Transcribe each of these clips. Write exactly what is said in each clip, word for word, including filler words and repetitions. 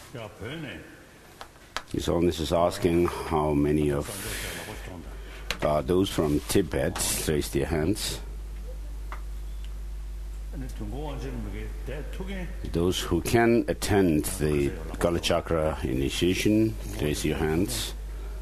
His Holiness is asking how many of uh, those from Tibet raise their hands. Those who can attend the Kalachakra initiation, raise your hands.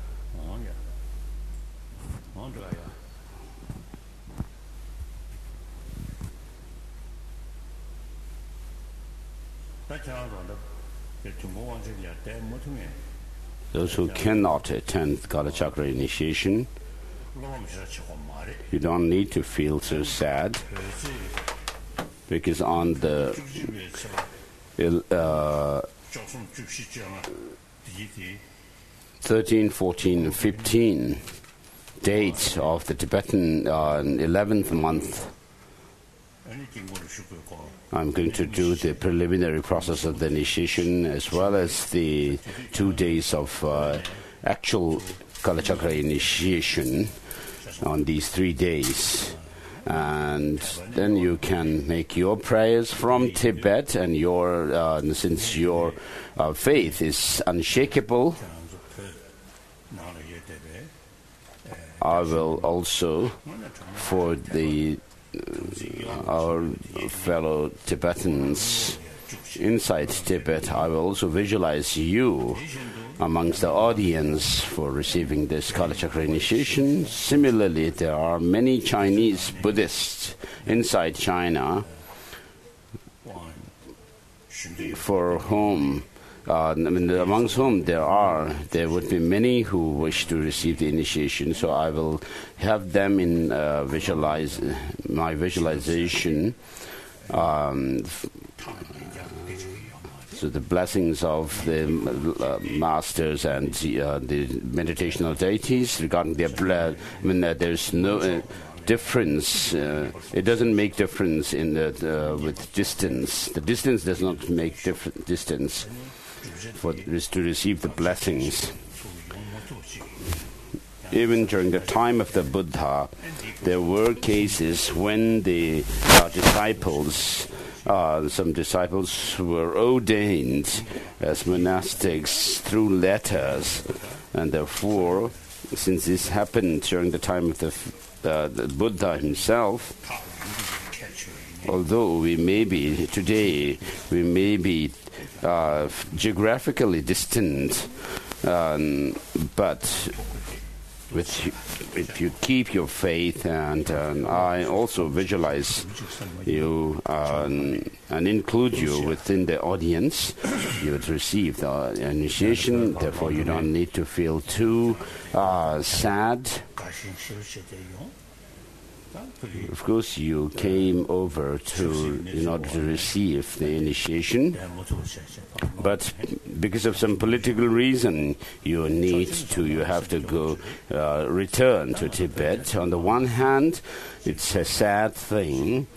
Those who cannot attend Kalachakra initiation, you don't need to feel so sad, because on the uh, thirteen, fourteen, and fifteen dates of the Tibetan uh, eleventh month, I'm going to do the preliminary process of the initiation as well as the two days of uh, actual Kalachakra initiation on these three days. And then you can make your prayers from Tibet, and your uh, since your uh, faith is unshakable, I will also, for the uh, our fellow Tibetans inside Tibet, I will also visualize you amongst the audience for receiving this Kalachakra initiation. Similarly, there are many Chinese Buddhists inside China for whom, uh, I mean, amongst whom there are, there would be many who wish to receive the initiation. So I will have them in uh, visualize my visualization. Um, So the blessings of the uh, masters and uh, the meditational deities regarding their blood. I mean, uh, there's no uh, difference. Uh, it doesn't make difference in the uh, with distance. The distance does not make different distance for to receive the blessings. Even during the time of the Buddha, there were cases when the uh, disciples. Uh, some disciples were ordained as monastics through letters, and therefore, since this happened during the time of the, uh, the Buddha himself, although we may be, today, we may be uh, geographically distant, um, but with, if you keep your faith, and uh, I also visualize you um, and include you within the audience, you would receive the initiation. Therefore, you don't need to feel too uh, sad. Of course, you came over to in order to receive the initiation, but because of some political reason, you need to, you have to go uh, return to Tibet. On the one hand, it's a sad thing,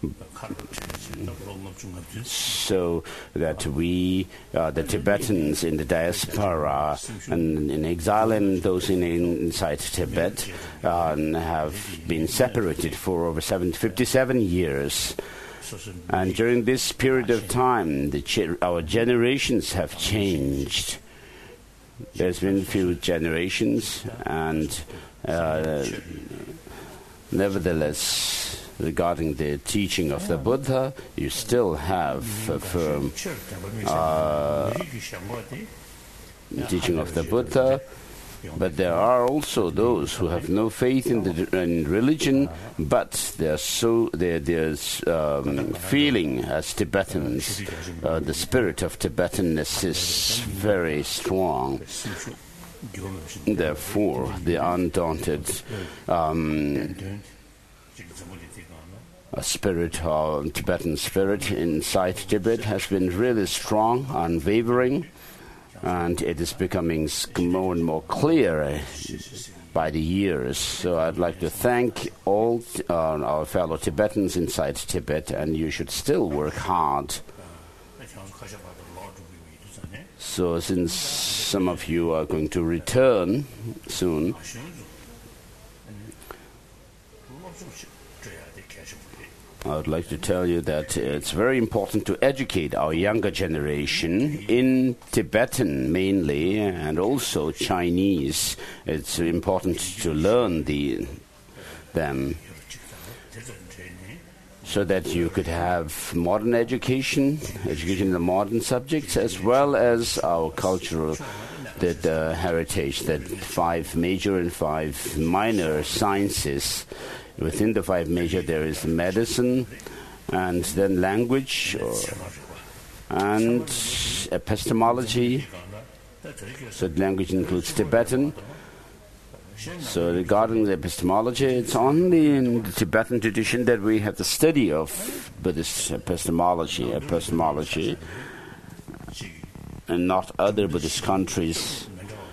so that we, uh, the Tibetans in the diaspora and in exile and those in, inside Tibet, uh, have been separated for over seven, fifty-seven years. And during this period of time, the ch- our generations have changed. There's been few generations, and uh, nevertheless, regarding the teaching of the Buddha, you still have a firm uh, teaching of the Buddha, but there are also those who have no faith in the in religion, but they're so they're, they're um, feeling as Tibetans. Uh, the spirit of Tibetanness is very strong. Therefore, the undaunted um, a spirit, uh, Tibetan spirit inside Tibet has been really strong, unwavering, and it is becoming more and more clear by the years. So I'd like to thank all uh, our fellow Tibetans inside Tibet, and you should still work hard. So since some of you are going to return soon, I would like to tell you that it's very important to educate our younger generation in Tibetan mainly, and also Chinese. It's important to learn the them so that you could have modern education, education in the modern subjects, as well as our cultural the, the heritage, that five major and five minor sciences. Within the five major, there is medicine, and then language, or, and epistemology. So language includes Tibetan. So regarding the epistemology, it's only in the Tibetan tradition that we have the study of Buddhist epistemology, epistemology, and not other Buddhist countries.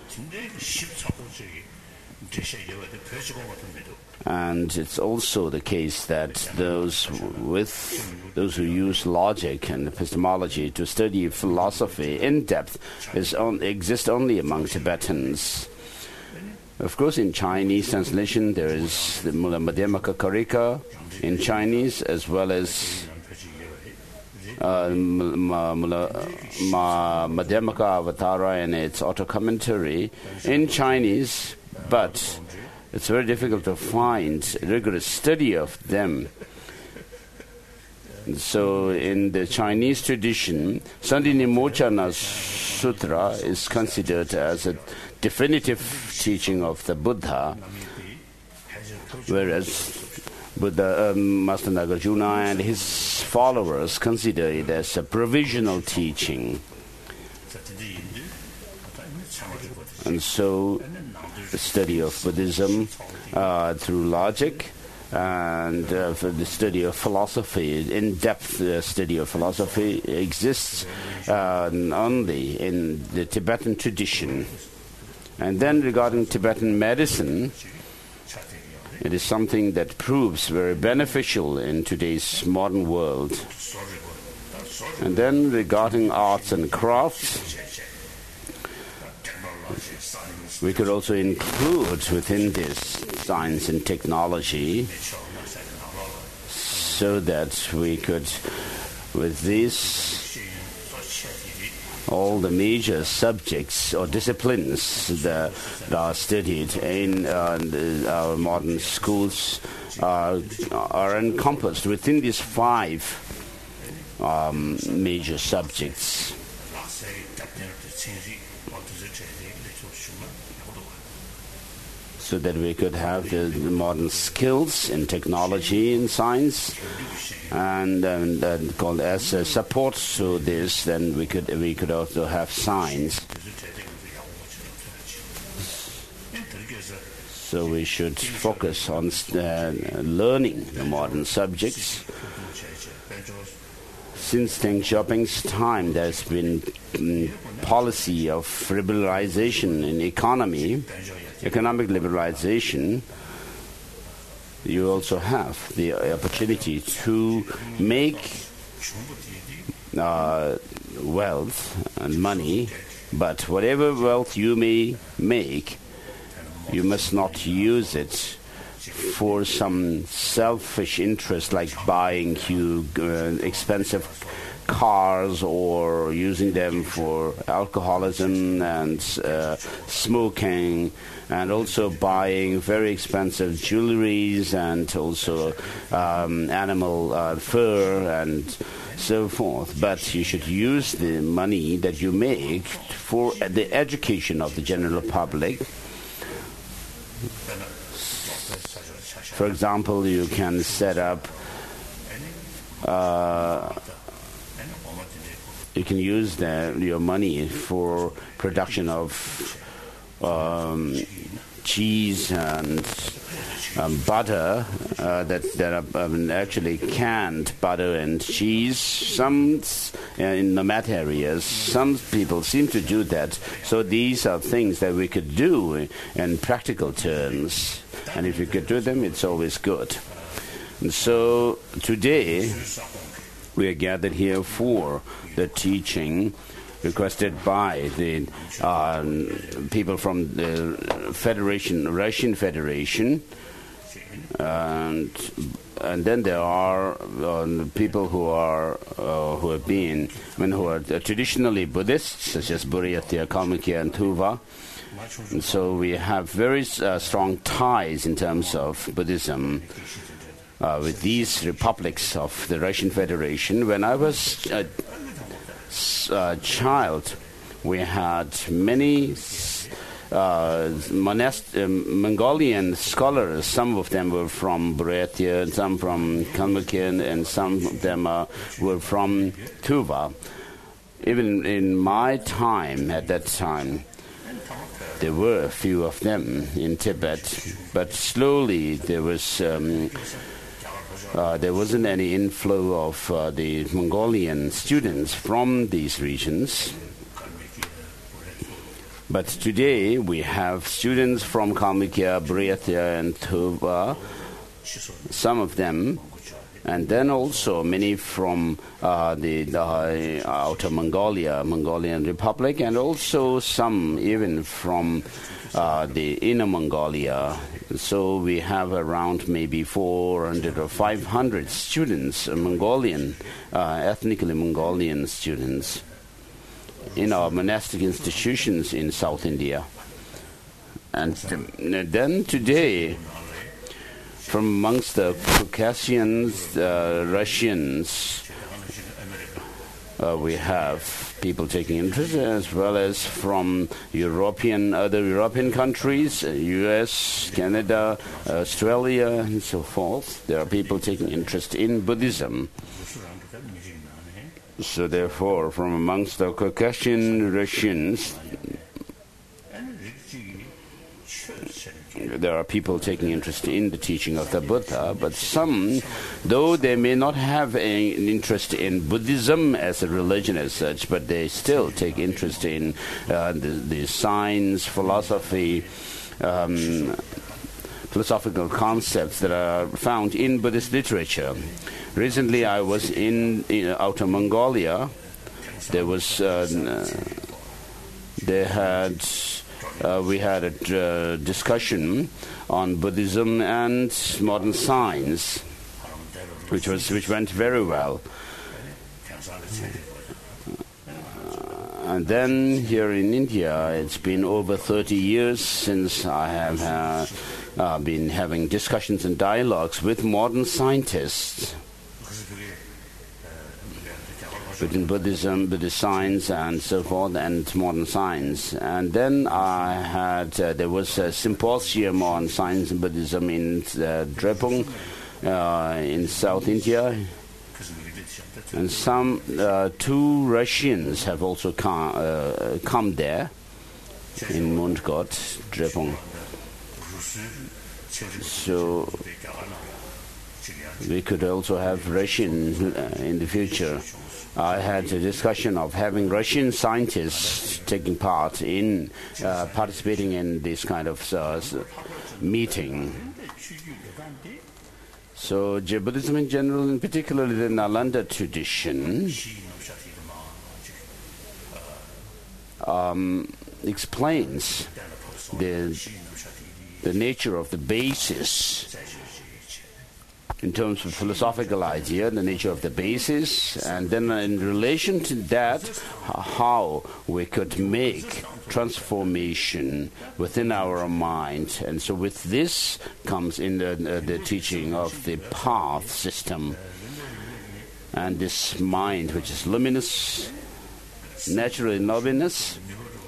And it's also the case that those with those who use logic and epistemology to study philosophy in depth is on, exist only among Tibetans. Of course, in Chinese translation, there is the Mula Madhyamaka Karika in Chinese, as well as uh, Mula Madhyamaka Avatara and its auto-commentary in Chinese, but it's very difficult to find rigorous study of them. So in the Chinese tradition, Sandinimochana Sutra is considered as a definitive teaching of the Buddha, whereas Buddha, um, Master Nagarjuna and his followers consider it as a provisional teaching. And so the study of Buddhism uh, through logic and uh, for the study of philosophy, in-depth uh, study of philosophy exists uh, only in the Tibetan tradition. And then regarding Tibetan medicine, it is something that proves very beneficial in today's modern world. And then regarding arts and crafts, we could also include within this science and technology, so that we could, with this, all the major subjects or disciplines that are studied in uh, the, our modern schools uh, are encompassed within these five um, major subjects. So that we could have the, the modern skills in technology and science, and, and, and called as a support to this, then we could we could also have science. So we should focus on uh, learning the modern subjects. Since Deng Xiaoping's time, there's been um, policy of liberalization in economy. Economic liberalization, you also have the opportunity to make uh, wealth and money, but whatever wealth you may make, you must not use it for some selfish interest like buying huge, uh, expensive cars or using them for alcoholism and uh, smoking, and also buying very expensive jewelries and also um, animal uh, fur and so forth. But you should use the money that you make for the education of the general public. For example, you can set up uh, you can use the, your money for production of um, cheese and um, butter uh, that, that are um, actually canned butter and cheese. Some uh, in nomad areas, some people seem to do that. So these are things that we could do in practical terms. And if we could do them, it's always good. And so today, we are gathered here for the teaching requested by the uh, people from the Federation, Russian Federation, and and then there are uh, people who are uh, who have been, I mean, who are uh, traditionally Buddhists, such as Buryatia, Kalmykia, and Tuva. And so we have very uh, strong ties in terms of Buddhism uh, with these republics of the Russian Federation. When I was a, a child, we had many uh, monast- uh, Mongolian scholars. Some of them were from Buryatia, and some from Kalmykia, and some of them uh, were from Tuva. Even in my time, at that time, there were a few of them in Tibet, but slowly there was um, uh, there wasn't any inflow of uh, the Mongolian students from these regions. But today we have students from Kalmykia, Buryatia, and Tuva, some of them, and then also many from uh, the, the uh, Outer Mongolia, Mongolian Republic, and also some even from uh, the Inner Mongolia. So we have around maybe four hundred or five hundred students, uh, Mongolian, uh, ethnically Mongolian students, in our monastic institutions in South India. And then today, from amongst the Caucasians, uh, Russians, uh, we have people taking interest, as well as from European, other European countries, uh, U S, Canada, Australia, and so forth. There are people taking interest in Buddhism. So therefore, from amongst the Caucasian Russians, there are people taking interest in the teaching of the Buddha, but some, though they may not have a, an interest in Buddhism as a religion as such, but they still take interest in uh, the, the science, philosophy, um, philosophical concepts that are found in Buddhist literature. Recently, I was in, in Outer Mongolia. There was uh, they had. Uh, we had a uh, discussion on Buddhism and modern science, which was which went very well. Uh, and then here in India, it's been over thirty years since I have uh, uh, been having discussions and dialogues with modern scientists between Buddhism, Buddhist science, and so forth, and modern science. And then I had, uh, there was a symposium on science and Buddhism in uh, Drepung, uh, in South India. And some, uh, two Russians have also come, uh, come there, in Mundgot, Drepung. So we could also have Russians uh, in the future. I had a discussion of having Russian scientists taking part in uh, participating in this kind of uh, meeting. So Buddhism in general, and particularly the Nalanda tradition, um, explains the, the nature of the basis in terms of philosophical idea, the nature of the basis, and then in relation to that, how we could make transformation within our mind. And so with this comes in the, uh, the teaching of the path system, and this mind which is luminous, naturally luminous.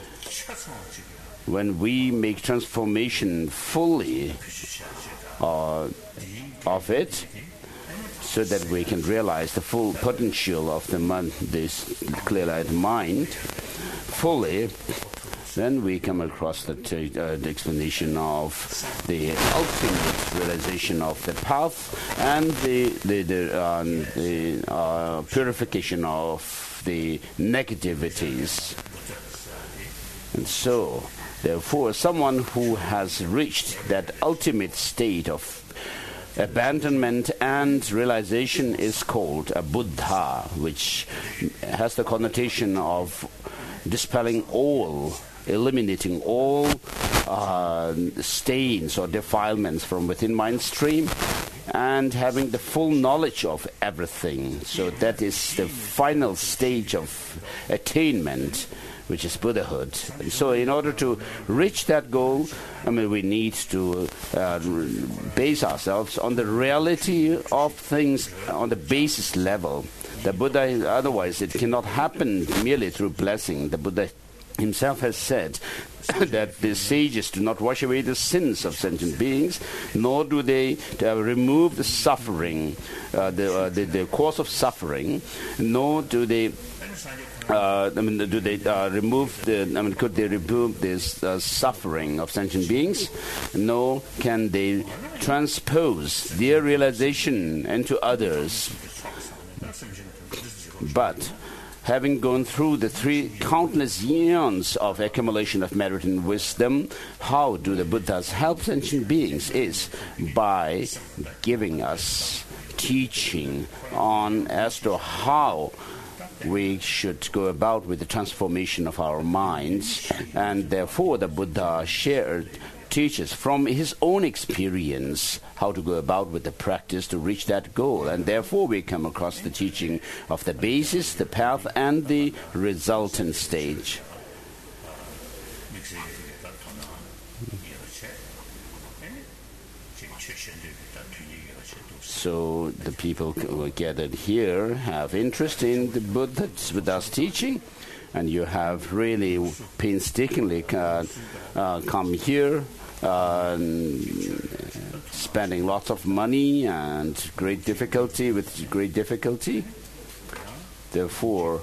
When we make transformation fully uh, of it, so that we can realize the full potential of the man, this clear-eyed mind fully, then we come across the, t- uh, the explanation of the ultimate realization of the path and the the, the, um, the uh, purification of the negativities. And so, therefore, someone who has reached that ultimate state of abandonment and realization is called a Buddha, which has the connotation of dispelling all, eliminating all uh, stains or defilements from within mind stream, and having the full knowledge of everything. So that is the final stage of attainment, which is Buddhahood. And so in order to reach that goal, I mean, we need to uh, base ourselves on the reality of things on the basis level. The Buddha, otherwise it cannot happen merely through blessing. The Buddha himself has said that the sages do not wash away the sins of sentient beings, nor do they uh, remove the suffering, uh, the, uh, the the cause of suffering, nor do they Uh, I mean, do they uh, remove the? I mean, could they remove this uh, suffering of sentient beings? No. Can they transpose their realization into others? But having gone through the three countless eons of accumulation of merit and wisdom, how do the Buddhas help sentient beings? Is by giving us teaching on as to how we should go about with the transformation of our minds. And therefore the Buddha shared, teaches from his own experience how to go about with the practice to reach that goal. And therefore we come across the teaching of the basis, the path, and the resultant stage. So the people who are gathered here have interest in the Buddha's, Buddha's teaching, and you have really painstakingly uh, uh, come here, uh, spending lots of money and great difficulty, with great difficulty. Therefore,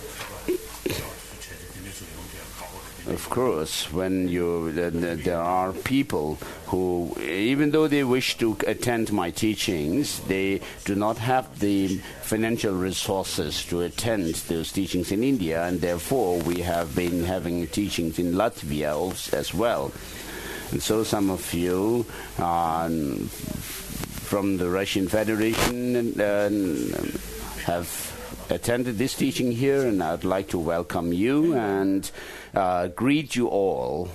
of course, when you uh, there are people who, even though they wish to attend my teachings, they do not have the financial resources to attend those teachings in India, and therefore we have been having teachings in Latvia also, as well. And so some of you uh, from the Russian Federation uh, have attended this teaching here, and I'd like to welcome you and uh, greet you all.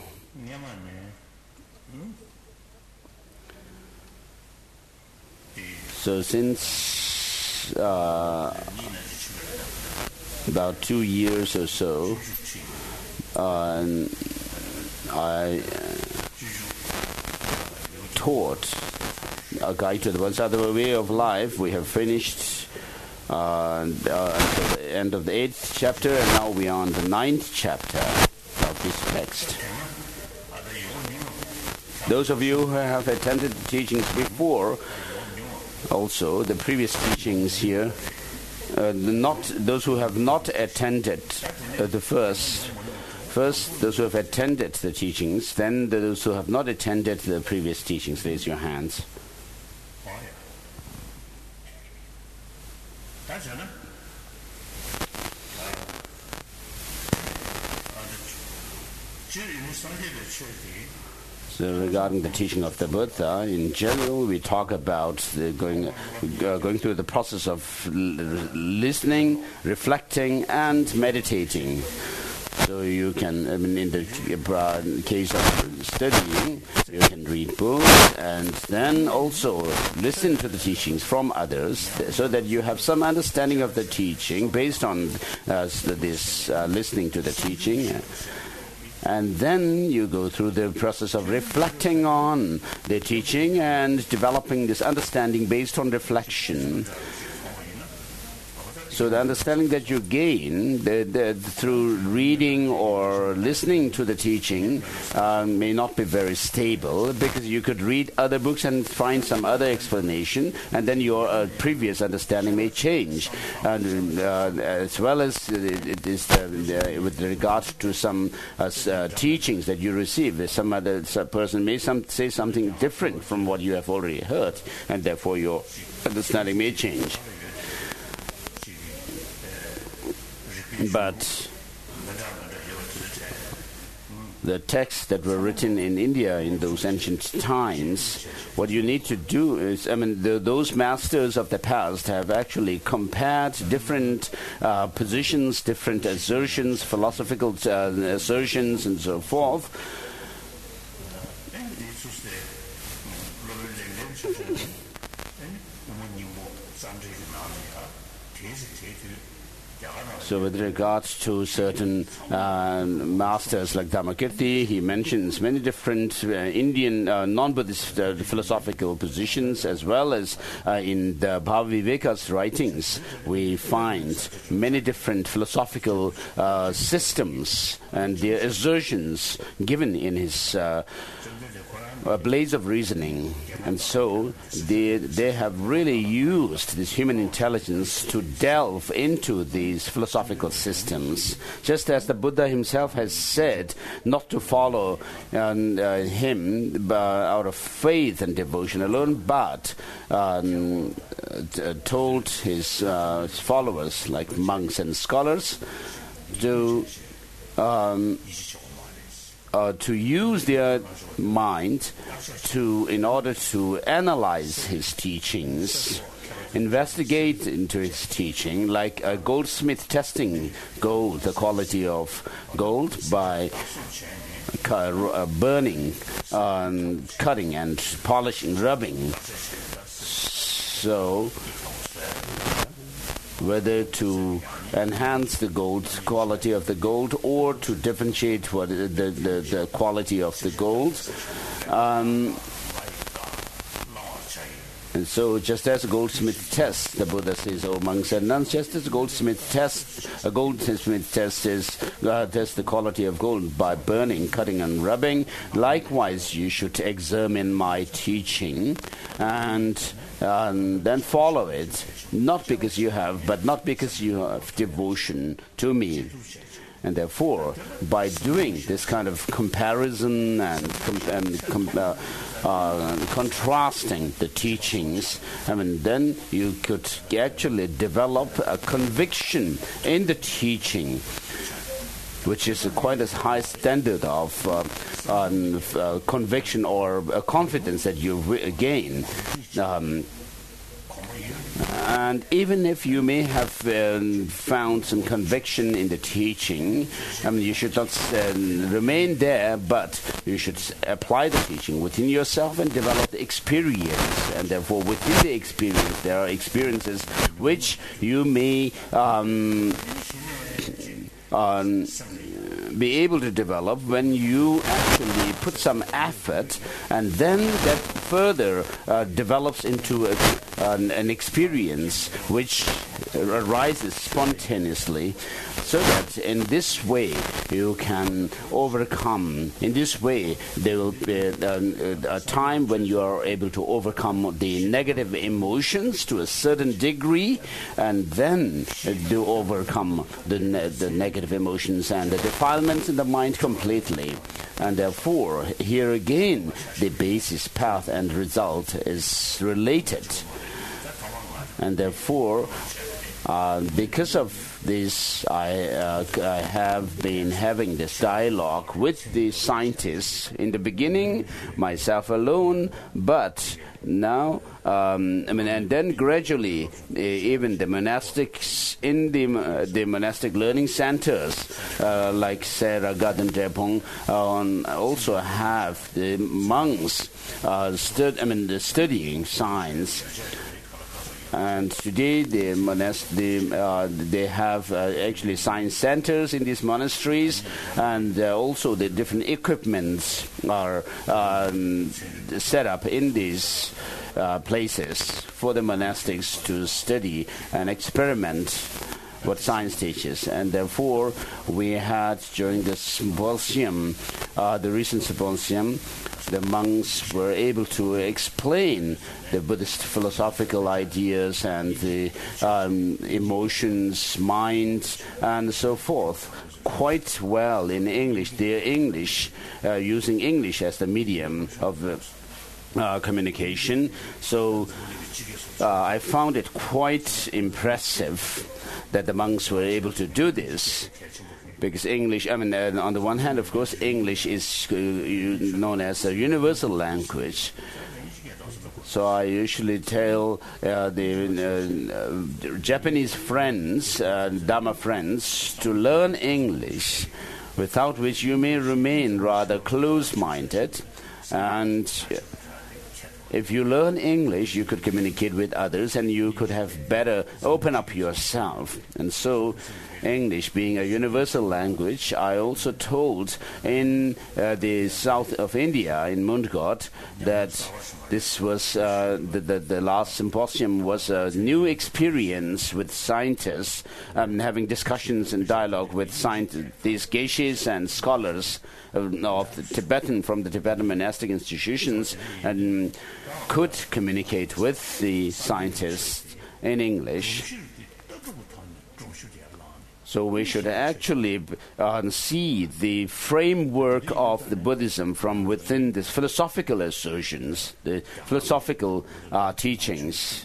So since uh, about two years or so, uh, I taught a guide to the Bodhisattva way of life. We have finished Uh, uh, until the end of the eighth chapter, and now we are on the ninth chapter of this text. Those of you who have attended the teachings before, also the previous teachings here, uh, not those who have not attended uh, the first, first those who have attended the teachings, then those who have not attended the previous teachings. Raise your hands. So regarding the teaching of the Buddha, in general, we talk about the going uh, going through the process of l- listening, reflecting, and meditating. So you can, I mean, in the uh, case of studying, you can read books and then also listen to the teachings from others, so that you have some understanding of the teaching based on uh, this uh, listening to the teaching. And then you go through the process of reflecting on the teaching and developing this understanding based on reflection. So the understanding that you gain the, the, through reading or listening to the teaching uh, may not be very stable, because you could read other books and find some other explanation, and then your uh, previous understanding may change. And uh, as well as it is uh, with regard to some uh, uh, teachings that you receive, some other some person may some, say something different from what you have already heard, and therefore your understanding may change. But the texts that were written in India in those ancient times, what you need to do is, I mean, the, those masters of the past have actually compared different uh, positions, different assertions, philosophical uh, assertions, and so forth. So with regards to certain uh, masters like Dharmakirti, he mentions many different uh, Indian uh, non-Buddhist uh, philosophical positions, as well as uh, in the Bhavaviveka's writings we find many different philosophical uh, systems and their assertions given in his uh, a blaze of reasoning. And so they, they have really used this human intelligence to delve into these philosophical systems, just as the Buddha himself has said not to follow um, uh, him uh, out of faith and devotion alone, but um, t- told his, uh, his followers, like monks and scholars, to um, Uh, to use their mind to, in order to analyze his teachings, investigate into his teaching, like a goldsmith testing gold, the quality of gold, by uh, burning, um, cutting and polishing, rubbing. So, whether to enhance the gold quality of the gold or to differentiate what the, the, the quality of the gold. Um, and so just as a goldsmith tests, the Buddha says, O monks and nuns, just as a goldsmith tests, a goldsmith test is uh, tests the quality of gold by burning, cutting and rubbing. Likewise, you should examine my teaching and and then follow it, not because you have, but not because you have devotion to me. And therefore, by doing this kind of comparison and, com- and com- uh, uh, contrasting the teachings, I mean, then you could actually develop a conviction in the teaching, which is a quite a high standard of uh, um, uh, conviction or uh, confidence that you re- gain. Um, and even if you may have um, found some conviction in the teaching, I mean, you should not uh, remain there, but you should apply the teaching within yourself and develop the experience. And therefore, within the experience, there are experiences which you may um, um, be able to develop when you actually put some effort, and then that further uh, develops into a, an, an experience which arises spontaneously, so that in this way you can overcome. In this way, there will be a, a time when you are able to overcome the negative emotions to a certain degree, and then to overcome the, ne- the negative emotions and the defilements in the mind completely. And therefore, here again, the basis, path, and result is related. And therefore, uh, because of this, I, uh, I have been having this dialogue with the scientists in the beginning, myself alone, but now, um, I mean, and then gradually, uh, even the monastics in the uh, the monastic learning centers, uh, like Sarah Garden Drepung, uh, also have the monks, uh, stud- I mean, the studying science. And today, the monast- the, uh, they have uh, actually science centers in these monasteries, and uh, also the different equipments are um, set up in these uh, places for the monastics to study and experiment what science teaches. And therefore, we had during the symposium, uh, the recent symposium, the monks were able to explain the Buddhist philosophical ideas and the um, emotions, mind, and so forth quite well in English. Their English, uh, using English as the medium of uh, uh, communication. So uh, I found it quite impressive that the monks were able to do this. Because English, I mean, uh, on the one hand, of course, English is uh, known as a universal language. So I usually tell uh, the uh, uh, Japanese friends, uh, Dharma friends, to learn English, without which you may remain rather close-minded. And if you learn English, you could communicate with others and you could have better open up yourself. And so English being a universal language, I also told in uh, the south of India, in Mundgot, that this was uh, the, the, the last symposium was a new experience with scientists, um, having discussions and dialogue with scientists, these geishis and scholars of, of the Tibetan, from the Tibetan monastic institutions, and could communicate with the scientists in English. So we should actually uh, see the framework of the Buddhism from within the philosophical assertions, the philosophical uh, teachings.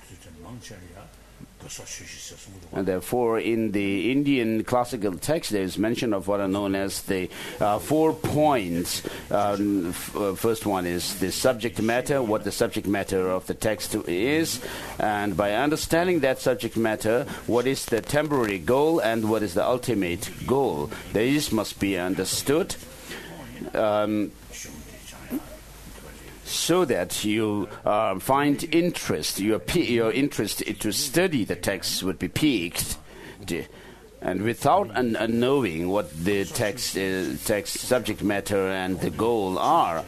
And therefore, in the Indian classical text, there is mention of what are known as the uh, four points. Um, f- uh, first one is the subject matter, what the subject matter of the text is, and by understanding that subject matter, what is the temporary goal and what is the ultimate goal. These must be understood. Um, so that you uh, find interest, your, pe- your interest to study the text would be piqued. And without an, an knowing what the text, uh, text subject matter and the goal are,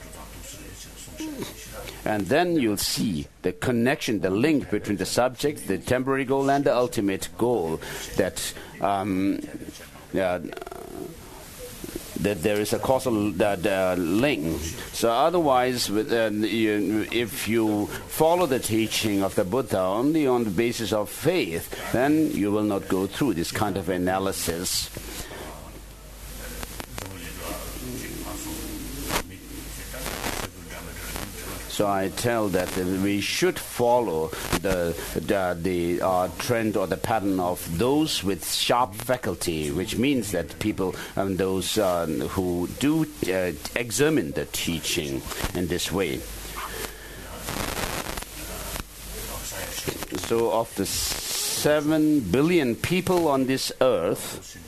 and then you'll see the connection, the link between the subject, the temporary goal, and the ultimate goal, that um, uh, that there is a causal uh, uh, link. So otherwise, with, uh, you, if you follow the teaching of the Buddha only on the basis of faith, then you will not go through this kind of analysis. So I tell that uh, we should follow the the, the uh, trend or the pattern of those with sharp faculty, which means that people, um, those uh, who do uh, examine the teaching in this way. So of the seven billion people on this earth,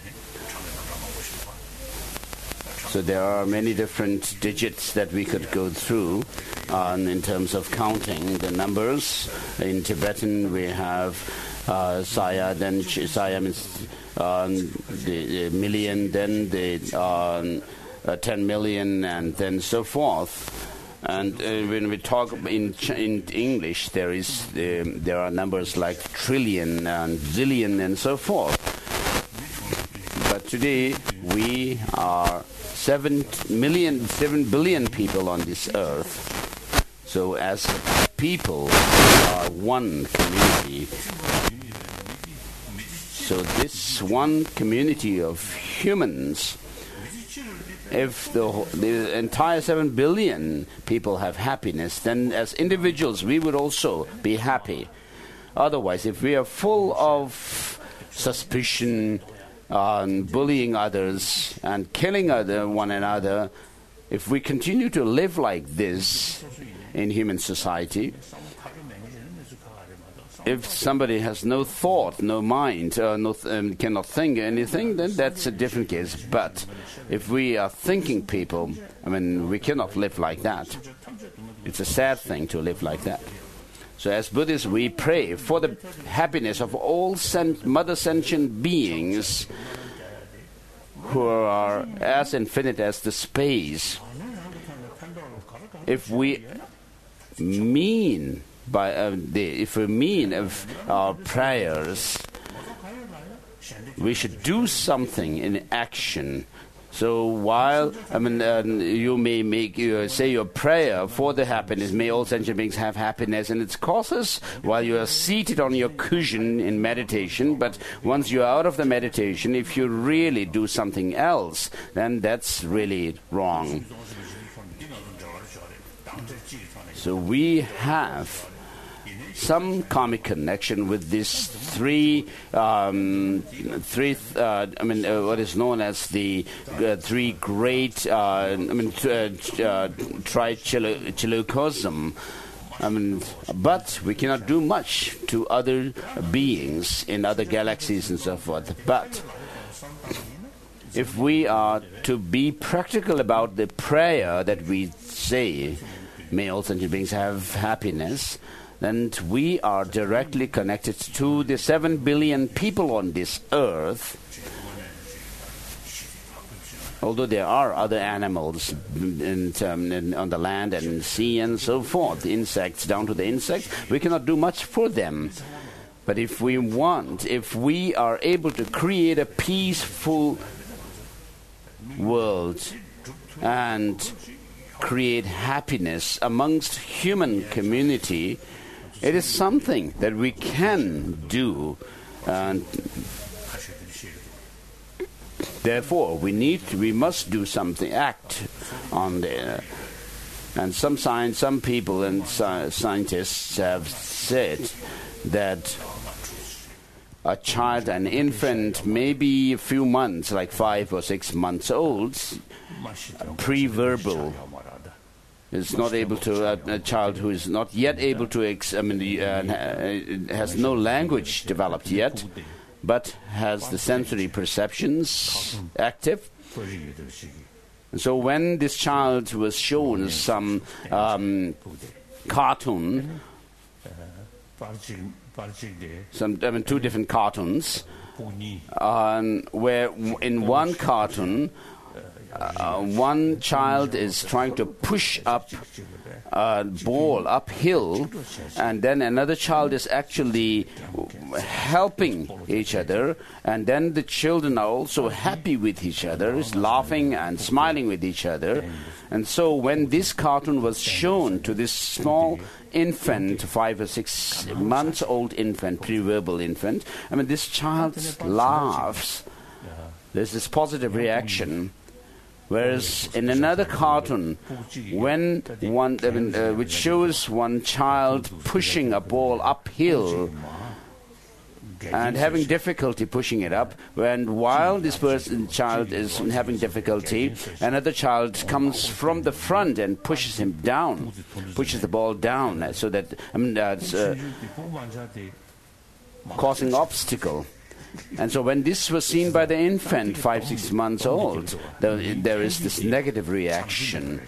so there are many different digits that we could go through uh, in terms of counting the numbers. In Tibetan we have uh, saya, then ch- saya means uh, the, the million, then the uh, uh, ten million, and then so forth. And uh, when we talk in ch- in English, there is uh, there are numbers like trillion and zillion and so forth. But today we are seven million, seven billion people on this earth. So as people, we are one community. So this one community of humans, if the, the entire seven billion people have happiness, then as individuals we would also be happy. Otherwise, if we are full of suspicion, on bullying others and killing other one another, if we continue to live like this in human society, if somebody has no thought, no mind, uh, no th- um, cannot think anything, then that's a different case. But if we are thinking people, I mean, we cannot live like that. It's a sad thing to live like that. So as Buddhists, we pray for the happiness of all sent, mother sentient beings who are as infinite as the space. If we mean by uh, the, if we mean of our prayers, we should do something in action. So while I mean uh, you may make uh, say your prayer for the happiness, may all sentient beings have happiness and its causes, while you are seated on your cushion in meditation. But once you are out of the meditation, if you really do something else, then that's really wrong. So we have some karmic connection with these three, um, three. Uh, I mean, uh, what is known as the uh, three great. Uh, I mean, uh, uh, trichilocosm. I mean, but we cannot do much to other beings in other galaxies and so forth. But if we are to be practical about the prayer that we say, may all sentient beings have happiness, then we are directly connected to the seven billion people on this earth. Although there are other animals in, um, in, on the land and sea and so forth, insects, down to the insects, we cannot do much for them. But if we want, if we are able to create a peaceful world and create happiness amongst human community, it is something that we can do. And therefore, we need, to, we must do something, act on the. And some science, some people and sci- scientists have said that a child, an infant, maybe a few months, like five or six months old, pre-verbal, is not able to, uh, a child who is not yet able to, ex- I mean, uh, has no language developed yet, but has the sensory perceptions active. And so when this child was shown some um, cartoon, some, I mean, two different cartoons, um, where w- in one cartoon, Uh, one child is trying to push up a ball uphill, and then another child is actually helping each other, and then the children are also happy with each other, is laughing and smiling with each other. And so when this cartoon was shown to this small infant, five or six months old infant, pre-verbal infant, I mean, this child laughs. There's this positive reaction. Whereas in another cartoon, when one, I mean, uh, which shows one child pushing a ball uphill and having difficulty pushing it up, and while this person child is having difficulty, another child comes from the front and pushes him down, pushes the ball down, so that I mean that's uh, causing obstacle. And so when this was seen by the infant, five, six months old, there, there is this negative reaction.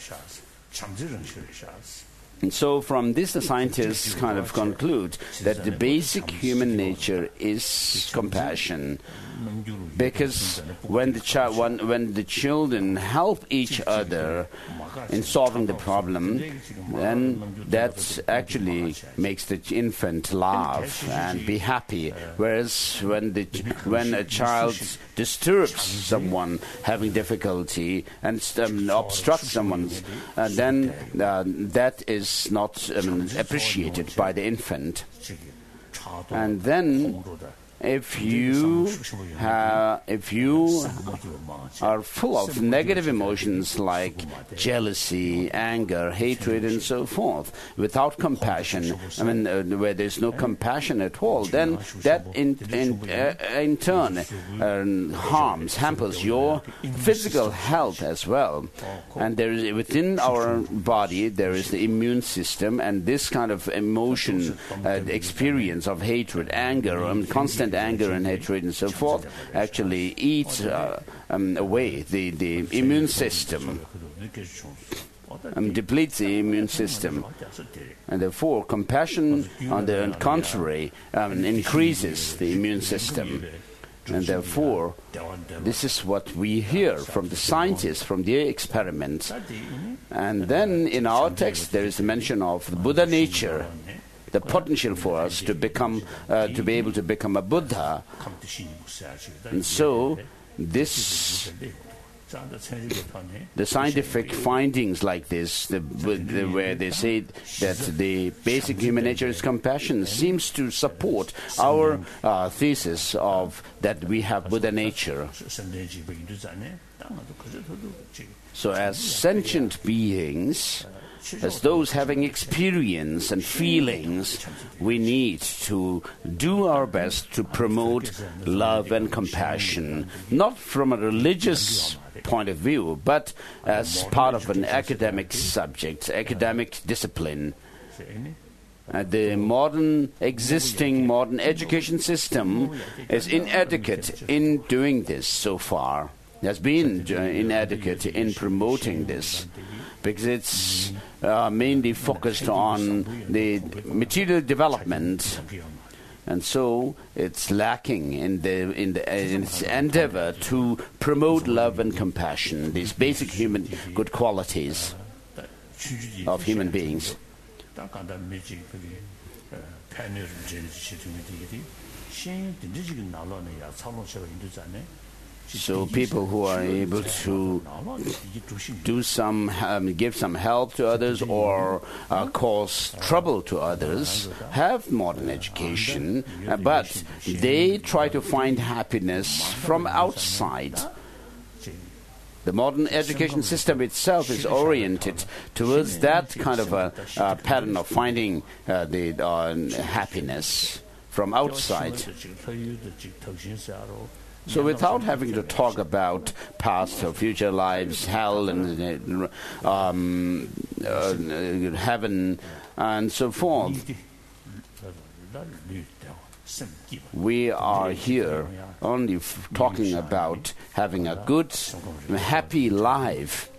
And so from this, the scientists kind of conclude that the basic human nature is compassion. Because when the, chi- when, when the children help each other in solving the problem, then that actually makes the infant laugh and be happy. Whereas when the when a child disturbs someone having difficulty and um, obstructs someone, uh, then uh, that is not um, appreciated by the infant. And then if you have, if you are full of negative emotions like jealousy, anger, hatred, and so forth, without compassion, I mean, uh, where there's no compassion at all, then that in in, uh, in turn uh, harms, hampers your physical health as well. And there is within our body there is the immune system, and this kind of emotion, uh, experience of hatred, anger, and constant anger and hatred and so forth actually eats uh, um, away the, the immune system, um, depletes the immune system. And therefore compassion on the contrary um, increases the immune system. And therefore this is what we hear from the scientists, from their experiments. And then in our text there is a mention of the Buddha nature, the potential for us to become, uh, to be able to become a Buddha. And so, this, the scientific findings like this, the, the, where they say that the basic human nature is compassion, seems to support our uh, thesis of that we have Buddha nature. So, as sentient beings, as those having experience and feelings, we need to do our best to promote love and compassion, not from a religious point of view, but as part of an academic subject, academic discipline. Uh, the modern, existing modern education system is inadequate in doing this so far. Has been uh, inadequate in promoting this. because it's uh, mainly focused on the material development, and so it's lacking in the in the in its endeavor to promote love and compassion, these basic human good qualities of human beings. So people who are able to do some, um, give some help to others or uh, cause trouble to others have modern education, uh, but they try to find happiness from outside. The modern education system itself is oriented towards that kind of a, a pattern of finding uh, the uh, happiness from outside. So without having to talk about past or future lives, hell and um, uh, heaven and so forth, we are here only f- talking about having a good, happy life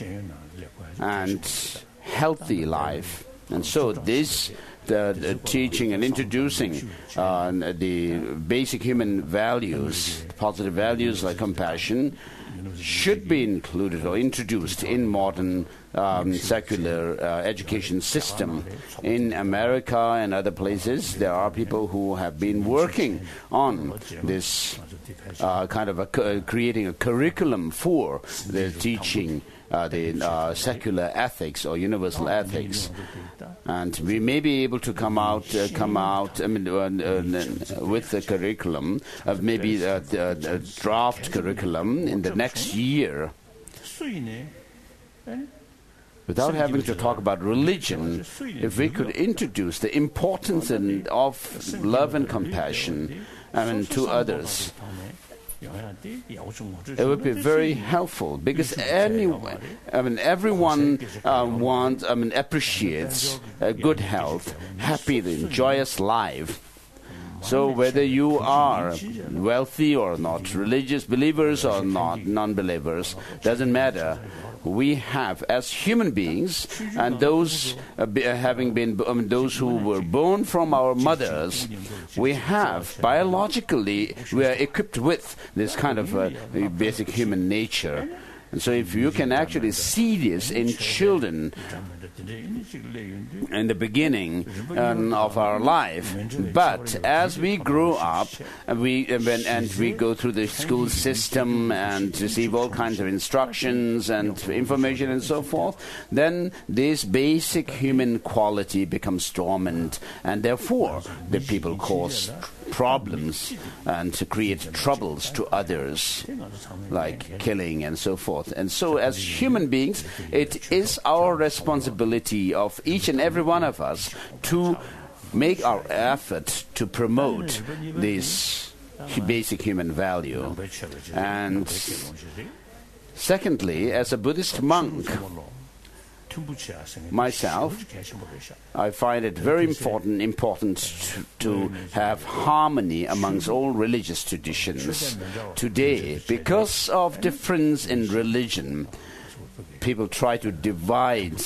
and healthy life. And so this The, the teaching and introducing uh, the basic human values, positive values like compassion, should be included or introduced in modern um, secular uh, education system. In America and other places, there are people who have been working on this uh, kind of a, uh, creating a curriculum for the teaching Uh, the uh, secular ethics or universal ethics, and we may be able to come out, uh, come out. I mean, uh, uh, with the curriculum of maybe a, a, a draft curriculum in the next year, without having to talk about religion. If we could introduce the importance in, of love and compassion, I mean, to others, it would be very helpful, because anyone, I mean, everyone uh, wants, I mean, appreciates uh, good health, happy, and joyous life. So whether you are wealthy or not, religious believers or not, non-believers, doesn't matter. We have, as human beings, and those uh, be, uh, having been, I mean, those who were born from our mothers, we have biologically, we are equipped with this kind of uh, basic human nature. And so if you can actually see this in children in the beginning um, of our life, but as we grow up and we and, when, and we go through the school system and receive all kinds of instructions and information and so forth, then this basic human quality becomes dormant, and therefore the people cause problems and to create troubles to others, like killing and so forth. And so as human beings, it is our responsibility of each and every one of us to make our effort to promote this basic human value. And secondly, as a Buddhist monk, myself, I find it very important important to, to have harmony amongst all religious traditions. Today, because of difference in religion, people try to divide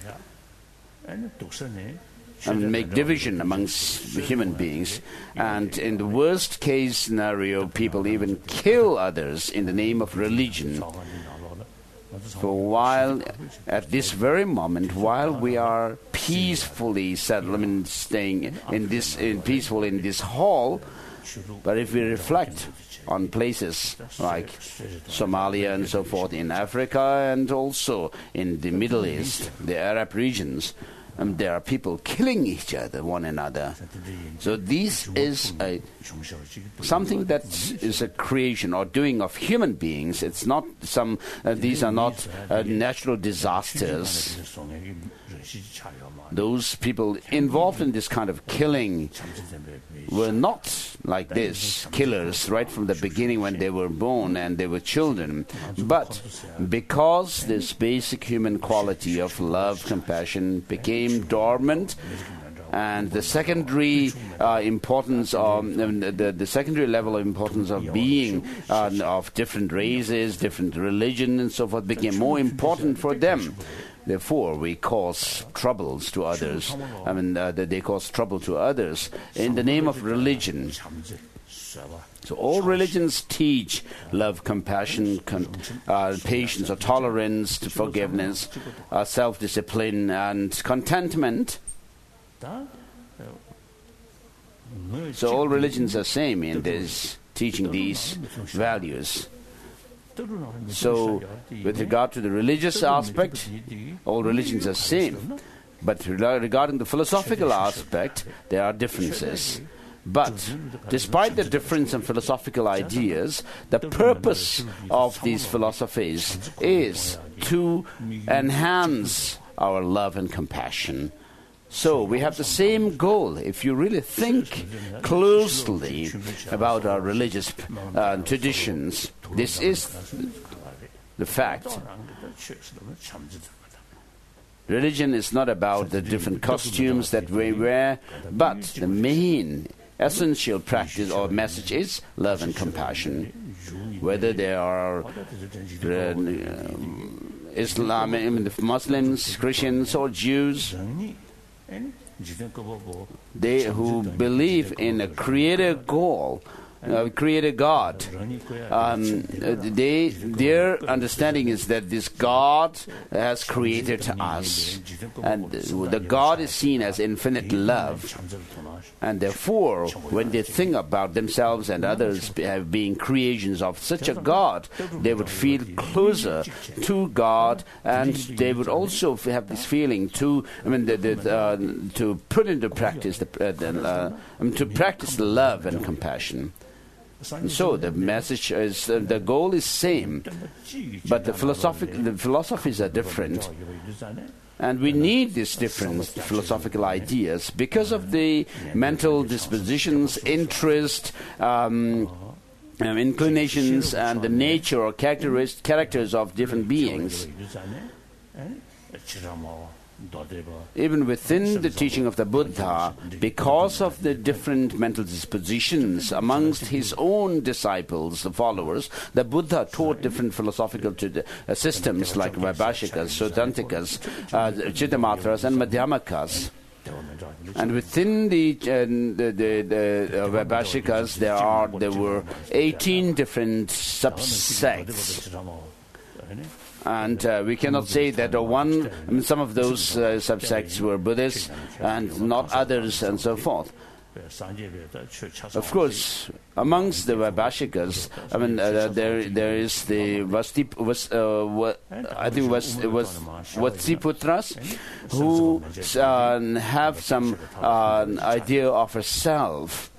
and make division amongst human beings. And in the worst case scenario, people even kill others in the name of religion. For while, at this very moment, while we are peacefully settled, I mean, staying in this, in peaceful in this hall, but if we reflect on places like Somalia and so forth in Africa and also in the Middle East, the Arab regions, Um, there are people killing each other, one another. So this is a, something that is a creation or doing of human beings. It's not some, uh, these are not uh, natural disasters. Those people involved in this kind of killing were not like this, killers right from the beginning when they were born and they were children. But because this basic human quality of love, compassion became dormant, and the secondary uh, importance of um, the, the secondary level of importance of being uh, of different races, different religion and so forth became more important for them. Therefore, we cause troubles to others. I mean, uh, they cause trouble to others in the name of religion. So all religions teach love, compassion, con- uh, patience, or tolerance, forgiveness, uh, self-discipline, and contentment. So all religions are same in this, teaching these values. So, with regard to the religious aspect, all religions are same. But regarding the philosophical aspect, there are differences. But despite the difference in philosophical ideas, the purpose of these philosophies is to enhance our love and compassion. So we have the same goal. If you really think closely about our religious uh, traditions, this is the fact. Religion is not about the different costumes that we wear, but the main essential practice or message is love and compassion. Whether they are uh, Islam, I mean, the Muslims, Christians, or Jews, they who believe in a creator goal, uh, creator God, um, they, their understanding is that this God has created us, and the God is seen as infinite love. And therefore, when they think about themselves and others have being creations of such a God, they would feel closer to God, and they would also have this feeling to, I mean, the, the, uh, to put into practice the, uh, the, uh, I mean, to practice love and compassion. And so the message is, uh, the goal is same, but the philosophic, the philosophies are different. And we need these different philosophical ideas because of the mental dispositions, interest, um, um, inclinations, and the nature or characteris- characters of different beings. Even within the teaching of the Buddha, because of the different mental dispositions amongst his own disciples, the followers, the Buddha taught different philosophical t- uh, systems like Vaibhashikas, Sudantikas, uh, Chittamatras, and Madhyamakas. And within the uh, the, the, the uh, Vaibhashikas, there are there were eighteen different subsects. And uh, we cannot say that uh, one, I mean, some of those uh, subsects were Buddhists and not others, and so forth. Of course, amongst the Vaibhashikas, I mean, uh, there there is the Vasti, was, uh, wa, I think was was Vatsiputras, who uh, have some uh, idea of a self.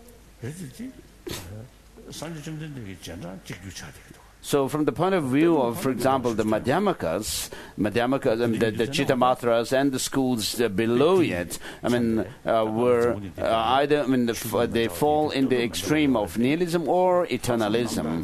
So from the point of view of, for example, the Madhyamakas, Madhyamakas, um, the, the Chittamatras and the schools uh, below it, I mean, uh, were uh, either, I mean, the, uh, they fall in the extreme of nihilism or eternalism,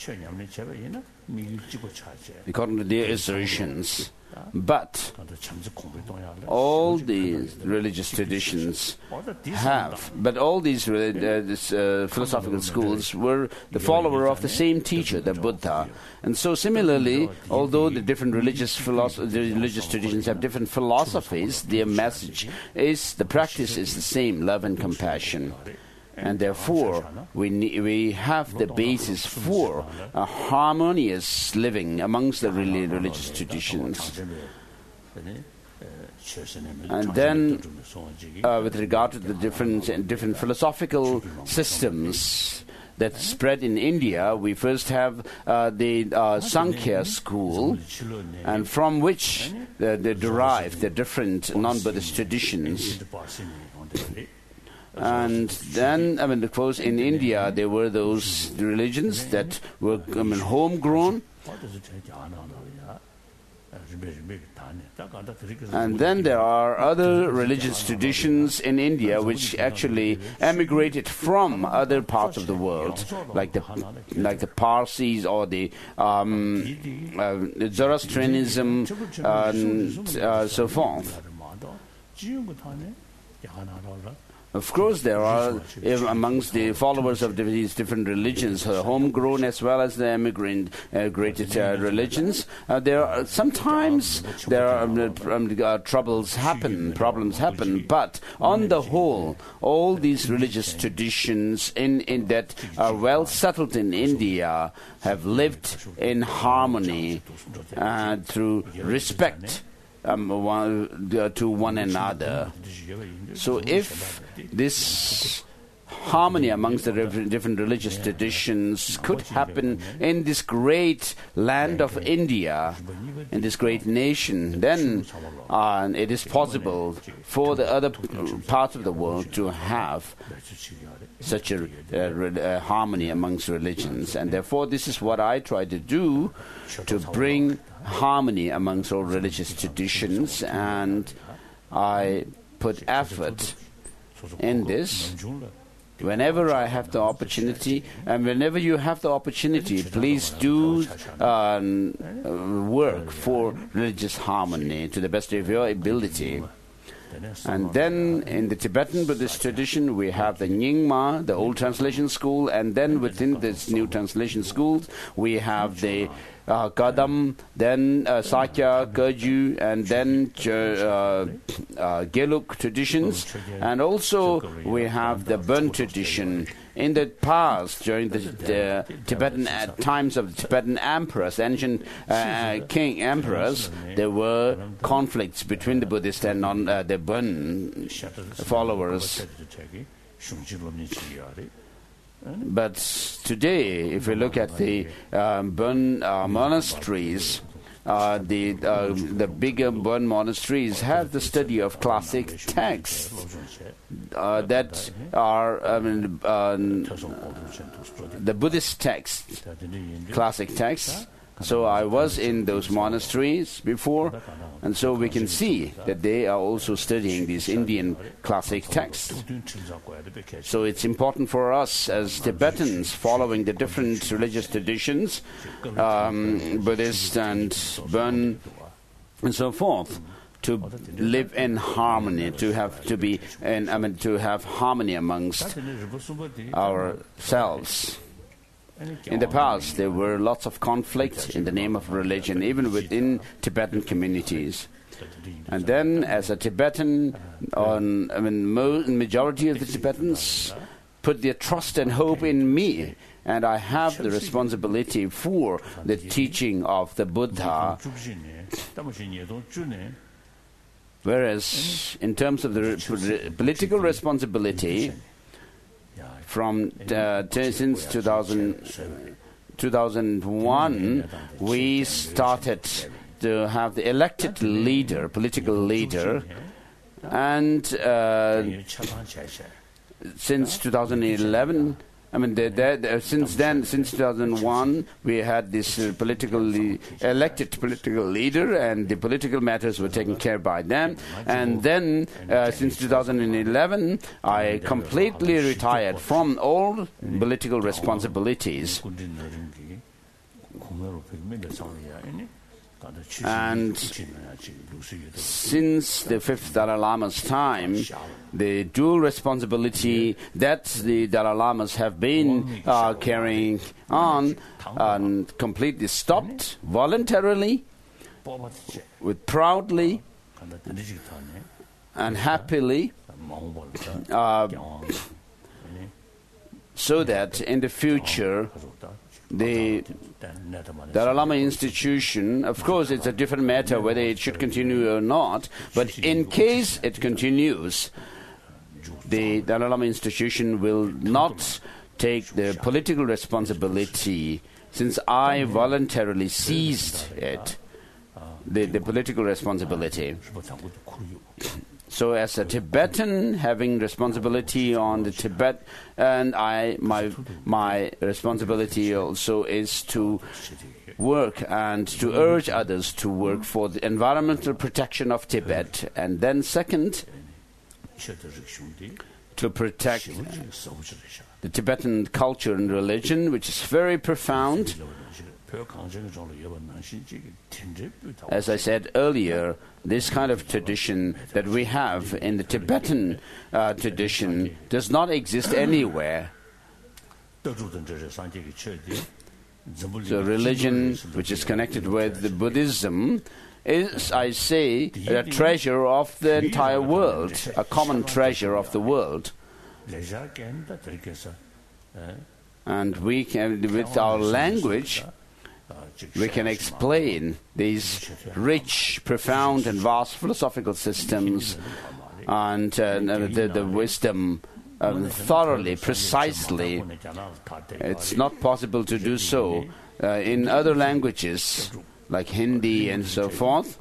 according to their assertions. But all these religious traditions have, but all these uh, this, uh, philosophical schools were the follower of the same teacher, the Buddha. And so similarly, although the different religious, philosoph- the religious traditions have different philosophies, their message is, the practice is the same, love and compassion. And therefore, we ne- we have the basis for a harmonious living amongst the really religious traditions. And then, uh, with regard to the different different philosophical systems that spread in India, we first have uh, the uh, Sankhya school, and from which uh, they derive the different non-Buddhist traditions. And then, I mean, of course, in India, there were those religions that were, I mean, homegrown. And then there are other religious traditions in India which actually emigrated from other parts of the world, like the like the Parsis or the um, uh, Zoroastrianism and uh, so forth. Of course, there are uh, amongst the followers of these different religions, uh, homegrown as well as the immigrant uh, created uh, religions. Uh, there are sometimes there are um, um, uh, troubles happen, problems happen, but on the whole, all these religious traditions in, in that are well settled in India have lived in harmony uh, through respect Um, one, uh, to one another. So if this harmony amongst the different religious traditions could happen in this great land of India, in this great nation, then uh, it is possible for the other parts of the world to have such a, a, a harmony amongst religions. And therefore this is what I try to do, to bring harmony amongst all religious traditions, and I put effort in this. Whenever I have the opportunity, and whenever you have the opportunity, please do um, work for religious harmony to the best of your ability. And then in the Tibetan Buddhist tradition, we have the Nyingma, the old translation school, and then within this new translation schools, we have the uh, Kadam, then uh, Sakya, Kagyu, and then uh, uh, Geluk traditions. And also we have the Bon tradition. In the past, during the, the Tibetan uh, times of the Tibetan emperors, ancient uh, king emperors, there were conflicts between the Buddhist and non, uh, the Bon followers. But today, if we look at the um, Bon uh, monasteries, Uh, the uh, the bigger Bon monasteries have the study of classic texts uh, that are I mean, uh, the Buddhist texts, classic texts. So I was in those monasteries before, and so we can see that they are also studying these Indian classic texts. So it's important for us as Tibetans following the different religious traditions, um, Buddhist and Bon and so forth, to live in harmony, to have to be in, I mean to have harmony amongst ourselves. In the past, there were lots of conflict in the name of religion, even within Tibetan communities. And then, as a Tibetan, on, I mean, mo- majority of the Tibetans put their trust and hope in me, and I have the responsibility for the teaching of the Buddha. Whereas, in terms of the re- political responsibility, From uh, t- since two thousand, two thousand one, we started to have the elected leader, political leader, and uh, since two thousand eleven, I mean, the, the, the, since then, since two thousand one, we had this uh, politically elected political leader, and the political matters were taken care by them. And then, uh, since two thousand eleven, I completely retired from all political responsibilities. And since the fifth Dalai Lama's time, the dual responsibility that the Dalai Lamas have been uh, carrying on um, completely stopped voluntarily, with proudly and happily, uh, so that in the future the Dalai Lama institution, of course it's a different matter whether it should continue or not, but in case it continues, the Dalai Lama institution will not take the political responsibility, since I voluntarily seized it, the, the political responsibility. So as a Tibetan, having responsibility on the Tibet, and I, my, my responsibility also is to work and to urge others to work for the environmental protection of Tibet. And then second, to protect the Tibetan culture and religion, which is very profound, As I said earlier, this kind of tradition that we have in the Tibetan uh, tradition does not exist anywhere. So religion, which is connected with the Buddhism, is, I say, a treasure of the entire world, a common treasure of the world. And we can, with our language, we can explain these rich, profound, and vast philosophical systems and uh, the, the wisdom um, thoroughly, precisely. It's not possible to do so uh, in other languages, like Hindi and so forth.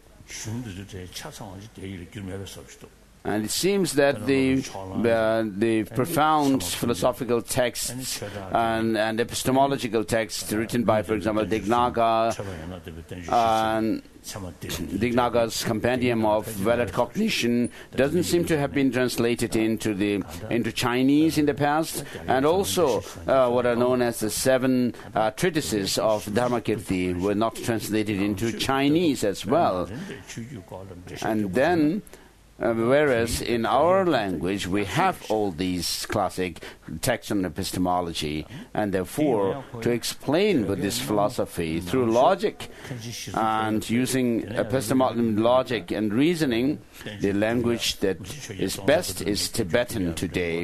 And it seems that the uh, the profound philosophical texts and, and epistemological texts written by, for example, Dignaga, and Dignaga's Compendium of Valid Cognition doesn't seem to have been translated into the into Chinese in the past, and also uh, what are known as the seven uh, treatises of Dharmakirti were not translated into Chinese as well. And then Uh, whereas in our language we have all these classic texts on epistemology, and therefore to explain Buddhist philosophy through logic and using epistemology, logic and reasoning, the language that is best is Tibetan today.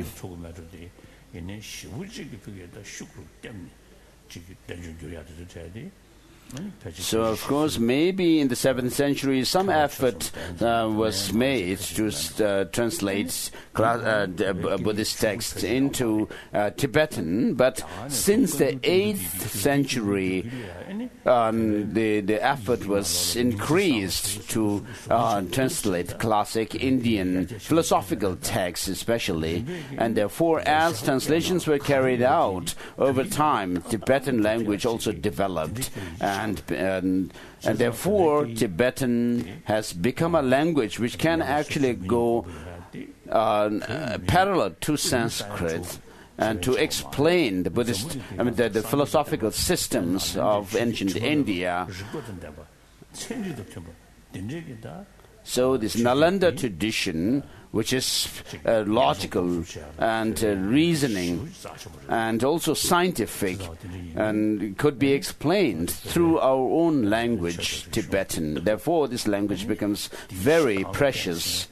So, of course, maybe in the seventh century some effort uh, was made to uh, translate uh, Buddhist texts into uh, Tibetan, but since the eighth century um, the, the effort was increased to uh, translate classic Indian philosophical texts especially, and therefore as translations were carried out over time, Tibetan language also developed. And, and, and therefore, Tibetan has become a language which can actually go uh, uh, parallel to Sanskrit and to explain the Buddhist, I mean, the, the philosophical systems of ancient India. So this Nalanda tradition, which is uh, logical and uh, reasoning and also scientific, and could be explained through our own language, Tibetan. Therefore, this language becomes very precious.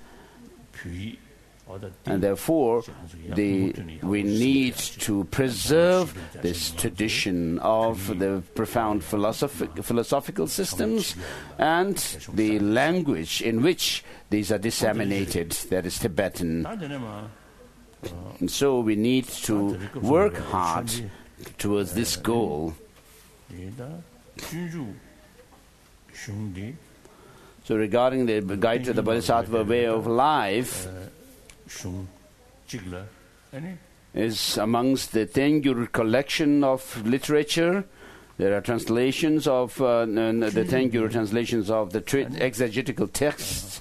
And therefore, the, we need to preserve this tradition of the profound philosophic, philosophical systems and the language in which these are disseminated, that is Tibetan. And so we need to work hard towards this goal. So regarding the Guide to the Bodhisattva Way of Life, is amongst the Tengyur collection of literature. There are translations of uh, the Tengyur translations of the tri- exegetical texts.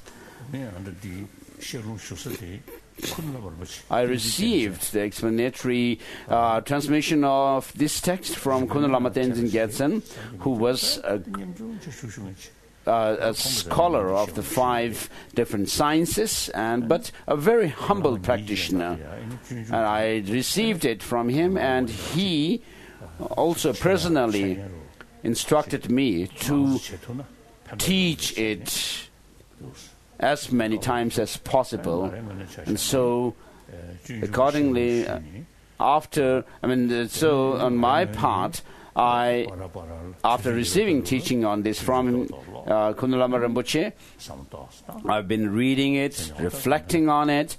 I received the explanatory uh, transmission of this text from Khuno Lama Tenzin Gyatsen, who was a Uh, a scholar of the five different sciences, and but a very humble practitioner. And I received it from him, and he also personally instructed me to teach it as many times as possible. And so, accordingly, uh, after, I mean, uh, so on my part, I, after receiving teaching on this from uh, Khuno Lama Rinpoche, I've been reading it, reflecting on it.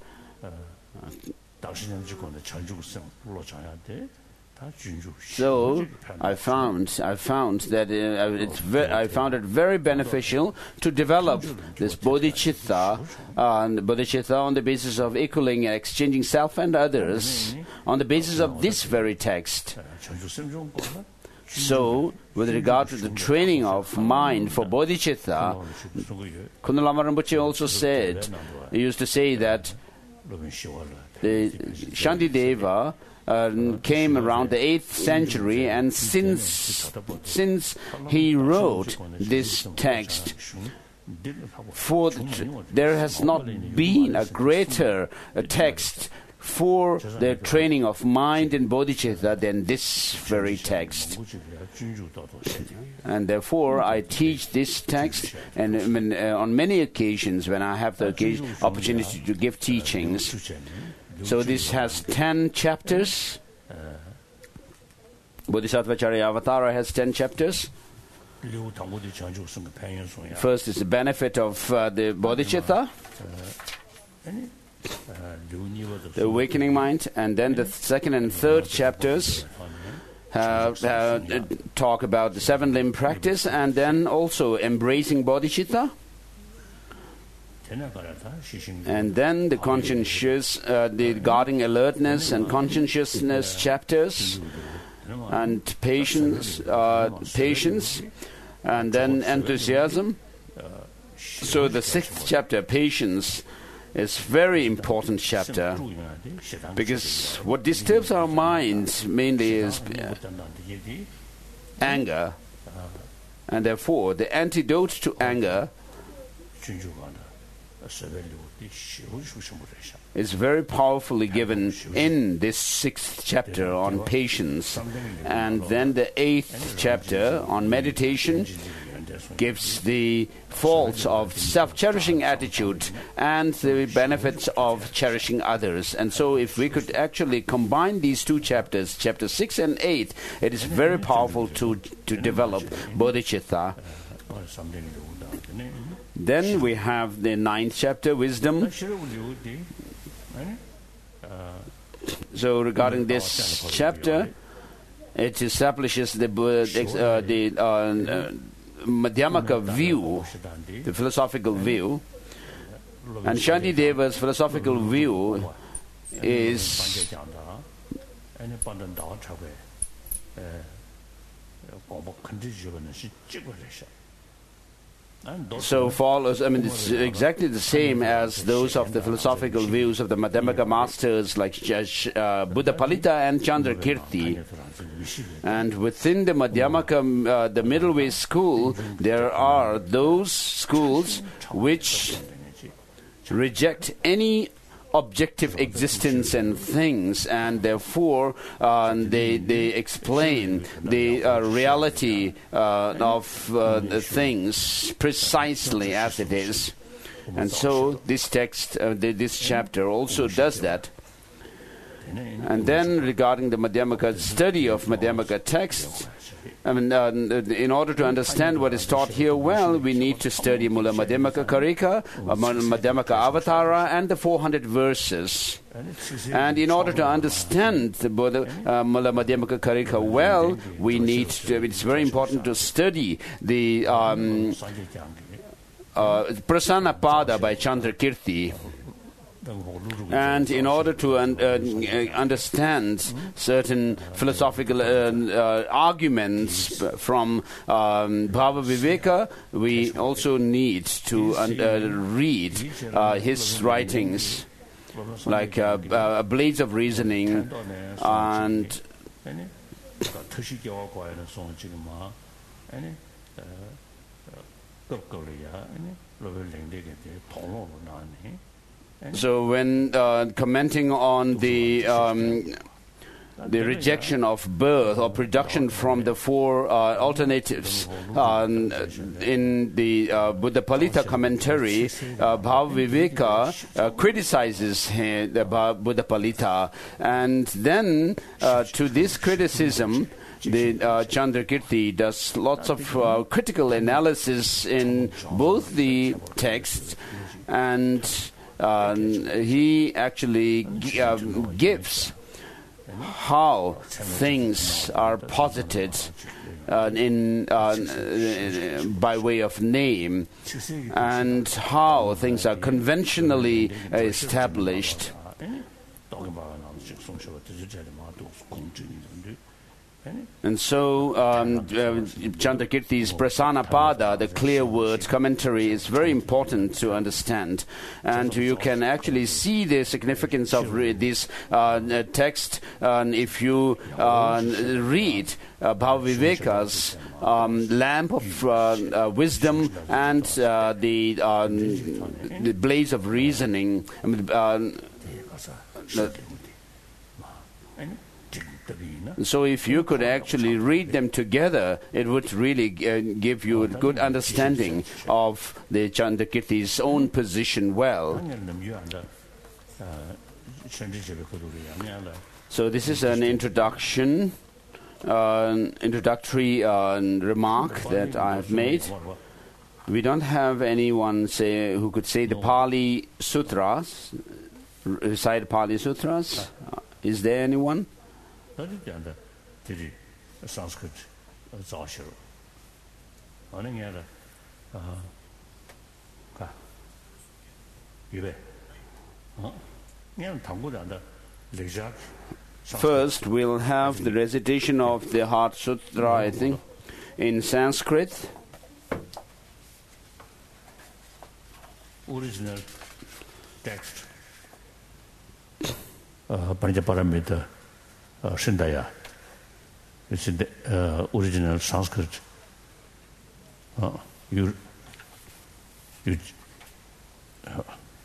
So I found I found that uh, it's ve- I found it very beneficial to develop this bodhicitta, uh, bodhicitta on the basis of equaling and exchanging self and others on the basis of this very text. So, with regard to the training of mind for bodhicitta, Khuno Lama Rinpoche also said, he used to say that the Shantideva uh, came around the eighth century, and since since he wrote this text, for the, there has not been a greater uh, text for the training of mind in bodhicitta than this very text. And therefore I teach this text, and I mean, uh, on many occasions when I have the occasion, opportunity to give teachings. So this has ten chapters. Bodhisattva Charyavatara has ten chapters. First is the benefit of uh, the bodhicitta, the awakening mind, and then the second and third chapters uh, uh, talk about the seven limb practice, and then also embracing bodhicitta, and then the conscientious, uh, the guarding alertness and conscientiousness chapters, and patience, uh, patience, and then enthusiasm. So the sixth chapter, patience, is very important chapter, because what disturbs our minds mainly is anger, and therefore the antidote to anger is very powerfully given in this sixth chapter on patience, and then the eighth chapter on meditation gives the faults of self-cherishing attitude and the benefits of cherishing others. And so if we could actually combine these two chapters, chapter six and eight, it is very powerful to, to develop bodhicitta. Then we have the ninth chapter, wisdom. So regarding this chapter, it establishes the, uh, the uh, uh, Madhyamaka view, the philosophical view, and Shantideva's philosophical view is so follows, I mean, it's exactly the same as those of the philosophical views of the Madhyamaka masters like uh, Buddhapalita and Chandrakirti. And within the Madhyamaka, uh, the middle way school, there are those schools which reject any objective existence and things, and therefore uh, they they explain the uh, reality uh, of uh, the things precisely as it is. And so this text, uh, the, this chapter also does that. And then regarding the Madhyamaka study of Madhyamaka texts, I mean, uh, in order to understand what is taught here well, we need to study Mula Madhyamaka Karika, uh, Madhyamaka Avatara, and the four hundred verses. And in order to understand the Buddha, uh, Mula Madhyamaka Karika well, we need to, it's very important to study the um, uh, Prasanna Pada by Chandrakirti. And in order to un- uh, understand certain philosophical uh, uh, arguments from um, Bhava Viveka, we also need to uh, read uh, his writings, like uh, uh, Blades of Reasoning and so when uh, commenting on the um, the rejection of birth or production from the four uh, alternatives uh, in the uh, Buddhapalita commentary, uh, Bhava Viveka uh, criticizes uh, the Buddhapalita, and then uh, to this criticism, the uh, Chandrakirti does lots of uh, critical analysis in both the texts, and Uh, he actually g- uh, gives how things are posited uh, in uh, by way of name, and how things are conventionally uh, established. And so um, uh, Chandrakirti's Prasanapada, the clear words commentary, is very important to understand. And you can actually see the significance of re- this uh, text uh, if you uh, read uh, Bhavaviveka's um, lamp of uh, uh, wisdom and uh, the, uh, the blaze of reasoning. I mean, uh, the, So if you could actually read them together, it would really uh, give you a good understanding of the Chandrakirti's own position well. So this is an introduction, uh, an introductory uh, remark that I've made. We don't have anyone say who could say the Pali Sutras, recite Pali Sutras. Uh, is there anyone? Sanskrit, Zashir. First, we'll have the recitation of the Heart Sutra, I think, in Sanskrit. Original text. Panchaparamita. Uh, Shindaya. It's in the uh, original Sanskrit. Uh, you, you, uh,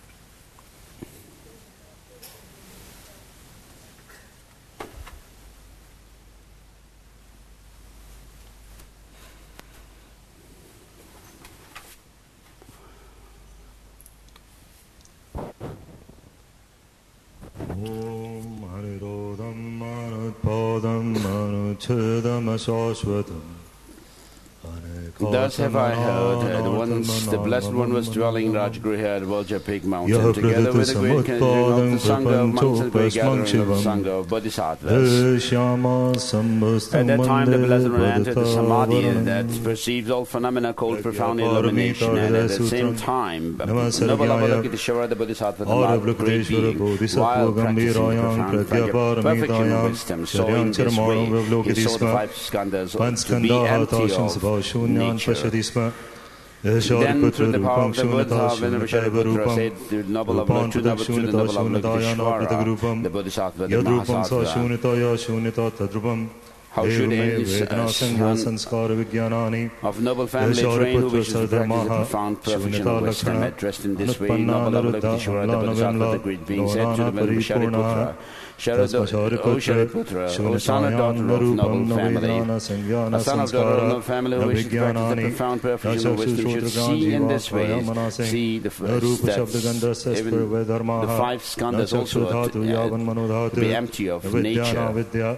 Thus have I heard that once the Blessed One was dwelling in Rajagriha at Valjapik mountain, together with the great gathering of the Sangha of monks and great gathering of the Sangha of Bodhisattvas. At that time the Blessed One entered the Samadhi that perceives all phenomena called profound illumination, and at the same time Noble Avalokiteshvara the Bodhisattva, the Lord great being, while practicing profound prajna, perfect human wisdom, so in this way he saw the five skandhas to be empty of nature. Then through the power of the Buddha, when Vishariputra said to the noble Avalokiteshvara, to the noble Avalokiteshvara, the Bodhisattva, the Mahasattva, how should any son of noble family train who wishes to practice the profound perfection of wisdom, addressed in this way, noble Avalokiteshvara, the Bodhisattva, the great being, said to the venerable Vishariputra, Sharada, O Shariputra, O son and daughter of noble family, a son of daughter of noble family who wishes to practice the profound perfection of wisdom should see in this way, see the first steps, even the five skandhas also uh, to be empty of nature.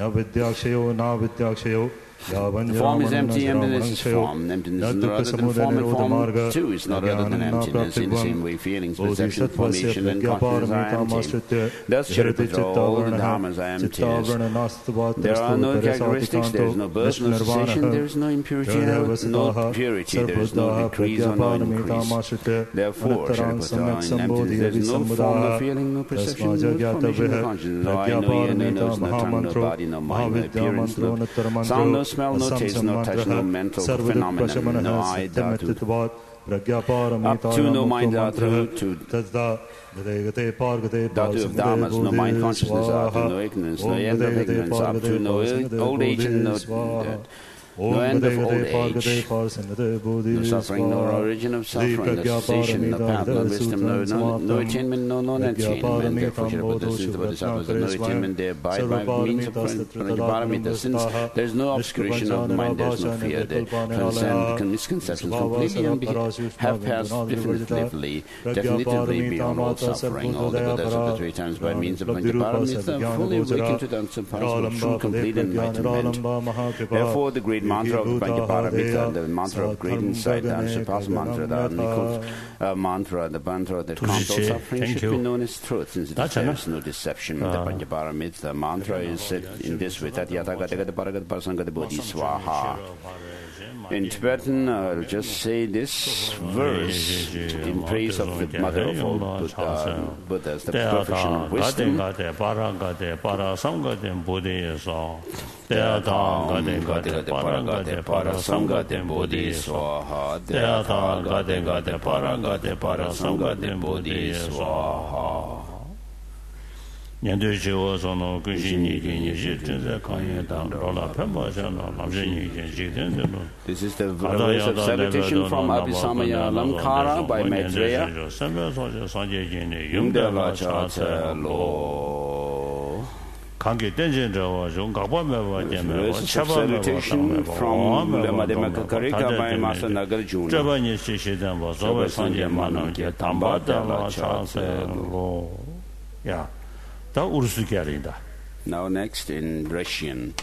The form is empty, emptiness is form. Emptiness is not other than form, and form too is not other than emptiness. In the same way, feelings, perception, formation, and consciousness are empty. Thus, Shariputra, all the dharmas are emptiness. There are no characteristics, there is no birth, no cessation, there is no impurity, no purity, there is no decrease or no increase. Therefore, Shariputra, in emptiness, there is no form, no feeling, no perception, no formation, no consciousness, no I, no ear, no nose, no tongue, no body, no mind, no appearance, no sound, no smell, no taste, no touch, no mental phenomenon, no eye, dhatu, up to no mind dhatu, to dhatu of dharmas, no mind consciousness, dhatu, no ignorance, no end of ignorance, up to no old age and no death. No end of old age, no suffering, no origin of suffering, no cessation, no path, no wisdom, no, no, no attainment, no non-attainment. Therefore, Shariputra, since the Bodhisattvas have no attainment, they abide by means of Panchaparamita. Since there is no obscuration of the mind, there is no fear. They transcend misconceptions completely and be, have passed definitively, definitively beyond all suffering. All the Buddhas of the three times by means of Panchaparamita fully awakened to the unsurpassable true, complete enlightenment. Therefore, the great mantra of Panchaparamita, the mantra of great insight, the unsurpassed mantra, the unequaled uh, mantra, the mantra that calms all suffering should be known as truth, since there is no deception. The Panchaparamita, the mantra is said in this way, Tat Yata Gata Gata Paragata Parasangata Bodhi Swaha. In Tibetan, I'll just say this verse in praise of the mother of all Buddha, Buddhas, the perfection of wisdom. Teatang Gade Gade Paragade Parasamgade Bodhi Swaha Teatang Gade Gade Paragade Parasamgade Bodhi Swaha Nyande Jiwa Sono Kushini Gini Jitin Kanye Dang Rola Pemba Jana Lamjini Jitin. This is the verse of salutation from Abhisamaya Lamkara by Maitreya. Yungdeva Chate Lo. Verse of salutation from Lamadema Karika by Master Nagarjuna. Java Sanje Mananke Tamba Deva Chate Lo. Yeah. Now next in Russian,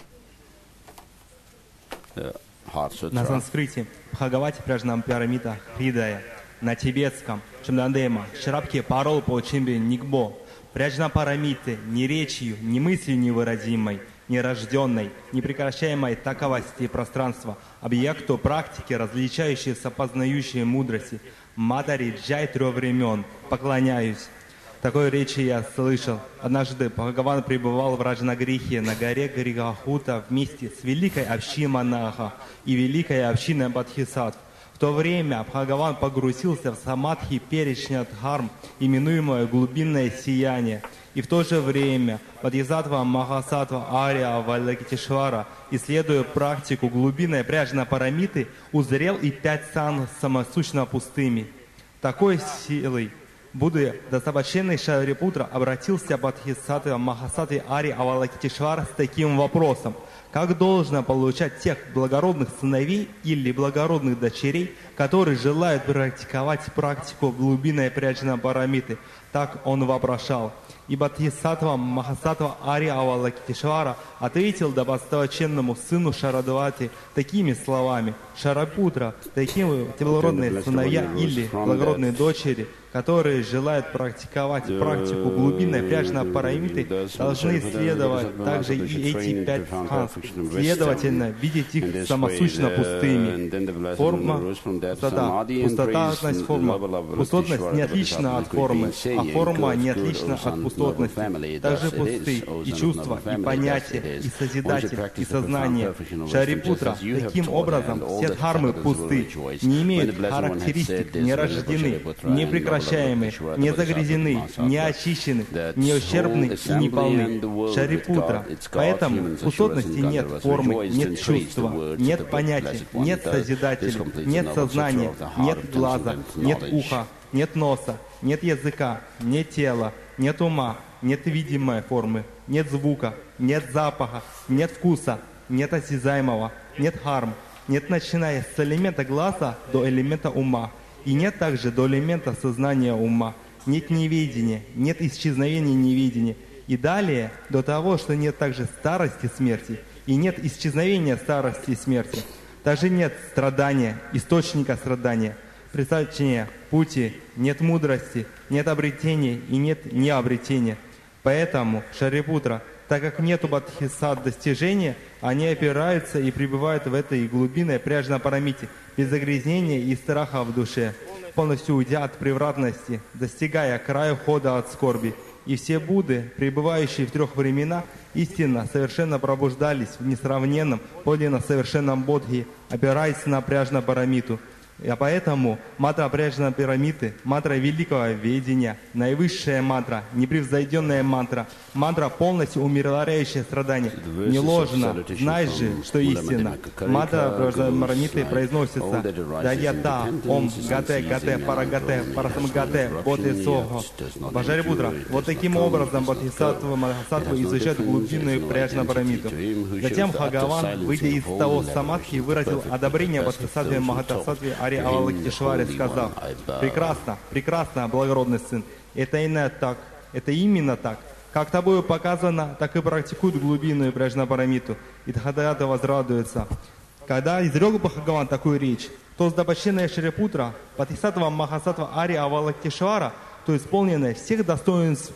the Heart Sutra. На санскрите Бхагавати Пряжнам Пирамида Хридая, на тибетском Чамдандема Шрабки Парол Получимби Никбо, Пряжна Парамиты, ни речью, ни мыслью невыразимой, нерожденной, непрекращаемой таковости пространства, объекту практики, различающейся познающей мудрости, Матари Джай трех времен, поклоняюсь. Такой речи я слышал. Однажды Бхагаван пребывал в Раджнагрихе на горе Григахута вместе с великой общиной монаха и великой общиной бодхисаттв. В то время Бхагаван погрузился в самадхи перечня дхарм, именуемое глубинное сияние. И в то же время бодхисаттва Махасаттва Ария Авалокитешвара, исследуя практику глубинной Пряжна Парамиты, узрел и пять сан самосущно пустыми. Такой силой Будда, достопочтенный Шарипутра, обратился к Бодхисаттве Махасаттве Ари Авалокитешвара с таким вопросом: как должно получать тех благородных сыновей или благородных дочерей, которые желают практиковать практику глубинной Пряжна Парамиты? Так он вопрошал. И Бодхисаттва Махасаттва Ари Авалокитешвара ответил достопочтенному сыну Шарадвати такими словами: Шарипутра, такие благородные сыновья или благородные дочери, которые желают практиковать практику глубинной Пряжна Парамиты, должны следовать также и эти пять ханс. Следовательно, видеть их самосущно пустыми. Форма, пустота. Пустотность форма. Пустотность не отлична от формы, а форма не отлична от пустотности. Также пусты и чувства, и понятия, и созидатель, и сознание. Шарипутра, таким образом, все дхармы пусты, не имеют характеристик, не рождены, не прекращаются, не загрязнены, не очищены, не ущербны и не полны. Шарипутра. Поэтому в пустотности нет формы, нет чувства, нет понятия, нет созидателя, нет сознания, нет глаза, нет уха, нет носа, нет языка, нет тела, нет ума, нет видимой формы, нет звука, нет запаха, нет вкуса, нет осязаемого, нет харм, нет начиная с элемента глаза до элемента ума. И нет также до элемента сознания ума, нет неведения, нет исчезновения неведения. И далее до того, что нет также старости смерти, и нет исчезновения старости и смерти. Также нет страдания, источника страдания, пресечения, пути, нет мудрости, нет обретения и нет необретения. Поэтому, Шарипутра, так как нету бодхисаттв достижения, они опираются и пребывают в этой глубинной Пряжна Парамите, без загрязнения и страха в душе, полностью уйдя от превратности, достигая края входа от скорби. И все Будды, пребывающие в трех времена, истинно совершенно пробуждались в несравненном, подлинно совершенном Бодхи, опираясь на Пряжна Парамиту. И поэтому мантра Пряжна Парамиты, мантра великого ведения, наивысшая мантра, непревзойденная мантра, мантра, полностью умиротворяющая страдания. Не ложно, знай же, что истина. Мантра Пряжна Парамиты произносится Дайята, Ом, Гате, Гате, Парагате, Парасамгате, Боте, Сохо. Баджарипутра. Вот таким образом Бодхисаттва Махасаттва изучают глубинную Пряжна Парамиту. Затем Бхагаван, выйдя из того самадхи, выразил одобрение Бодхисаттве Махасаттве Ари Авалокитешваре, сказав: прекрасно, прекрасно, благородный сын, это именно так, это именно так. Как тобою показано, так и практикуют глубинную Пряжна Парамиту, и Дхадата возрадуется. Когда изрек Бхагаван такую речь, то достопочтенная Шарипутра, Бодхисаттва Махасаттва Ари Авалокитешвара, то исполненная всех достоинств,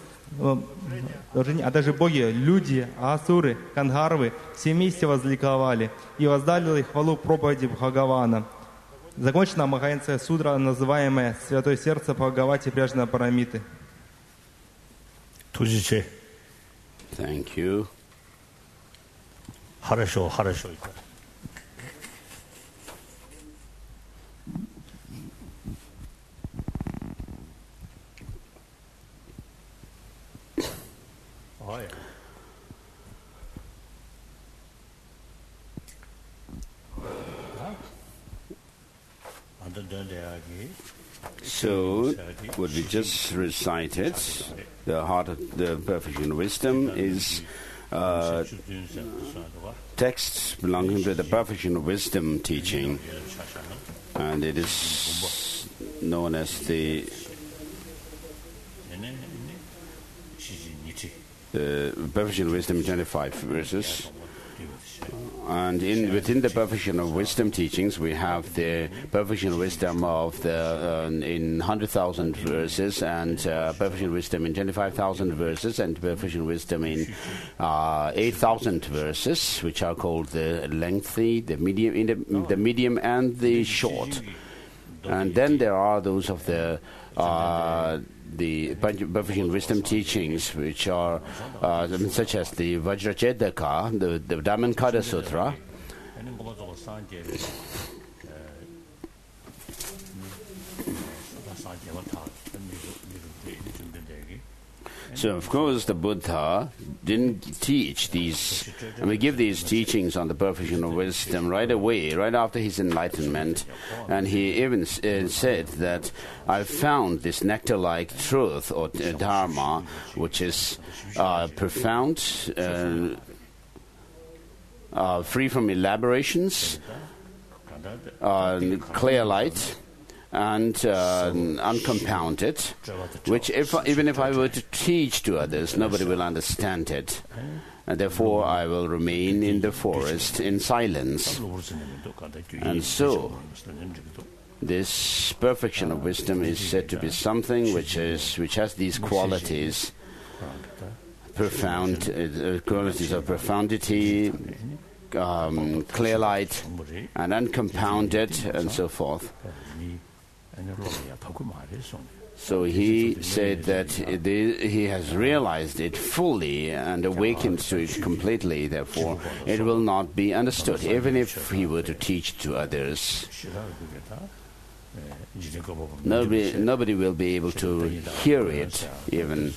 а даже боги, люди, асуры, кандхарвы, все вместе возликовали и воздали хвалу проповеди Бхагавана. Закончена Махаянская судра, называемая «Святое сердце Бхагавати Пряжна Парамиты». Thank you. хорошо, хорошо. So, what we just recited, the heart of the perfection of wisdom, is uh, texts belonging to the perfection of wisdom teaching, and it is known as the the perfection of wisdom, twenty-five verses. And in within the perfection of wisdom teachings, we have the perfection of wisdom of the uh, in one hundred thousand verses, and uh, perfection of wisdom in twenty-five thousand verses, and perfection of wisdom in uh, eight thousand verses, which are called the lengthy, the medium, in the, the medium, and the short. And then there are those of the uh, the perfection wisdom teachings, which are uh, such as the Vajracchedaka, the, the Dhammapada Sutra. So, of course, the Buddha didn't teach these, I mean, give these teachings on the perfection of wisdom right away, right after his enlightenment. And he even uh, said that I found this nectar-like truth, or uh, Dharma, which is uh, profound, uh, uh, free from elaborations, uh, clear light, and uh, uncompounded, which if, even if I were to teach to others, nobody will understand it. And therefore I will remain in the forest in silence. And so, this perfection of wisdom is said to be something which is which has these qualities, profound uh, qualities of profundity, um, clear light, and uncompounded, and so forth. So he said that he has realized it fully and awakened to it completely, therefore it will not be understood, even if he were to teach to others. Nobody, nobody will be able to hear it, even.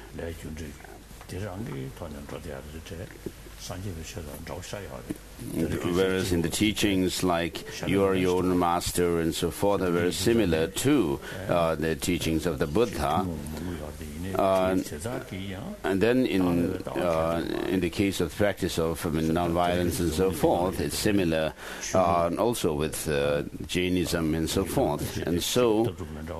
Whereas in the teachings like you are your own master and so forth are very similar to uh, the teachings of the Buddha. Uh, and then in uh, in the case of practice of I mean, non-violence and so forth, it's similar uh, also with uh, Jainism and so forth. And so,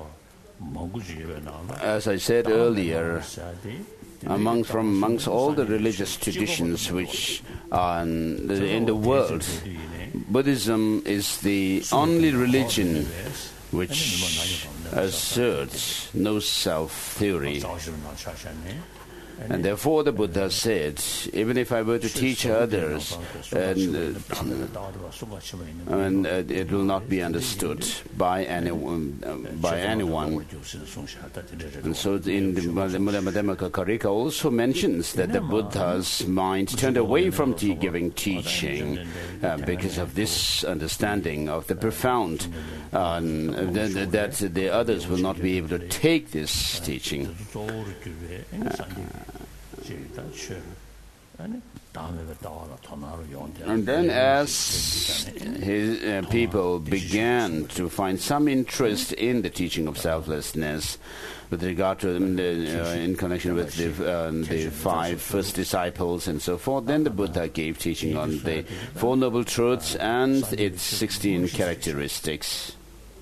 as I said earlier, Among, from amongst all the religious traditions which are in the, in the world, Buddhism is the only religion which asserts no self-theory. And therefore the Buddha said, even if I were to teach others, and, uh, and uh, it will not be understood by anyone. Uh, by anyone. And so in the Madhyamaka Karika also mentions that the Buddha's mind turned away from te- giving teaching uh, because of this understanding of the profound, uh, that, that the others will not be able to take this teaching. Uh, And then as his uh, people began to find some interest in the teaching of selflessness with regard to um, the, uh, in connection with the, uh, the five first disciples and so forth, then the Buddha gave teaching on the Four Noble Truths and its sixteen characteristics.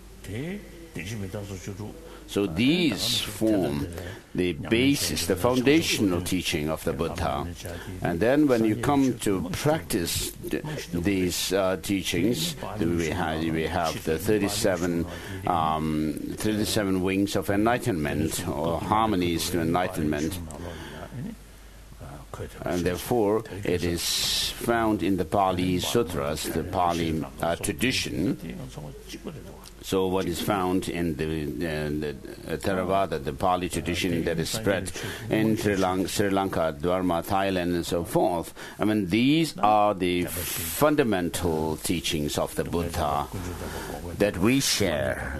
So these form the basis, the foundational teaching of the Buddha. And then when you come to practice th- these uh, teachings, we have, we have the thirty-seven, um, thirty-seven wings of enlightenment, or harmonies to enlightenment. And therefore, it is found in the Pali Sutras, the Pali uh, tradition. So what is found in the, uh, the uh, Theravada, the Pali tradition that is spread in Sri Lanka, Sri Lanka, Dharma, Thailand, and so forth, I mean, these are the fundamental teachings of the Buddha that we share.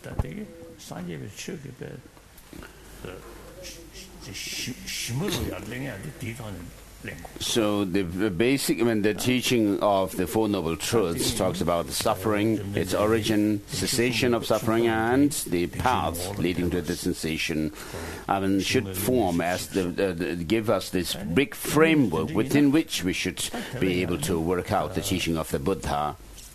So the basic, I mean, the teaching of the Four Noble Truths talks about the suffering, its origin, cessation of suffering, and the path leading to the cessation. I mean, should form as the, the, the give us this big framework within which we should be able to work out the teaching of the Buddha.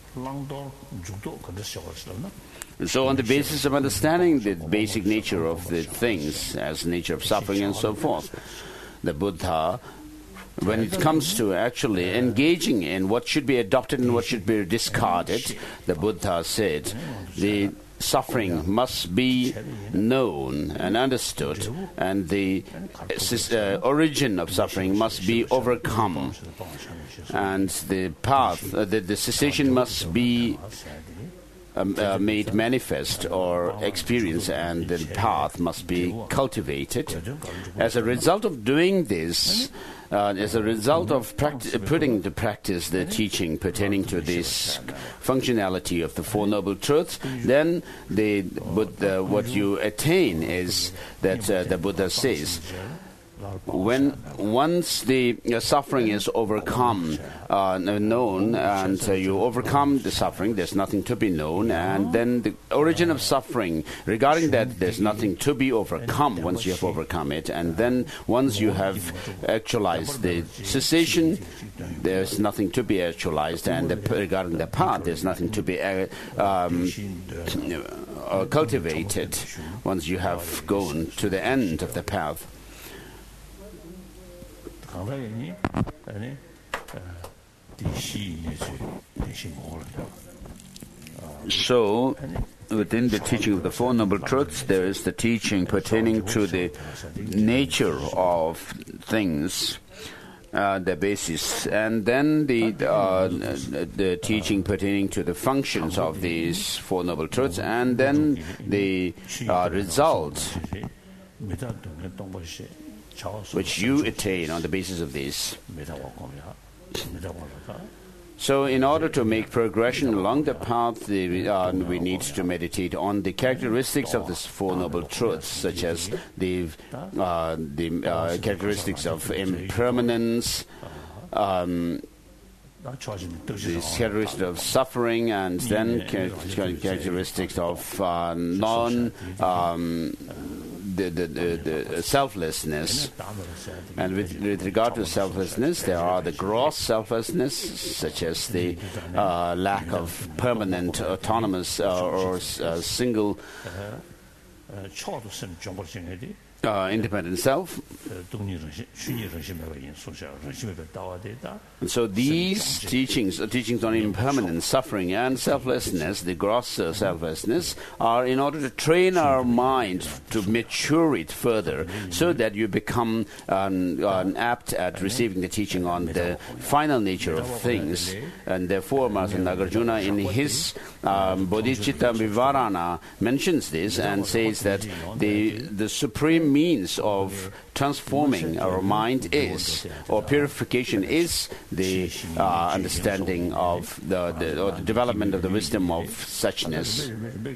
So on the basis of understanding the basic nature of the things as nature of suffering and so forth, the Buddha, when it comes to actually engaging in what should be adopted and what should be discarded, the Buddha said the suffering must be known and understood, and the uh, origin of suffering must be overcome, and the path, uh, the, the cessation must be Um, uh, made manifest or experienced, and the path must be cultivated. As a result of doing this, uh, as a result of practi- putting into practice the teaching pertaining to this functionality of the Four Noble Truths, then the Buddha, what you attain is that uh, the Buddha says, when once the uh, suffering is overcome, uh, known, and uh, you overcome the suffering, there's nothing to be known, and then the origin of suffering, regarding that, there's nothing to be overcome once you have overcome it, and then once you have actualized the cessation, there's nothing to be actualized, and the, regarding the path, there's nothing to be uh, um, uh, cultivated once you have gone to the end of the path. So, within the teaching of the Four Noble Truths, there is the teaching pertaining to the nature of things, uh, the basis, and then the uh, the teaching pertaining to the functions of these Four Noble Truths, and then the uh, result which you attain on the basis of this. So in order to make progression along the path, the, uh, we need to meditate on the characteristics of the Four Noble Truths, such as the, uh, the uh, characteristics of impermanence, um, the characteristics of suffering, and then characteristics of uh, non um, The, the, the, the selflessness. And with, with regard to selflessness, there are the gross selflessness, such as the uh, lack of permanent, autonomous, uh, or uh, single uh, independent self. And so these teachings, uh, teachings on impermanence, suffering, and selflessness, the gross uh, selflessness, are in order to train our mind to mature it further, so that you become um, um, apt at receiving the teaching on the final nature of things. And therefore, Master Nagarjuna, in his um, Bodhicitta Vivarana, mentions this and says that the the supreme means of transforming our mind is, or purification is, the uh, understanding of the, the, or the development of the wisdom of suchness.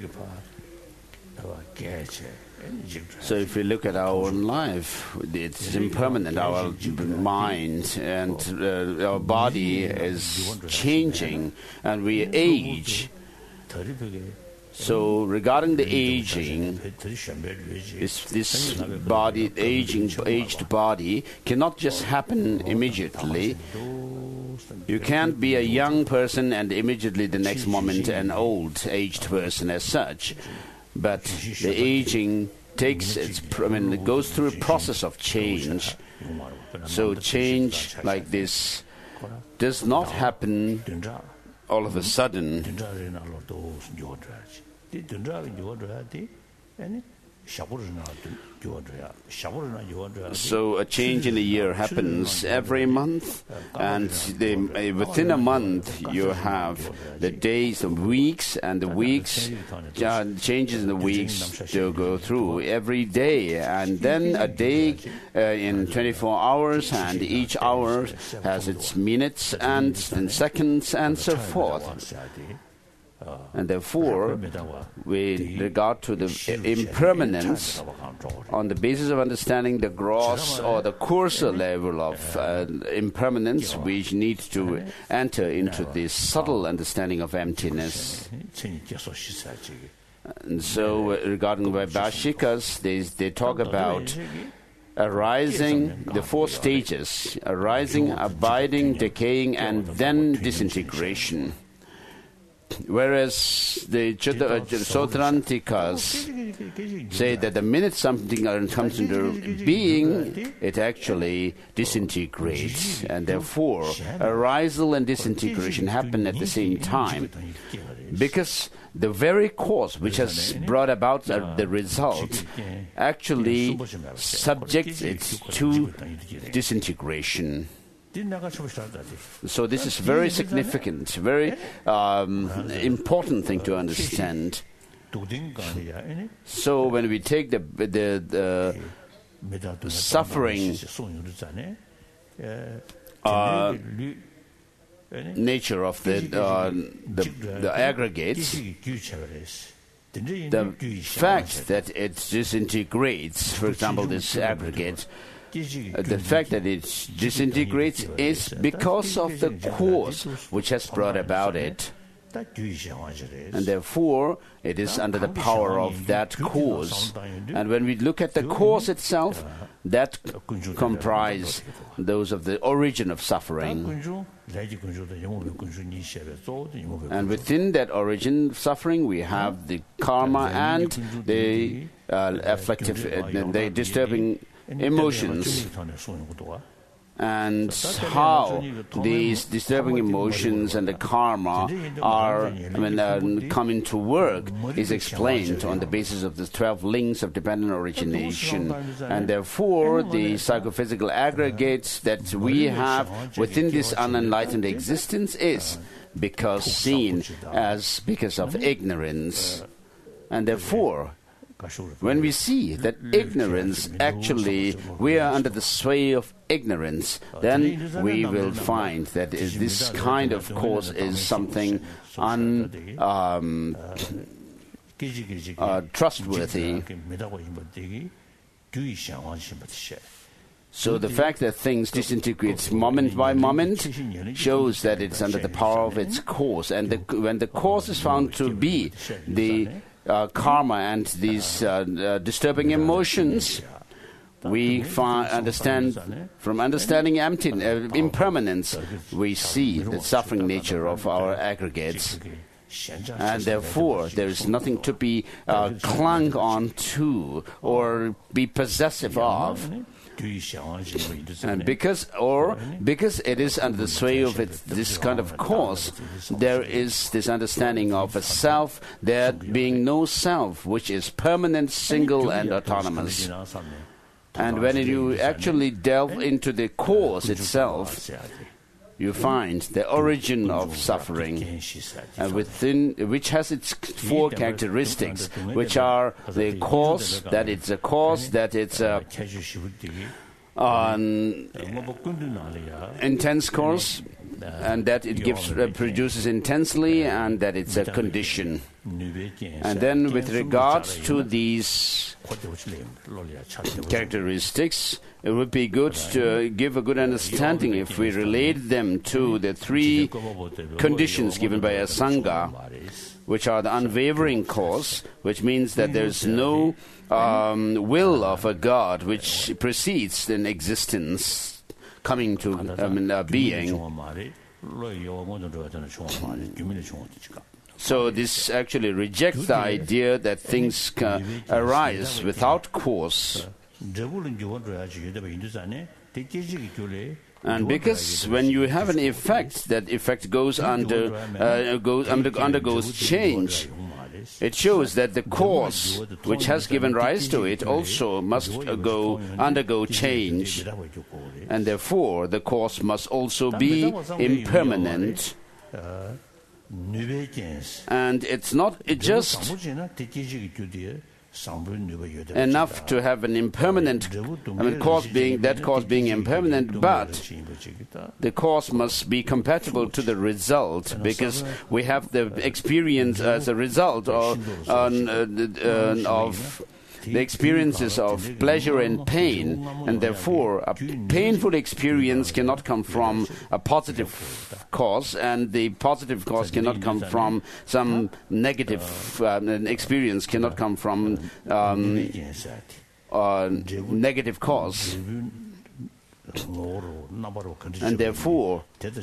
So if we look at our own life, it's impermanent. Our mind and uh, our body is changing, and we age. So regarding the aging, this, this body, aging, aged body cannot just happen immediately. You can't be a young person and immediately the next moment an old, aged person as such. But the aging takes its, I mean, it goes through a process of change. So change like this does not happen all of a sudden. So a change in the year happens every month, and the, uh, within a month you have the days, the weeks, and the weeks, uh, changes in the weeks to go through every day, and then a day uh, in twenty-four hours, and each hour has its minutes and then seconds and so forth. And therefore, with regard to the impermanence, on the basis of understanding the gross or the coarser level of uh, impermanence, we need to enter into this subtle understanding of emptiness. And so, uh, regarding Vaibhashikas, they, they talk about arising, the four stages: arising, abiding, decaying, and then disintegration. Whereas the Sautrantikas say that the minute something comes into being, it actually disintegrates, and therefore arisal and disintegration happen at the same time, because the very cause which has brought about the result actually subjects it to disintegration. So this is very significant, very um, important thing to understand. So when we take the the, the suffering uh, nature of the, uh, the the aggregates, the fact that it disintegrates, for example, this aggregate. Uh, the fact that it disintegrates is because of the cause which has brought about it. And therefore, it is under the power of that cause. And when we look at the cause itself, that comprise those of the origin of suffering. And within that origin of suffering, we have the karma and the uh, afflictive, uh, the disturbing emotions, and how these disturbing emotions and the karma are, I mean, uh, come into work is explained on the basis of the twelve links of dependent origination. And therefore, the psychophysical aggregates that we have within this unenlightened existence is because seen as because of ignorance. And therefore, when we see that ignorance, actually, we are under the sway of ignorance, then we will find that this kind of cause is something un, um, uh, trustworthy. So the fact that things disintegrate moment by moment shows that it's under the power of its cause. And the, when the cause is found to be the Uh, karma and these uh, uh, disturbing emotions, we find, understand from understanding empty, uh, impermanence, we see the suffering nature of our aggregates, and therefore there is nothing to be uh, clung on to or be possessive of. And because, or because it is under the sway of it, this kind of cause, there is this understanding of a self, there being no self, which is permanent, single, and autonomous. And when you actually delve into the cause itself, you find the origin of suffering, and within which has its four characteristics, which are the cause, that it's a cause, that it's a an intense cause, and that it gives uh, produces intensely, and that it's a condition. And then with regard to these characteristics, it would be good to give a good understanding if we relate them to the three conditions given by Asanga, which are the unwavering cause, which means that there's no um, will of a God which precedes an existence coming to um, uh, being. So this actually rejects the idea that things uh, arise without cause. And because when you have an effect, that effect goes under, uh, goes under, undergoes change, it shows that the cause which has given rise to it also must uh, go undergo change, and therefore the cause must also be impermanent. And it's not just enough to have an impermanent, I mean, cause being that cause being impermanent, but the cause must be compatible to the result, because we have the experience as a result of, uh, uh, of the experiences of pleasure and pain, and therefore a painful experience cannot come from a positive cause, and the positive cause cannot come from some negative uh, experience, cannot come from um, uh, negative cause. And therefore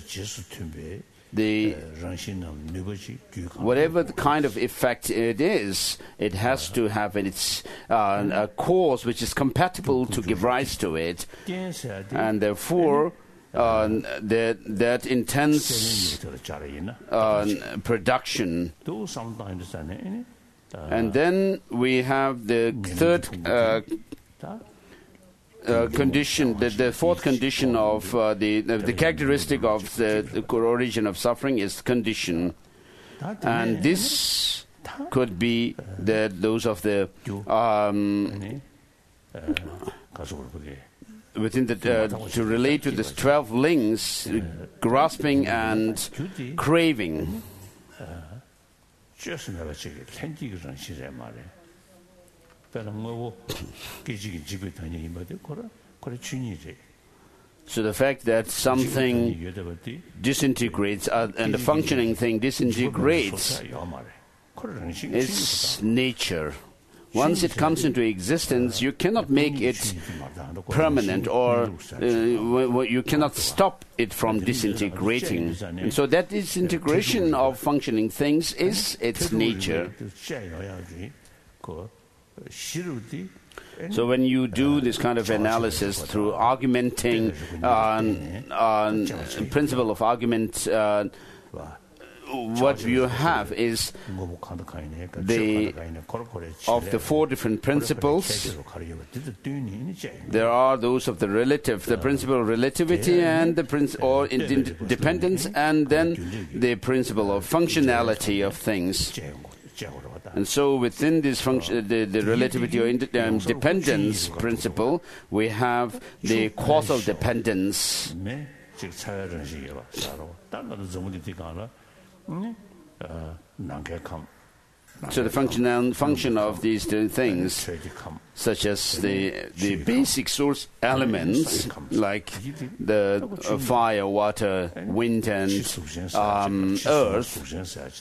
the whatever the kind of effect it is, it has to have its uh, a cause which is compatible to give rise to it, and therefore uh, that that intense uh, production. And then we have the third uh, Uh, condition, the, the fourth condition of uh, the, the the characteristic of the, the origin of suffering is condition, and this could be the those of the um, within the uh, to relate to this twelve links, grasping and craving. So the fact that something disintegrates uh, and the functioning thing disintegrates is nature. Once it comes into existence, you cannot make it permanent, or uh, you cannot stop it from disintegrating. And so that disintegration of functioning things is its nature. So when you do this kind of analysis through argumenting on on principle of argument, uh, what you have is the of the four different principles. There are those of the relative, the principle of relativity, and the princ- or independence, and then the principle of functionality of things. And so within this function, the, the relativity or ind- um, dependence principle, we have the causal dependence. So the function, function of these two things, such as the, the basic source elements, like the uh, fire, water, wind, and um, earth,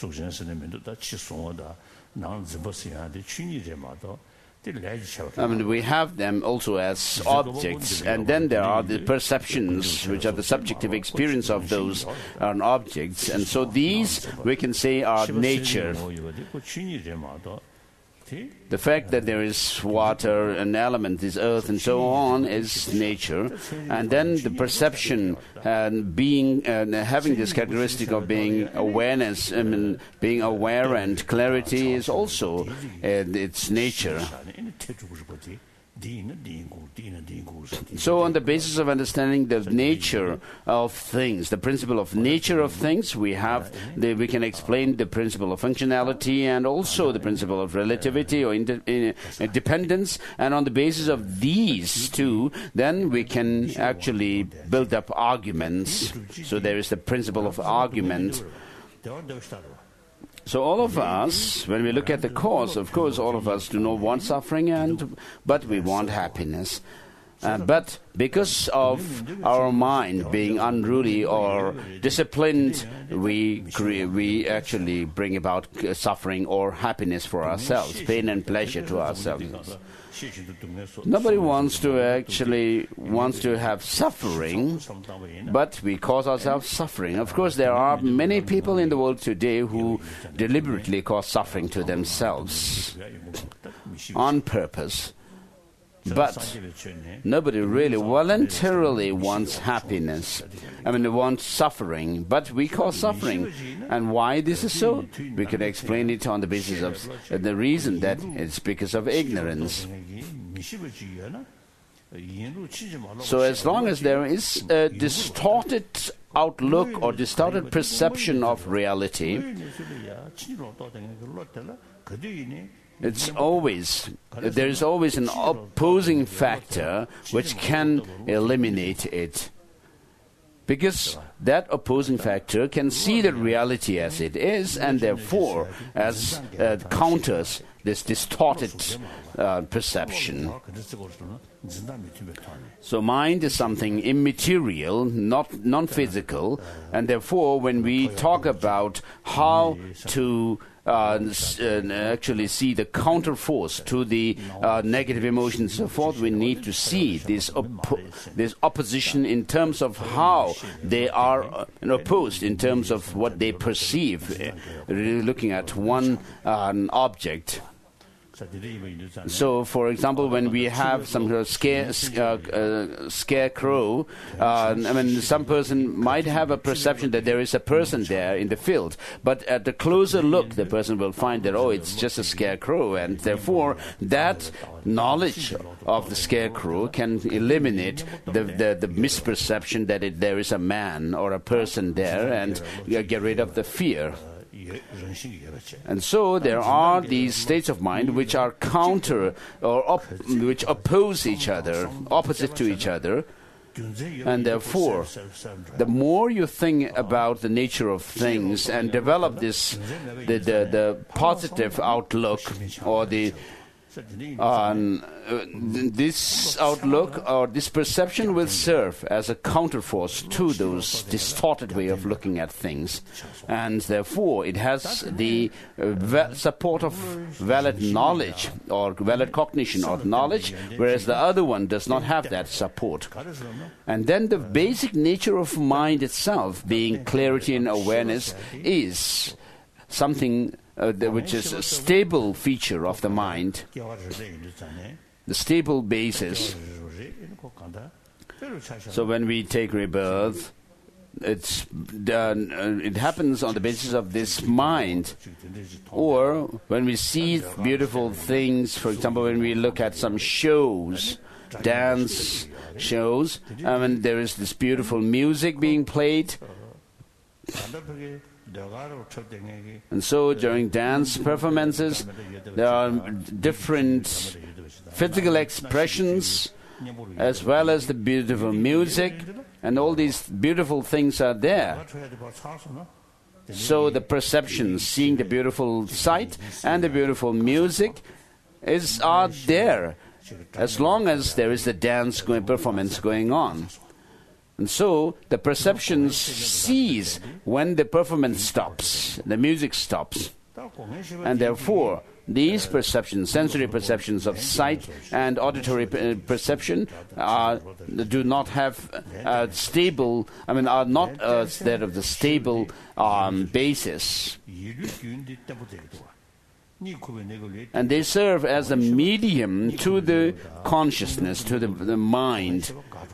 I mean, we have them also as objects, and then there are the perceptions, which are the subjective experience of those um, objects, and so these we can say are nature. The fact that there is water, an element, is earth, and so on, is nature. And then the perception and being, and having this characteristic of being awareness, I mean, being aware and clarity is also uh, its nature. So on the basis of understanding the nature of things, the principle of nature of things, we have the, we can explain the principle of functionality and also the principle of relativity or ind- in, uh, dependence, and on the basis of these two, then we can actually build up arguments. So there is the principle of argument. So all of us, when we look at the cause, of course, all of us do not want suffering, and but we want happiness. Uh, but because of our mind being unruly or disciplined, we cre- we actually bring about uh, suffering or happiness for ourselves, pain and pleasure to ourselves. Nobody wants to actually wants to have suffering, but we cause ourselves suffering. Of course, there are many people in the world today who deliberately cause suffering to themselves on purpose. But nobody really voluntarily wants happiness. I mean, they want suffering, but we call suffering. And why this is so? We could explain it on the basis of uh, the reason that it's because of ignorance. So as long as there is a distorted outlook or distorted perception of reality, it's always, there is always an opposing factor which can eliminate it. Because that opposing factor can see the reality as it is, and therefore as uh, counters this distorted uh, perception. So mind is something immaterial, not non-physical, and therefore when we talk about how to Uh, uh, actually see the counterforce to the uh, negative emotions and so forth, we need to see this, oppo this opposition in terms of how they are uh, opposed, in terms of what they perceive, uh, really looking at one uh, object. So, for example, when we have some uh, scare, uh, uh, scarecrow, uh, I mean, some person might have a perception that there is a person there in the field, but at the closer look, the person will find that, oh, it's just a scarecrow, and therefore that knowledge of the scarecrow can eliminate the, the, the misperception that it, there is a man or a person there, and uh, get rid of the fear. And so there are these states of mind which are counter or op which oppose each other, opposite to each other. And therefore, the more you think about the nature of things and develop this, the, the, the positive outlook or the Um, uh, this outlook or this perception will serve as a counterforce to those distorted way of looking at things, and therefore it has the uh, support of valid knowledge or valid cognition of knowledge, whereas the other one does not have that support. And then the basic nature of mind itself, being clarity and awareness, is something Uh, the, which is a stable feature of the mind, the stable basis. So when we take rebirth, it's done, uh, it happens on the basis of this mind. Or when we see beautiful things, for example, when we look at some shows, dance shows, I mean, there is this beautiful music being played. And so during dance performances, there are different physical expressions as well as the beautiful music, and all these beautiful things are there. So the perceptions, seeing the beautiful sight and the beautiful music, is are there as long as there is a dance going, performance going on. And so the perceptions cease when the performance stops, the music stops. And therefore, these perceptions, sensory perceptions of sight and auditory perception, are, do not have a stable, I mean, are not uh, that of the stable um, basis. And they serve as a medium to the consciousness, to the, the mind.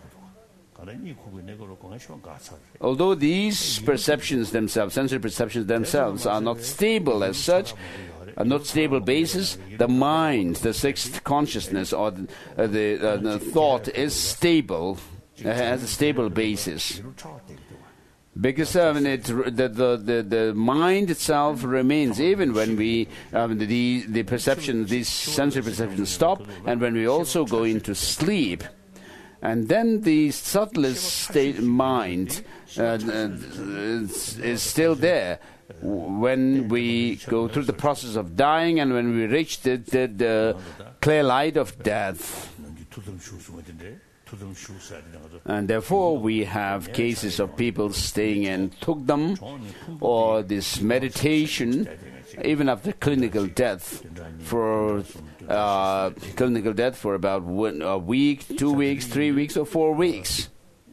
Although these perceptions themselves, sensory perceptions themselves, are not stable as such, are not stable basis, the mind, the sixth consciousness, or the, uh, the, uh, the thought is stable, uh, has a stable basis. Because uh, it, the, the, the, the mind itself remains even when we, um, the, the perception, these sensory perceptions stop, and when we also go into sleep. And then the subtlest state mind uh, is, is still there when we go through the process of dying and when we reach the, the, the clear light of death. And therefore we have cases of people staying in Thukdam or this meditation even after clinical death for uh, clinical death for about one, a week, two weeks, three weeks, or four weeks.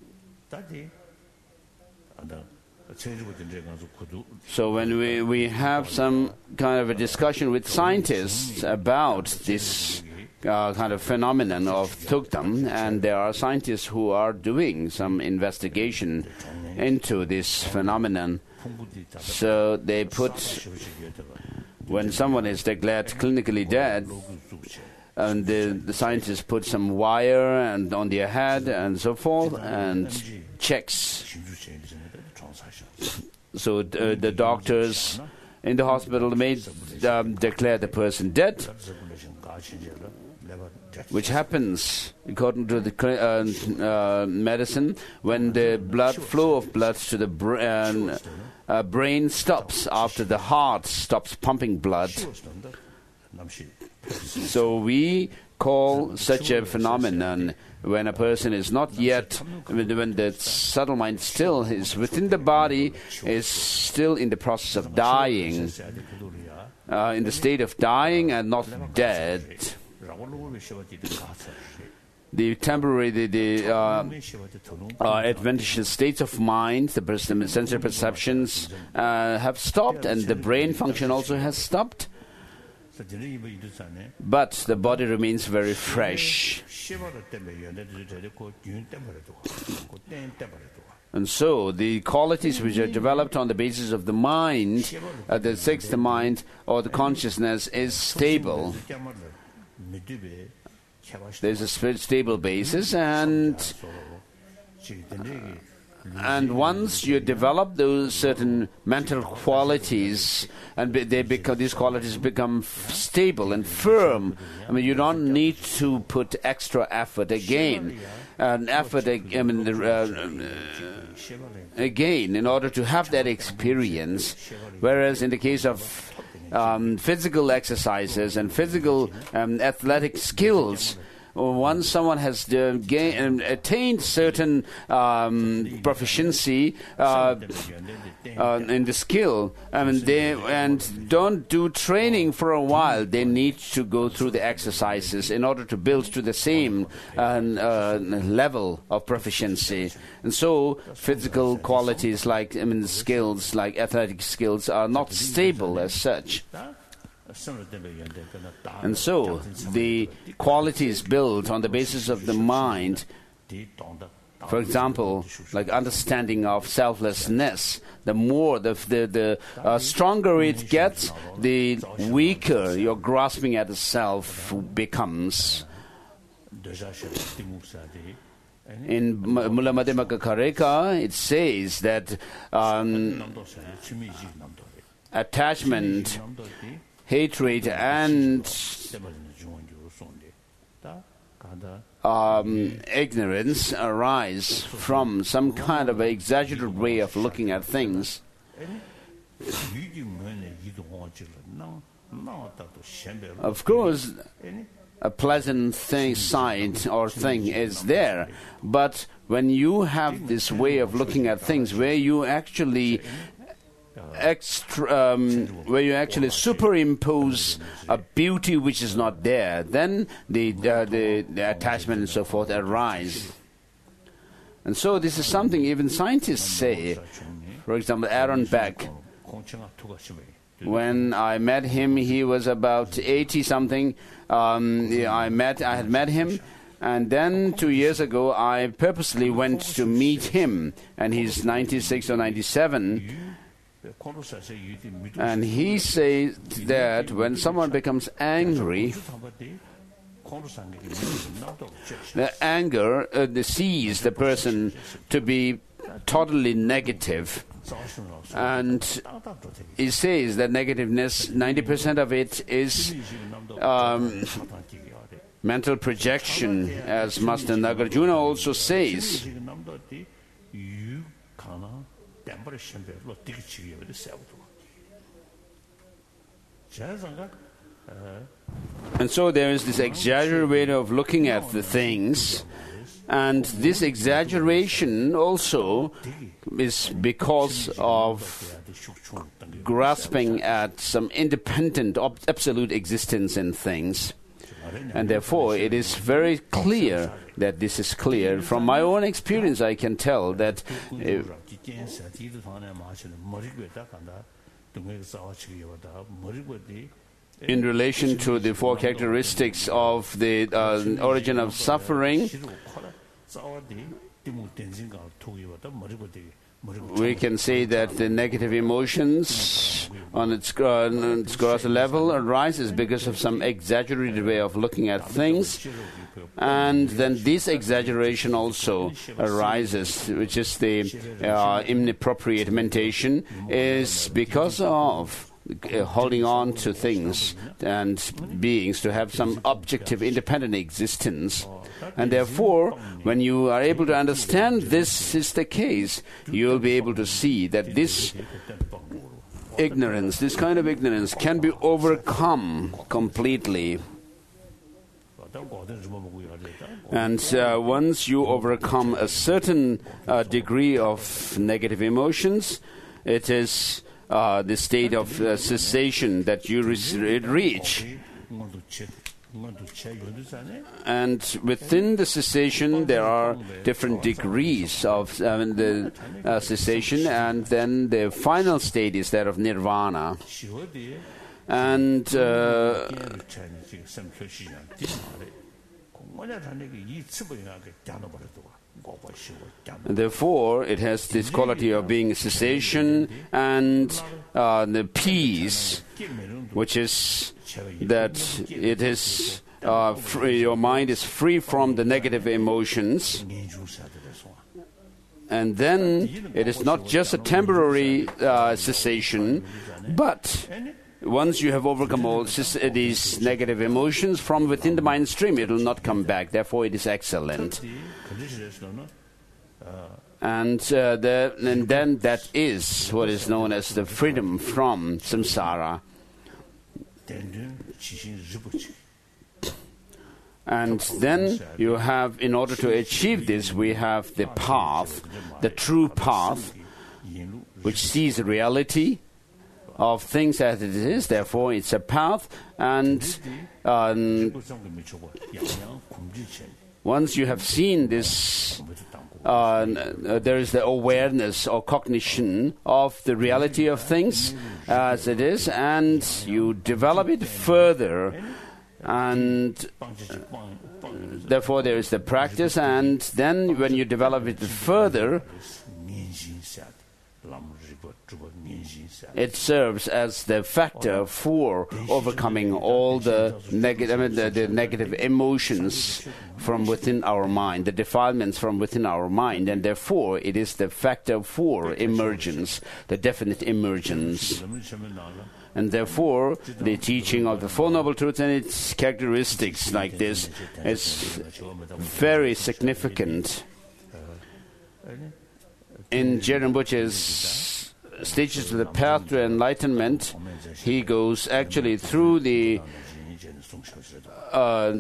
So when we, we have some kind of a discussion with scientists about this uh, kind of phenomenon of Tukdam, and there are scientists who are doing some investigation into this phenomenon. So they put, when someone is declared clinically dead, and the, the scientists put some wire and on their head and so forth and checks. So uh, the doctors in the hospital may um, declare the person dead, which happens according to the uh, uh, medicine when the blood flow of blood to the br- uh, uh, brain stops after the heart stops pumping blood. So we call such a phenomenon when a person is not yet, when the subtle mind still is within the body, is still in the process of dying, uh, in the state of dying and not dead. The temporary, the, the uh, uh, adventitious states of mind, the, the sensory perceptions uh, have stopped, and the brain function also has stopped. But the body remains very fresh. And so the qualities which are developed on the basis of the mind, uh, the sixth mind or the consciousness, is stable. There's a stable basis, and And once you develop those certain mental qualities, and they become, these qualities become f- stable and firm, I mean, you don't need to put extra effort again, an effort, I mean, uh, uh, again, in order to have that experience. Whereas in the case of um, physical exercises and physical um, athletic skills, once someone has uh, gain, uh, attained certain um, proficiency uh, uh, in the skill, I mean, they and don't do training for a while, they need to go through the exercises in order to build to the same uh, uh, level of proficiency. And so, physical qualities like I mean, skills, like athletic skills, are not stable as such. And so, the qualities built on the basis of the mind, for example, like understanding of selflessness, the more, the the, the uh, stronger it gets, the weaker your grasping at the self becomes. In Mullah Madhyamaka Karika, it says that um, attachment, hatred, and um, ignorance arise from some kind of an exaggerated way of looking at things. Of course, a pleasant thing, side or thing is there, but when you have this way of looking at things where you actually Extra, um, where you actually superimpose a beauty which is not there, then the, uh, the the attachment and so forth arise. And so this is something even scientists say. For example, Aaron Beck, when I met him, he was about eighty something. Um, I met, I had met him. And then two years ago, I purposely went to meet him, and he's ninety-six or ninety-seven. And he says that when someone becomes angry, the anger uh, sees the person to be totally negative. And he says that negativeness, ninety percent of it is um, mental projection, as Master Nagarjuna also says. And so there is this exaggerated way of looking at the things, and this exaggeration also is because of grasping at some independent, absolute existence in things. And therefore, it is very clear that this is clear. From my own experience, I can tell that uh, in relation to the four characteristics of the uh, origin of suffering, we can say that the negative emotions on its, uh, on its gross level arises because of some exaggerated way of looking at things. And then this exaggeration also arises, which is the uh, inappropriate mentation, is because of uh, holding on to things and beings to have some objective independent existence. And therefore, when you are able to understand this is the case, you will be able to see that this ignorance, this kind of ignorance, can be overcome completely. And uh, once you overcome a certain uh, degree of negative emotions, it is uh, the state of uh, cessation that you re- reach. And within the cessation, there are different degrees of uh, the uh, cessation, and then the final state is that of nirvana. And uh, therefore, it has this quality of being cessation and uh, the peace, which is that it is uh, free, your mind is free from the negative emotions. And then it is not just a temporary uh, cessation, but once you have overcome all these negative emotions from within the mind stream, it will not come back. Therefore, it is excellent. And, uh, the, and then that is what is known as the freedom from samsara. And then you have, in order to achieve this, we have the path, the true path, which sees the reality of things as it is. Therefore, it's a path. And um, once you have seen this, uh, there is the awareness or cognition of the reality of things as it is, and you develop it further. And uh, therefore, there is the practice, and then when you develop it further, it serves as the factor for overcoming all the, neg- I mean, the, the negative emotions from within our mind, the defilements from within our mind, and therefore it is the factor for emergence, the definite emergence. And therefore, the teaching of the Four Noble Truths and its characteristics like this is very significant. In Je Rinpoche's Stages of the Path to Enlightenment, he goes actually through the uh,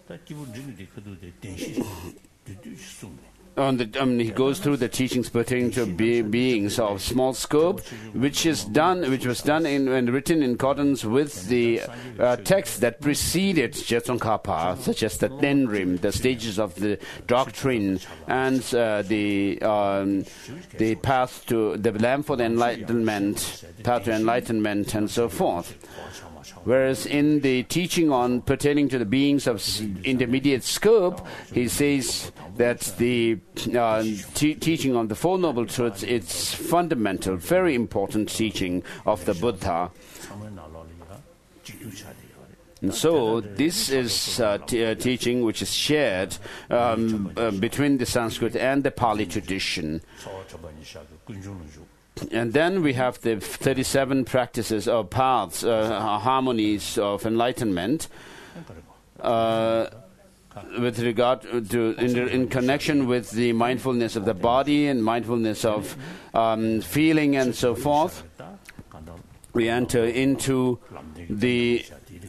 on the, um, he goes through the teachings pertaining to be, beings of small scope, which is done, which was done in, and written in accordance with the uh, text that preceded Je Tsongkhapa, such as the Tenrim, the stages of the doctrine, and uh, the um, the path to the lamp for the enlightenment, path to enlightenment, and so forth. Whereas in the teaching on pertaining to the beings of intermediate scope, he says that the uh, te- teaching on the Four Noble Truths, it's fundamental, very important teaching of the Buddha. And so this is uh, t- uh, teaching which is shared um, uh, between the Sanskrit and the Pali tradition. And then we have the thirty-seven practices or paths, uh, harmonies of enlightenment, uh, with regard to, in, in connection with the mindfulness of the body and mindfulness of um, feeling and so forth. We enter into the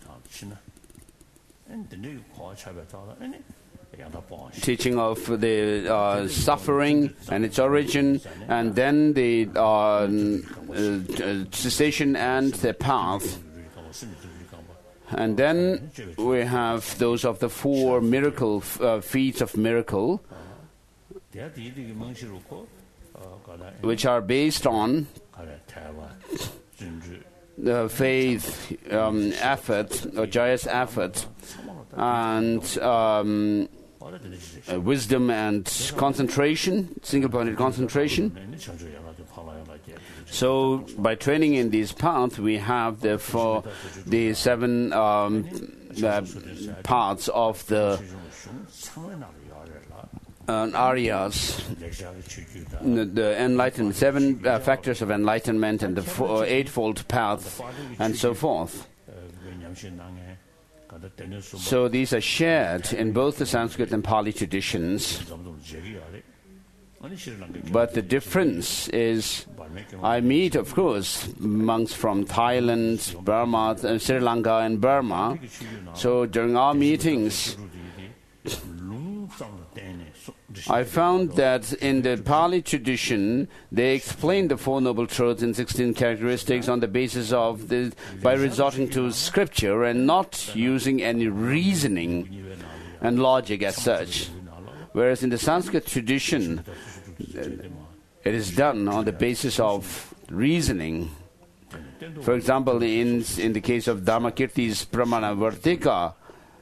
teaching of the uh, suffering and its origin, and then the uh, uh, cessation and the path. And then we have those of the four miracle uh, feats of miracle, which are based on uh, faith, um, effort, or joyous effort, and um, uh, wisdom and concentration, single-pointed concentration. So, by training in these paths, we have therefore the seven um, uh, parts of the uh, Aryas, the, the enlightenment, seven uh, factors of enlightenment, and the four, eightfold path, and so forth. So these are shared in both the Sanskrit and Pali traditions. But the difference is, I meet, of course, monks from Thailand, Burma, uh, Sri Lanka and Burma. So during our meetings, I found that in the Pali tradition, they explain the Four Noble Truths and sixteen characteristics on the basis of the, by resorting to scripture and not using any reasoning and logic as such. Whereas in the Sanskrit tradition, it is done on the basis of reasoning. For example, in, in the case of Dharmakirti's Pramana Vartika,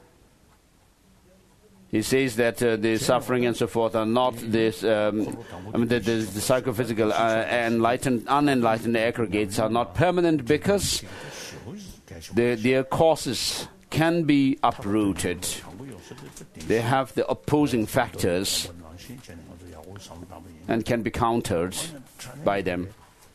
he says that uh, the suffering and so forth are not this, um, I mean, the, the, the psychophysical uh, enlightened, unenlightened aggregates are not permanent because the, their causes can be uprooted. They have the opposing factors and can be countered by them.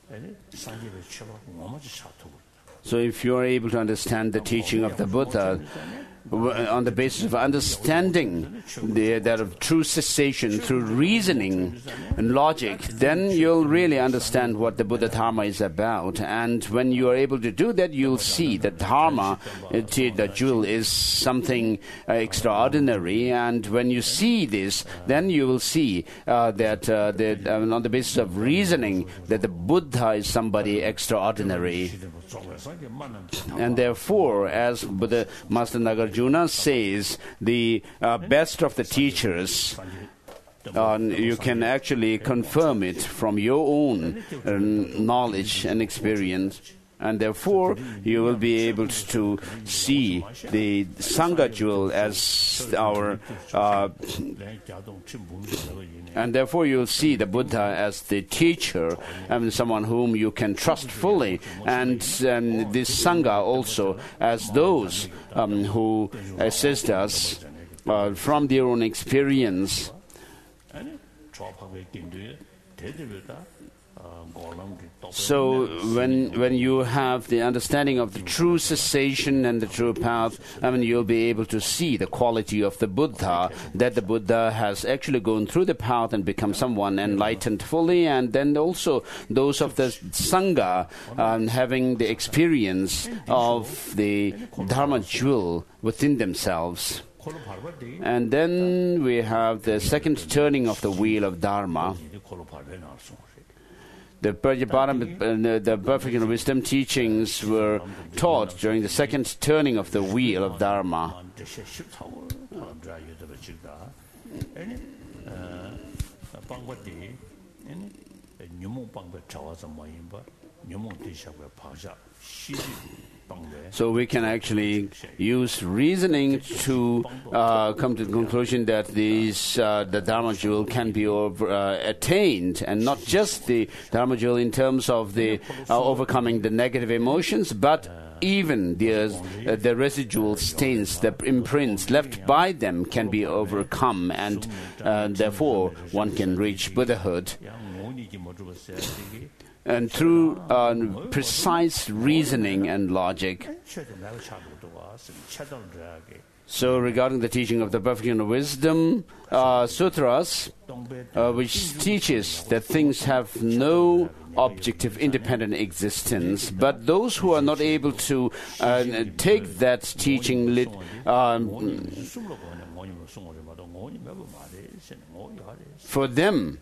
So if you are able to understand the teaching of the Buddha on the basis of understanding the, that of true cessation through reasoning and logic, then you'll really understand what the Buddha Dharma is about. And when you are able to do that, you'll see that Dharma, the jewel, is something uh, extraordinary. And when you see this, then you will see uh, that uh, the, uh, on the basis of reasoning, that the Buddha is somebody extraordinary. And therefore, as Buddha Master Nagarjuna says, the uh, best of the teachers, uh, you can actually confirm it from your own uh, knowledge and experience. And therefore, you will be able to see the Sangha jewel as our, uh, and therefore you'll see the Buddha as the teacher, and someone whom you can trust fully, and um, this Sangha also as those um, who assist us uh, from their own experience. So when when you have the understanding of the true cessation and the true path, I mean, you'll be able to see the quality of the Buddha, that the Buddha has actually gone through the path and become someone enlightened fully, and then also those of the Sangha um, having the experience of the Dharma jewel within themselves. And then we have the second turning of the wheel of Dharma. The, the Perfect and Wisdom teachings were taught during the second turning of the wheel of Dharma. So we can actually use reasoning to uh, come to the conclusion that these, uh, the Dharma jewel can be over, uh, attained, and not just the Dharma jewel in terms of the uh, overcoming the negative emotions, but even the, uh, the residual stains, the imprints left by them can be overcome, and uh, therefore one can reach Buddhahood. And through uh, precise reasoning and logic. So regarding the teaching of the Perfect and Wisdom uh, Sutras, uh, which teaches that things have no objective independent existence, but those who are not able to uh, take that teaching lit, um, for them,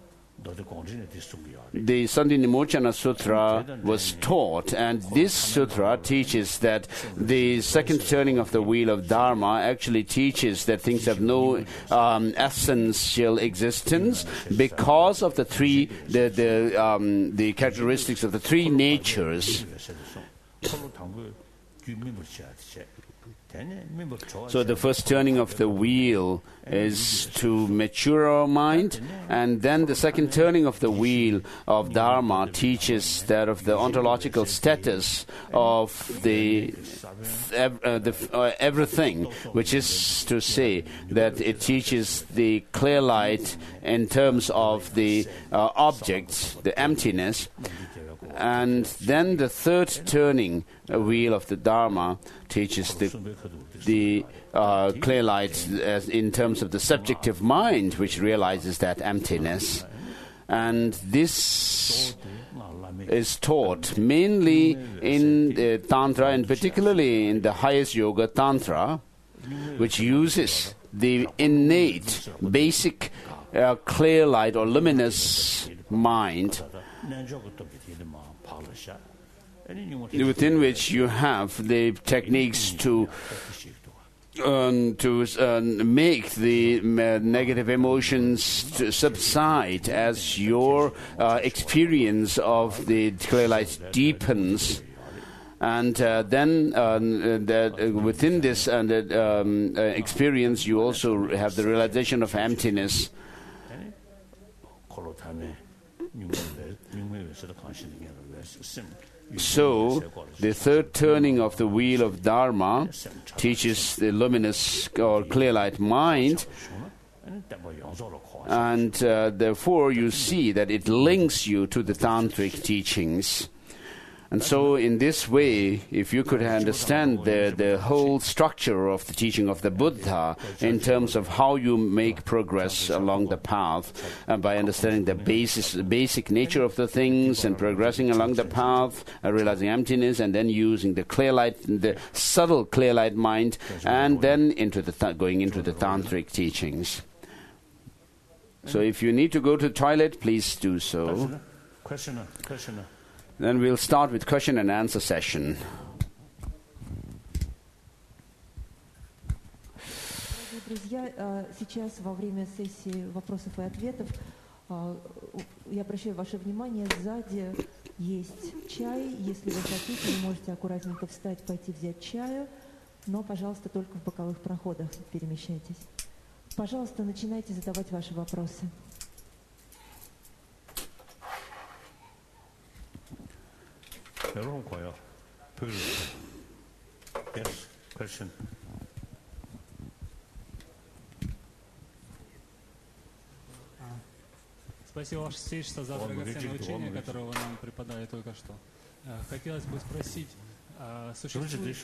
the Sandinimochana Sutra was taught, and this sutra teaches that the second turning of the wheel of Dharma actually teaches that things have no um, essential existence because of the three, the the, um, the characteristics of the three natures. So the first turning of the wheel is to mature our mind, and then the second turning of the wheel of Dharma teaches that of the ontological status of the, uh, the uh, everything, which is to say that it teaches the clear light in terms of the uh, objects, the emptiness. And then the third turning uh, wheel of the Dharma teaches the, the uh, clear light as in terms of the subjective mind, which realizes that emptiness. And this is taught mainly in the Tantra, and particularly in the highest yoga Tantra, which uses the innate, basic, uh, clear light or luminous mind, within which you have the techniques to um, to uh, make the uh, negative emotions to subside as your uh, experience of the clear light deepens. And uh, then uh, that, uh, within this uh, that, um, uh, experience, you also have the realization of emptiness. So, the third turning of the wheel of Dharma teaches the luminous or clear light mind, and uh, therefore you see that it links you to the Tantric teachings. And so in this way, if you could understand the, the whole structure of the teaching of the Buddha in terms of how you make progress along the path, and by understanding the basis, basic nature of the things and progressing along the path, uh, realizing emptiness, and then using the clear light, the subtle clear light mind, and then into the th- going into the Tantric teachings. So if you need to go to the toilet, please do so. Questioner, questioner. Then we'll start with question and answer session. Друзья, сейчас во время сессии вопросов и ответов я обращаю ваше внимание, сзади есть чай. Если вы хотите, вы можете аккуратненько встать, пойти взять чаю, но, пожалуйста, только в боковых проходах перемещайтесь. Пожалуйста, начинайте задавать ваши вопросы. Yes, question. Спасибо, Ваше Святейшество, за драгоценное учение, которое вы нам преподали только что. Хотелось бы спросить, существует...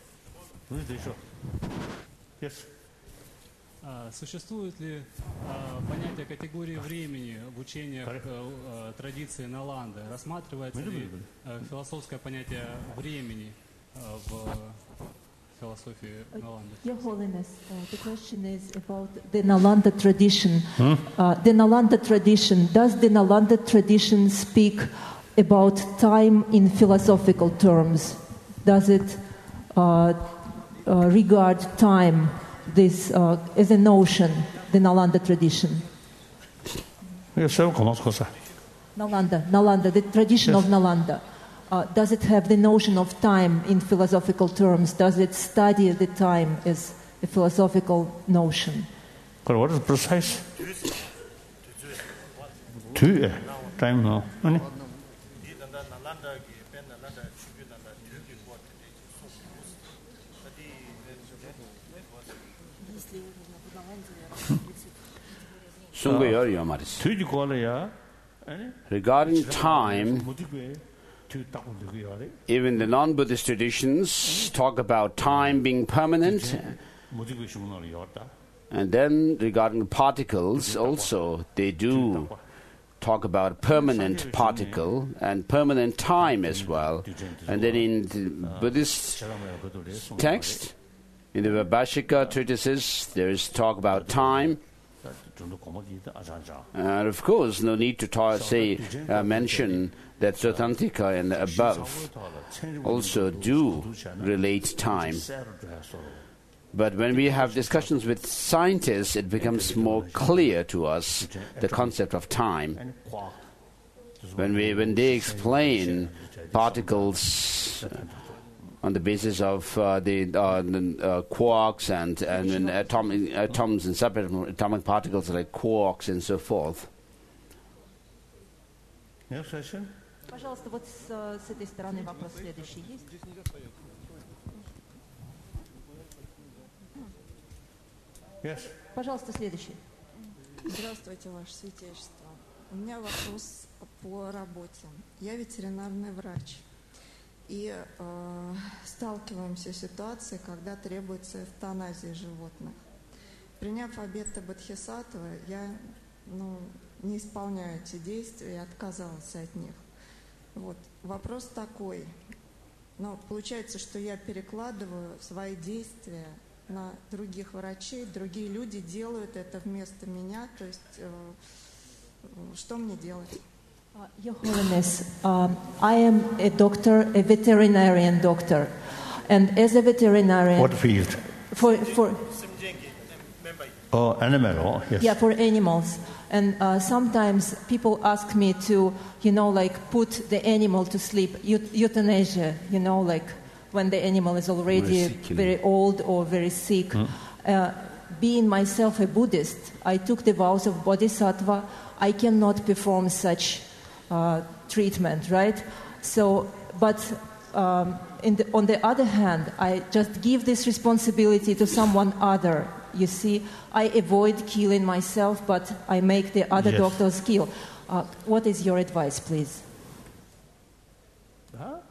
Yes. Существует ли а, понятие категории времени в учениях а, традиции Наланды? Рассматривается ли а, философское понятие времени а, в философии Наланды? Your Holiness, uh, the question is about the Nalanda tradition. Hmm? Uh, the Nalanda tradition, does the Nalanda tradition speak about time in philosophical terms? Does it uh, uh, regard time this uh, as a notion, the Nalanda tradition? Yes, Nalanda, Nalanda, the tradition yes. of Nalanda. Uh, does it have the notion of time in philosophical terms? Does it study the time as a philosophical notion? What is precise? Two time no. Regarding time, even the non-Buddhist traditions talk about time being permanent. And then regarding particles also, they do talk about permanent particle and permanent time as well. And then in the Buddhist text, in the Vaibhashika treatises, there is talk about time. And of course, no need to ta- say, uh, mention that Svatantika and the above also do relate time. But when we have discussions with scientists, it becomes more clear to us the concept of time. When we, when they explain particles on the basis of uh, the uh, uh, quarks and, and, and atomic, atoms and subatomic particles like quarks and so forth. Next question. Пожалуйста, вот с, с этой стороны вопрос следующий есть? Yes. Пожалуйста, следующий. Здравствуйте, Ваше Святейшество. У меня вопрос по работе. Я ветеринарный врач. И э, сталкиваемся с ситуацией, когда требуется эвтаназия животных. Приняв обеты Бодхисаттвы, я ну, не исполняю эти действия и отказалась от них. Вот. Вопрос такой. Но получается, что я перекладываю свои действия на других врачей, другие люди делают это вместо меня. То есть, э, что мне делать? Uh, Your Holiness, um, I am a doctor, a veterinarian doctor, and as a veterinarian, What field? for for Oh, animal. Oh, yes. yeah, for animals, and uh, sometimes people ask me to, you know, like put the animal to sleep, eut- euthanasia, you know, like when the animal is already Very very old or very sick. Uh, being myself a Buddhist, I took the vows of Bodhisattva. I cannot perform such uh, treatment, right? So, but um, in the, on the other hand, I just give this responsibility to someone other. You see, I avoid killing myself, but I make the other Yes. doctors kill. Uh, what is your advice, please? Huh?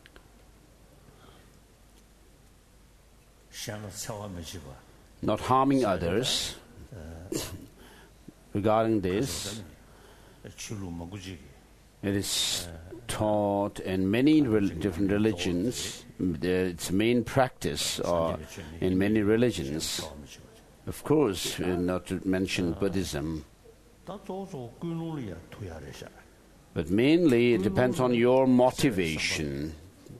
Not harming others. Regarding this, it is taught in many rel- different religions. Its main practice or in many religions. Of course, uh, not to mention Buddhism. But mainly it depends on your motivation.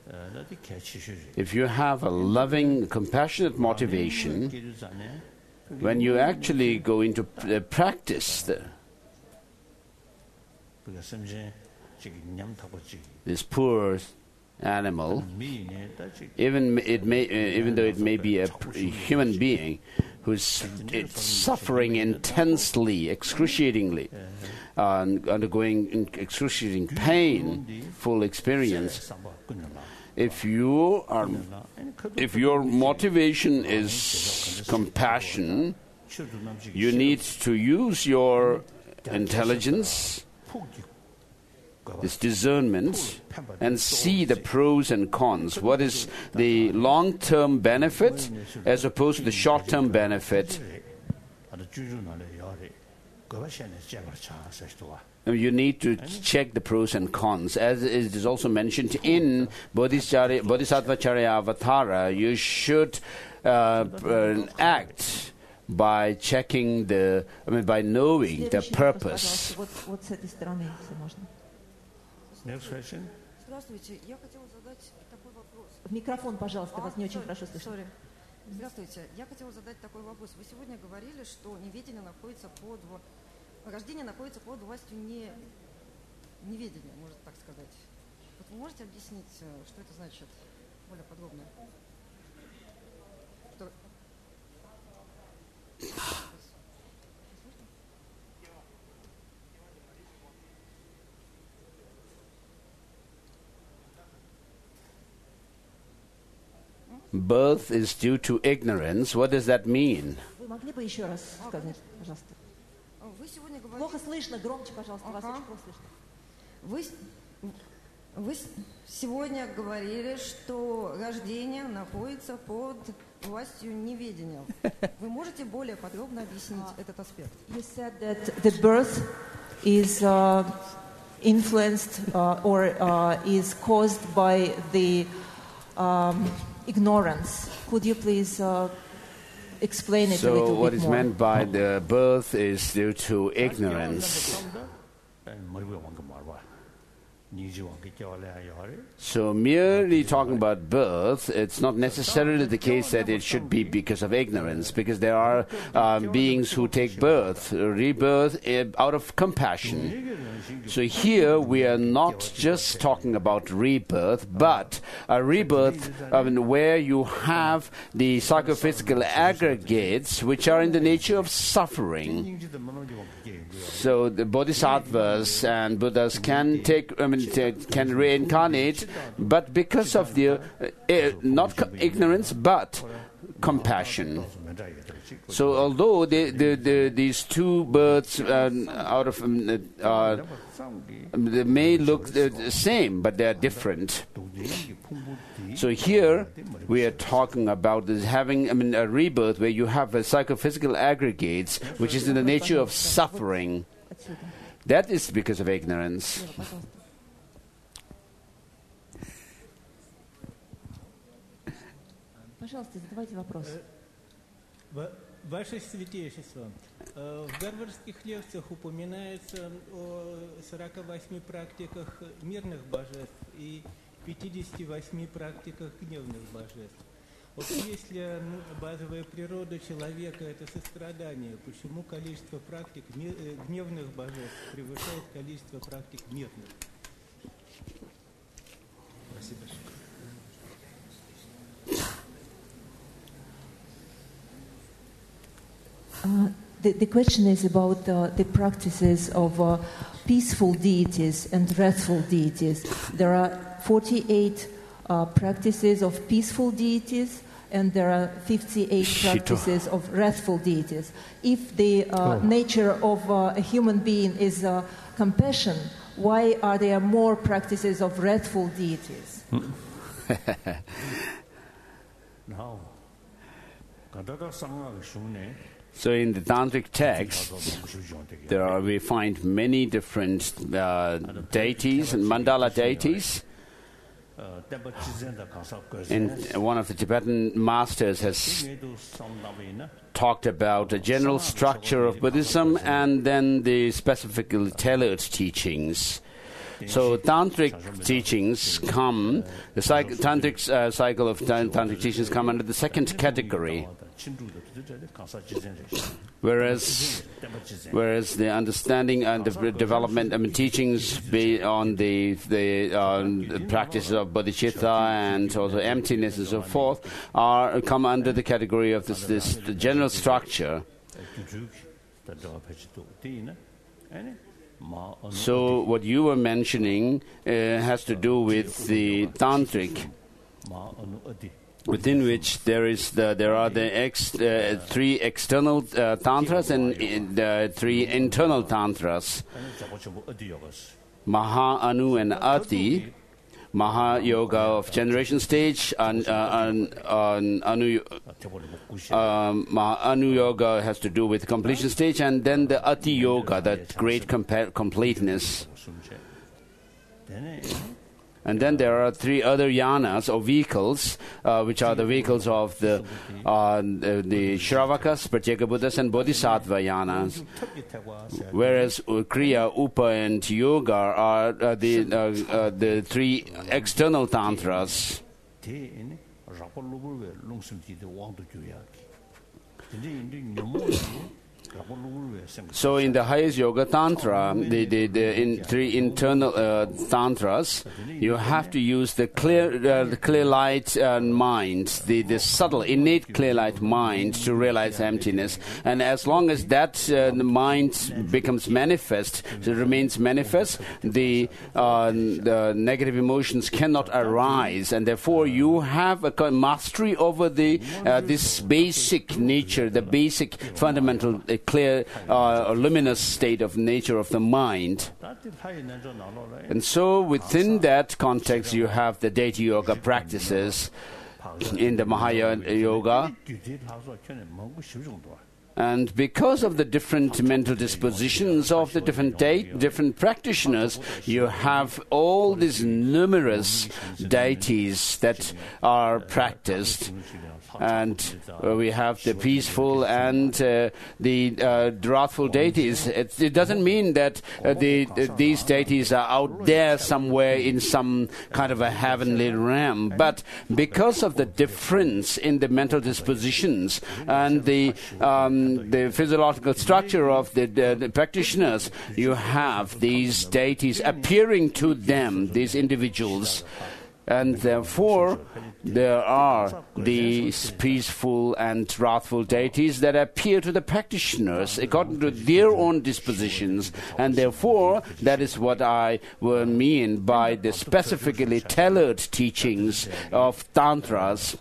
If you have a loving, compassionate motivation, when you actually go into p- uh, practice the, this poor animal, even it may, uh, even though it may be a, p- a human being who's it's suffering intensely, excruciatingly, uh, and undergoing in- excruciating pain, full experience. If you are, if your motivation is compassion, you need to use your intelligence, this discernment, and see the pros and cons. What is the long-term benefit as opposed to the short-term benefit? You need to check the pros and cons. As it is also mentioned in Bodhisattva Charyavatara, you should uh, uh, act by checking the, I mean, by knowing the Следующий вопрос, purpose. пожалуйста, вот, вот с этой стороны, если можно. Next question. Здравствуйте, я хотела задать такой вопрос. В микрофон, пожалуйста, вас не очень sorry, хорошо слышно. sorry. Здравствуйте, я хотела задать такой вопрос. Вы сегодня говорили, что неведение находится под... Рождение находится под властью не... неведения, можно так сказать. Вот вы можете объяснить, что это значит более подробно? Что... Birth is due to ignorance. What does that mean? Вы могли бы еще раз сказать, пожалуйста? Вы сегодня говорили... Плохо слышно, громче, пожалуйста, вас Ага. очень плохо слышно. Вы, вы сегодня говорили, что рождение находится под властью неведения. Вы можете более подробно объяснить этот аспект? You said that the birth is uh, influenced uh, or uh, is caused by the um, ignorance. Could you please uh, explain it a So little what bit is more? meant by the birth is due to ignorance. So merely talking about birth, it's not necessarily the case that it should be because of ignorance, because there are uh, beings who take birth, rebirth uh, out of compassion. So here we are not just talking about rebirth, but a rebirth I mean, where you have the psychophysical aggregates which are in the nature of suffering. So the bodhisattvas and Buddhas can take, I mean, take, can reincarnate, but because of their uh, uh, not co- ignorance, but compassion. So although they, they, they, these two births uh, out of um, uh, they may look the same, but they are different. So here we are talking about this having, I mean, a rebirth where you have a psychophysical aggregates, which is in the nature of suffering. That is because of ignorance. Пожалуйста, задавайте вопрос. Ваше Святейшество, в гарвардских лекциях упоминается о сорока восьми практиках мирных божеств и пятидесяти восьми практиках гневных божеств. Вот если базовая природа человека – это сострадание, почему количество практик гневных божеств превышает количество практик мирных? Спасибо. Uh, the, the question is about uh, the practices of uh, peaceful deities and wrathful deities. There are forty-eight uh, practices of peaceful deities, and there are fifty-eight practices of wrathful deities. If the uh, oh. nature of uh, a human being is uh, compassion, why are there more practices of wrathful deities? No. So in the tantric texts, there are, we find many different uh, deities and mandala deities. And one of the Tibetan masters has talked about the general structure of Buddhism and then the specifically tailored teachings. So tantric teachings come, the cycle, tantric uh, cycle of tantric teachings come under the second category. Whereas, whereas the understanding and the development, I mean, teachings be on the the, uh, the practice of bodhicitta and also emptiness and so forth are come under the category of this this the general structure. So what you were mentioning uh, has to do with the tantric, within which there is the, there are the ex, uh, three external uh, tantras and uh, the three internal tantras, Maha, Anu, and Ati. Maha Yoga of generation stage, and uh, and, and Anu, um, Maha Anu Yoga has to do with completion stage, and then the Ati Yoga, that great compa- completeness. And then there are three other yanas or vehicles, uh, which are the vehicles of the uh, the, the Shravakas, Pratyeka Buddhas, and Bodhisattva yanas. Whereas uh, Kriya, Upa, and Yoga are uh, the uh, uh, the three external tantras. So in the highest yoga tantra, the, the, the in three internal uh, tantras, you have to use the clear uh, the clear light uh, mind, the, the subtle innate clear light mind to realize emptiness. And as long as that uh, the mind becomes manifest, so it remains manifest, the, uh, the negative emotions cannot arise, and therefore you have a mastery over the uh, this basic nature, the basic fundamental uh, clear uh, luminous state of nature of the mind. And so within that context you have the deity yoga practices in the Mahayana yoga. And because of the different mental dispositions of the different de- different practitioners, you have all these numerous deities that are practiced. And uh, we have the peaceful and uh, the uh, wrathful deities. It, it doesn't mean that uh, the, uh, these deities are out there somewhere in some kind of a heavenly realm. But because of the difference in the mental dispositions and the um, the physiological structure of the, the, the practitioners, you have these deities appearing to them, these individuals. And therefore, there are these peaceful and wrathful deities that appear to the practitioners according to their own dispositions. And therefore, that is what I will mean by the specifically tailored teachings of Tantras.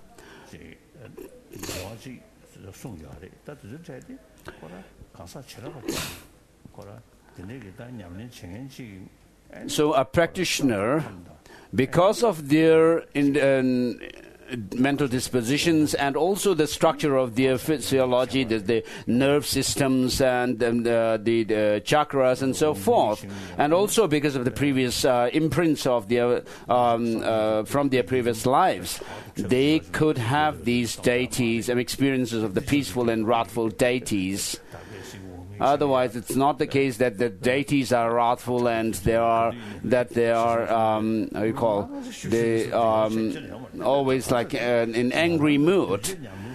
So a practitioner, because of their in, uh, mental dispositions and also the structure of their physiology, the, the nerve systems and um, the, the, the chakras and so forth, and also because of the previous uh, imprints of their um, uh, from their previous lives, they could have these deities and experiences of the peaceful and wrathful deities. Otherwise, it's not the case that the deities are wrathful and they are that they are um, how you call they um, always like uh, in angry mood.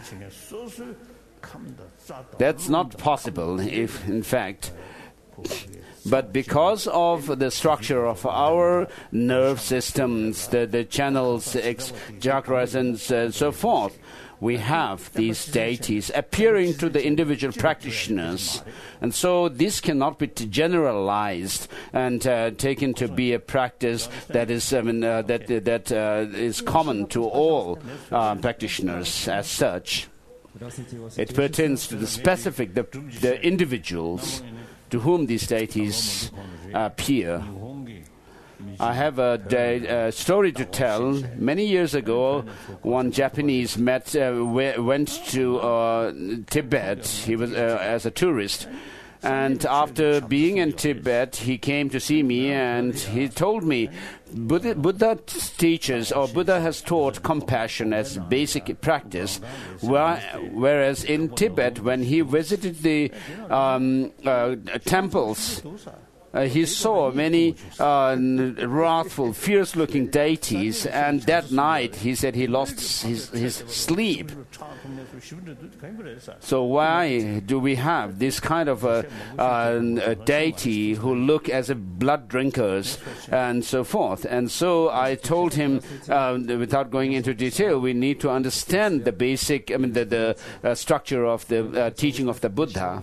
That's not possible. If in fact. But because of the structure of our nerve systems, the, the channels, ex- chakras, and uh, so forth, we have these deities appearing to the individual practitioners. And so this cannot be generalized and uh, taken to be a practice that is I mean, uh, that, that uh, is common to all uh, practitioners as such. It pertains to the specific, the, the individuals to whom these deities appear. I have a, day, a story to tell. Many years ago, one Japanese met, uh, w- went to uh, Tibet. He was uh, as a tourist. And after being in Tibet, he came to see me and he told me, Buddha, Buddha teaches, or Buddha has taught compassion as basic practice, whereas in Tibet, when he visited the um, uh, temples, Uh, he saw many uh, wrathful, fierce-looking deities, and that night he said he lost his, his sleep. So why do we have this kind of a, uh, a deity who look as a blood drinkers and so forth? And so I told him, uh, without going into detail, we need to understand the basic, I mean, the, the uh, structure of the uh, teaching of the Buddha.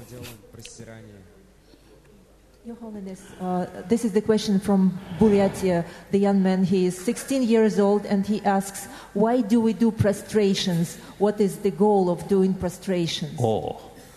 Your Holiness, uh, this is the question from Buryatia. The young man, he is sixteen years old, and he asks, why do we do prostrations? What is the goal of doing prostrations? Oh.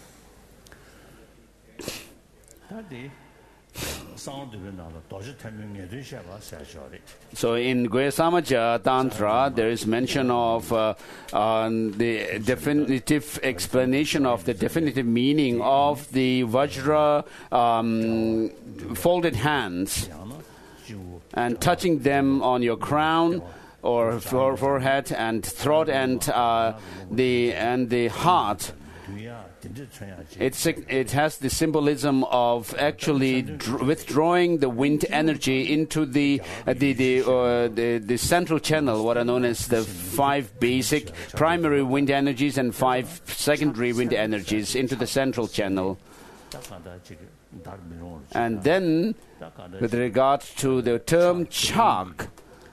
So in Guhyasamaja Tantra, there is mention of uh, uh, the definitive explanation of the definitive meaning of the Vajra um, folded hands and touching them on your crown or forehead and throat and uh, the and the heart. It's, it has the symbolism of actually dr- withdrawing the wind energy into the uh, the the, uh, the the central channel, what are known as the five basic primary wind energies and five secondary wind energies into the central channel. And then, with regard to the term chak,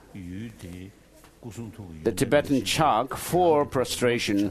the Tibetan chak for prostration,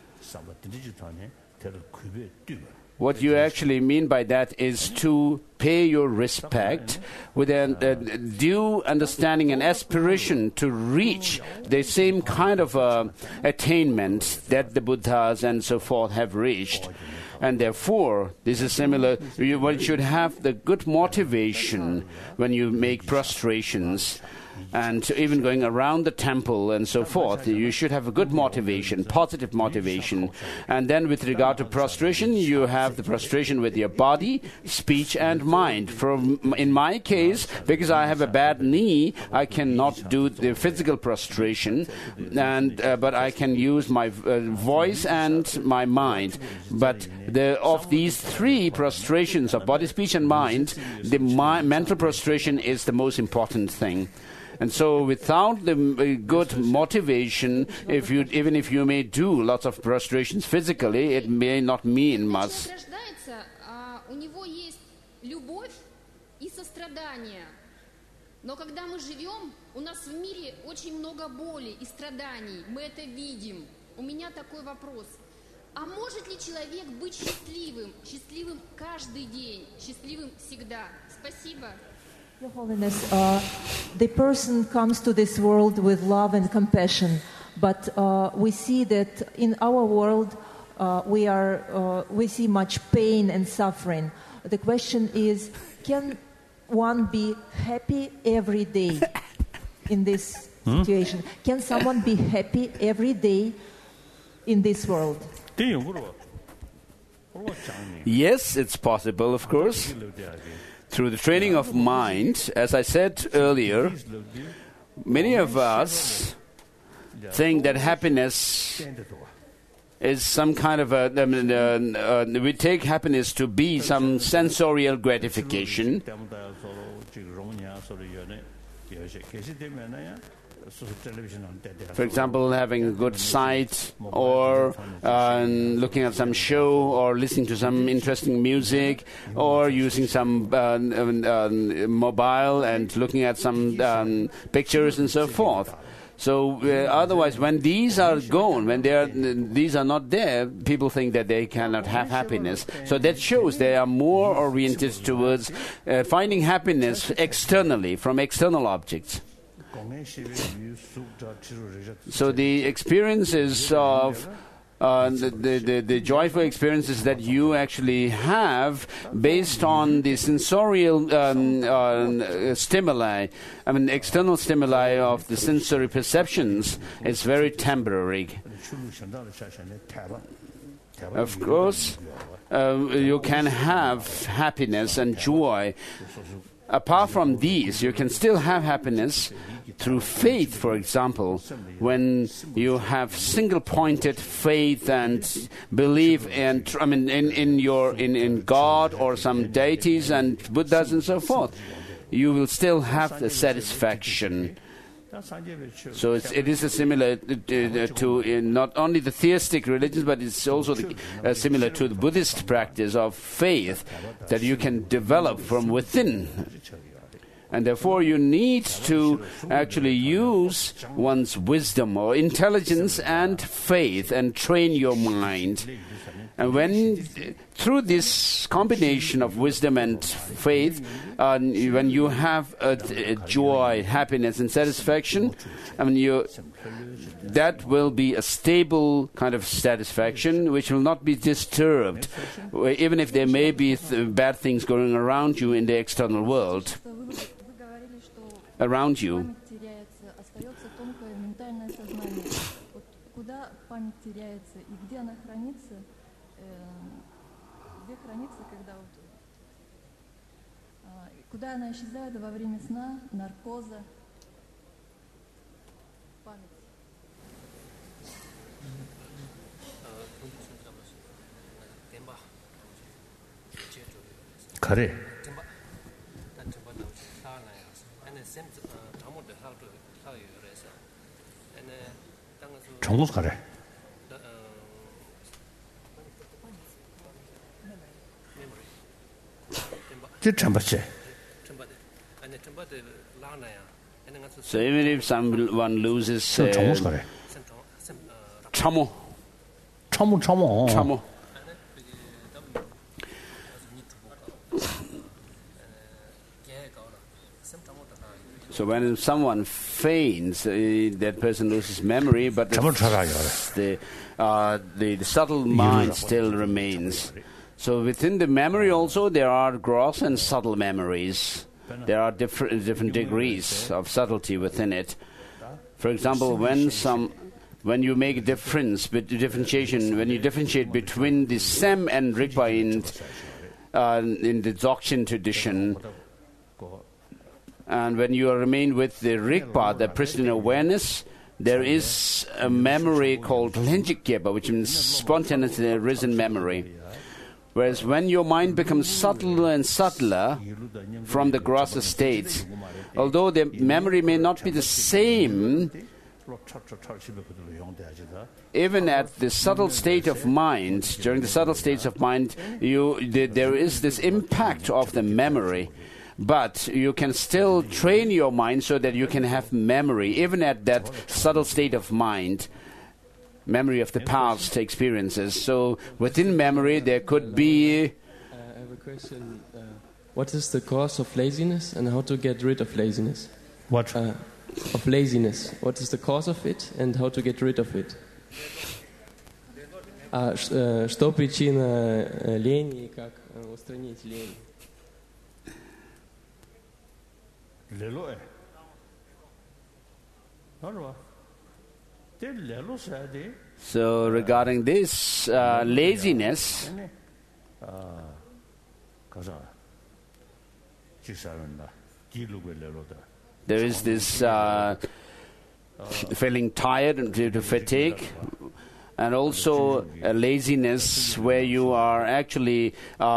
what you actually mean by that is to pay your respect with a, a due understanding and aspiration to reach the same kind of uh, attainment that the Buddhas and so forth have reached. And therefore, this is similar. You, one should have the good motivation when you make prostrations. and even going around the temple and so forth. You should have a good motivation, positive motivation. And then with regard to prostration, you have the prostration with your body, speech, and mind. From in my case, because I have a bad knee, I cannot do the physical prostration, and uh, but I can use my uh, voice and my mind. But the, of these three prostrations of body, speech, and mind, the mi- mental prostration is the most important thing. And so without the uh, good motivation, if you, even if you may do lots of prostrations physically, it may not mean much. У него есть любовь и сострадание. Но когда мы живем, у нас в мире очень много боли и страданий. Мы это видим. У меня такой вопрос. А может ли человек быть счастливым? Счастливым каждый день, счастливым всегда? Спасибо. Your Holiness, uh, the person comes to this world with love and compassion, but uh, we see that in our world uh, we are uh, we see much pain and suffering. The question is, can one be happy every day in this situation? Hmm? Can someone be happy every day in this world? Yes, it's possible, of course. Through the training of mind, as I said earlier, many of us think that happiness is some kind of a, I mean, uh, uh, we take happiness to be some sensorial gratification. For example, having a good sight, or uh, looking at some show, or listening to some interesting music, or using some uh, uh, mobile and looking at some um, pictures and so forth. So uh, otherwise, when these are gone, when they are, these are not there, people think that they cannot have happiness. So that shows they are more oriented towards uh, finding happiness externally, from external objects. So the experiences of uh, the, the, the, the joyful experiences that you actually have based on the sensorial um, uh, stimuli, I mean external stimuli of the sensory perceptions, is very temporary. Of course, uh, you can have happiness and joy. Apart from these, you can still have happiness through faith, for example, when you have single-pointed faith and belief in, I mean, in, in your in, in God or some deities and Buddhas and so forth, you will still have the satisfaction. So it's, it is a similar uh, to uh, not only the theistic religions, but it's also the, uh, similar to the Buddhist practice of faith that you can develop from within. And therefore you need to actually use one's wisdom or intelligence and faith and train your mind. And when, through this combination of wisdom and faith, uh, when you have a, a joy, happiness, and satisfaction, I mean, you, that will be a stable kind of satisfaction, which will not be disturbed, even if there may be th- bad things going around you in the external world, around you. Куда она исчезает во время сна, наркоза, память? 그래. 정mus 그래. So even if someone loses uh, chamo, chamo, chamo, chamo. So when someone faints, uh, that person loses memory, but the, the, uh, the, the subtle mind still remains. So within the memory also there are gross and subtle memories. there are different different degrees of subtlety within it. For example, when some when you make a difference, but differentiation, when you differentiate between the Sem and Rigpa in, uh, in the Dzogchen tradition, and when you remain with the Rigpa, the pristine awareness, there is a memory called Lenjikyepa, which means spontaneously arisen memory. Whereas when your mind becomes subtler and subtler from the grosser states, although the memory may not be the same, even at the subtle state of mind, during the subtle states of mind, you, the, there is this impact of the memory. But you can still train your mind so that you can have memory, even at that subtle state of mind, memory of the past experiences. So within memory there could be... Uh, I have a question. Uh, what is the cause of laziness and how to get rid of laziness? What? Uh, of laziness. What is the cause of it and how to get rid of it? А что причина лени и как устранить лень? So regarding this uh, laziness, there is this uh, feeling tired due to fatigue, and also a laziness where you are actually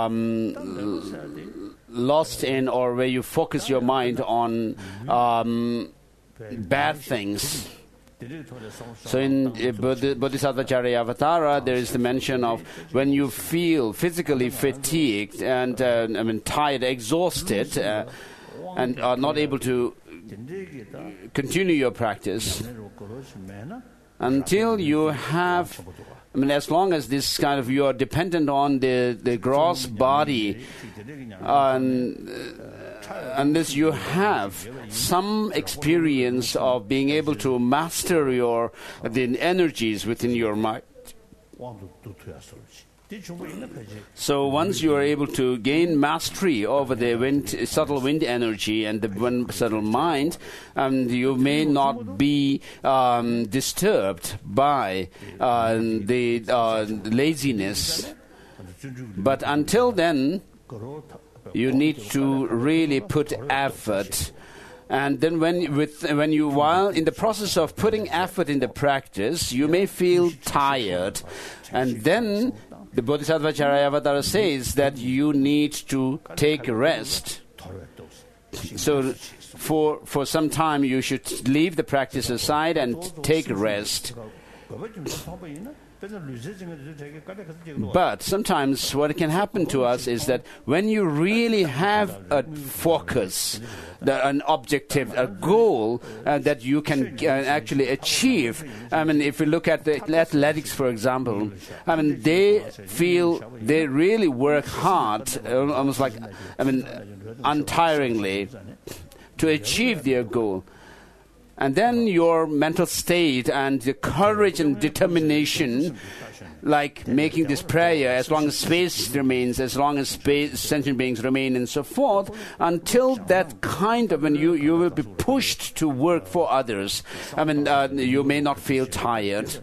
um, lost in, or where you focus your mind on um, bad things. So in uh, Bodhisattva Charyavatara, there is the mention of when you feel physically fatigued and uh, I mean tired, exhausted, uh, and are not able to continue your practice until you have, I mean, as long as this kind of, you are dependent on the, the gross body, and, uh, unless you have some experience of being able to master your the energies within your mind. So once you are able to gain mastery over the wind, subtle wind energy and the wind, subtle mind, um, you may not be um, disturbed by uh, the uh, laziness. But until then, you need to really put effort. And then when, with, when you, while in the process of putting effort in the practice, you may feel tired. And then the Bodhisattva Charyavatara says that you need to take rest. So for, for some time you should leave the practice aside and take rest. But sometimes what can happen to us is that when you really have a focus, the, an objective, a goal uh, that you can uh, actually achieve. I mean, if we look at the athletics, for example, I mean, they feel they really work hard, uh, almost like, I mean, untiringly to achieve their goal. And then your mental state and the courage and determination, like making this prayer as long as space remains, as long as space, sentient beings remain and so forth, until that kind of, when you, you will be pushed to work for others. I mean, uh, you may not feel tired.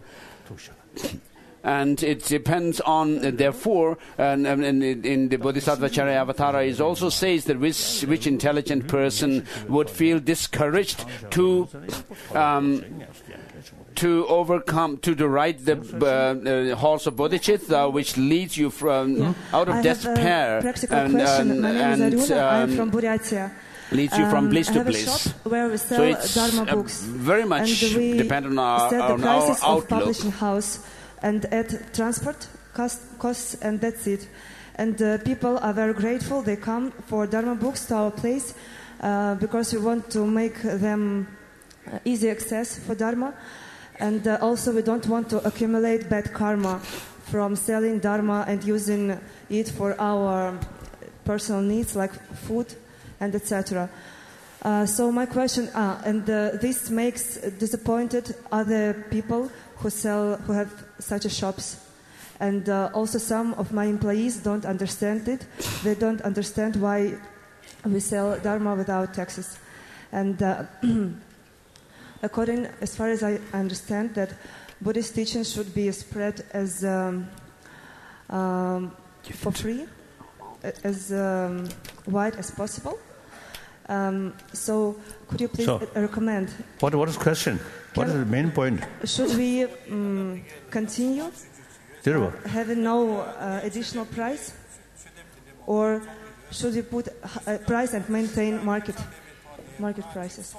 And it depends on, uh, therefore, and, and in, in the Bodhisattva Charyavatara, it also says that which, which intelligent person would feel discouraged to um, to overcome, to, to ride the uh, uh, horse of bodhicitta, which leads you from yeah. out of I despair. Have a and, question. My name and, is Aruna. um, I'm from Buryatia. Leads you from bliss um, to I have bliss. A shop where we sell so it's Dharma uh, books. very much dependent on our, set the on our prices outlook. Of publishing house and add transport cost, costs, and that's it. And uh, people are very grateful. They come for Dharma books to our place uh, because we want to make them uh, easy access for Dharma. And uh, also we don't want to accumulate bad karma from selling Dharma and using it for our personal needs like food and et cetera. Uh, so my question, uh, and uh, this makes disappointed other people who sell, who have such a shops, and uh, also some of my employees don't understand it. They don't understand why we sell Dharma without taxes. And uh, according, as far as I understand, that Buddhist teaching should be spread as um, um, for free, as um, wide as possible. Um, so, could you please So, uh, recommend? What, what is the question? What is the main point? Should we um, continue uh, having no uh, additional price, or should we put a price and maintain market market prices?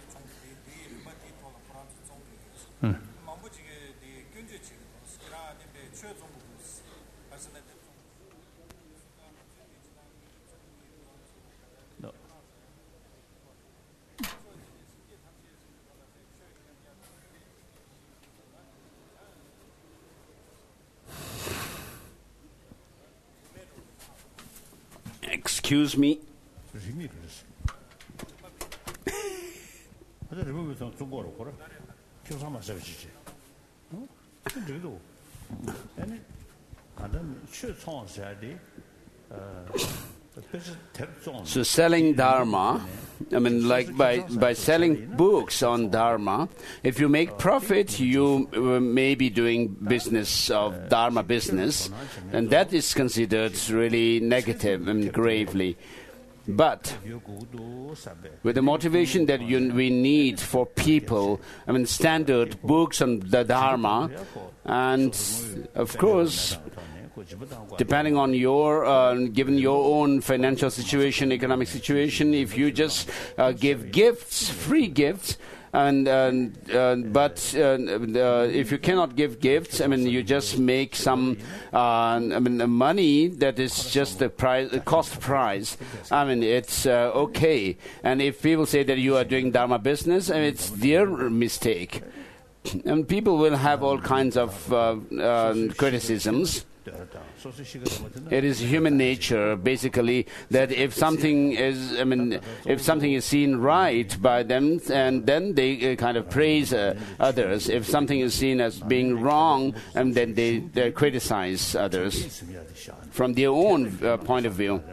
Hmm. Excuse me. So selling Dharma, I mean, like by, by selling books on Dharma, if you make profit, you uh, may be doing business of Dharma business, and that is considered really negative and gravely. But with the motivation that you, we need for people, I mean, standard books on the Dharma, and of course, depending on your, uh, given your own financial situation, economic situation, if you just uh, give gifts, free gifts, and uh, uh, but uh, uh, if you cannot give gifts, I mean, you just make some, uh, I mean, the money that is just the price, the cost price. I mean, it's uh, okay. And if people say that you are doing Dharma business, I mean, it's their mistake. And people will have all kinds of uh, uh, criticisms. It is human nature, basically, that if something is, I mean, if something is seen right by them, and then they uh, kind of praise uh, others. If something is seen as being wrong, and then they, they criticize others from their own uh, point of view.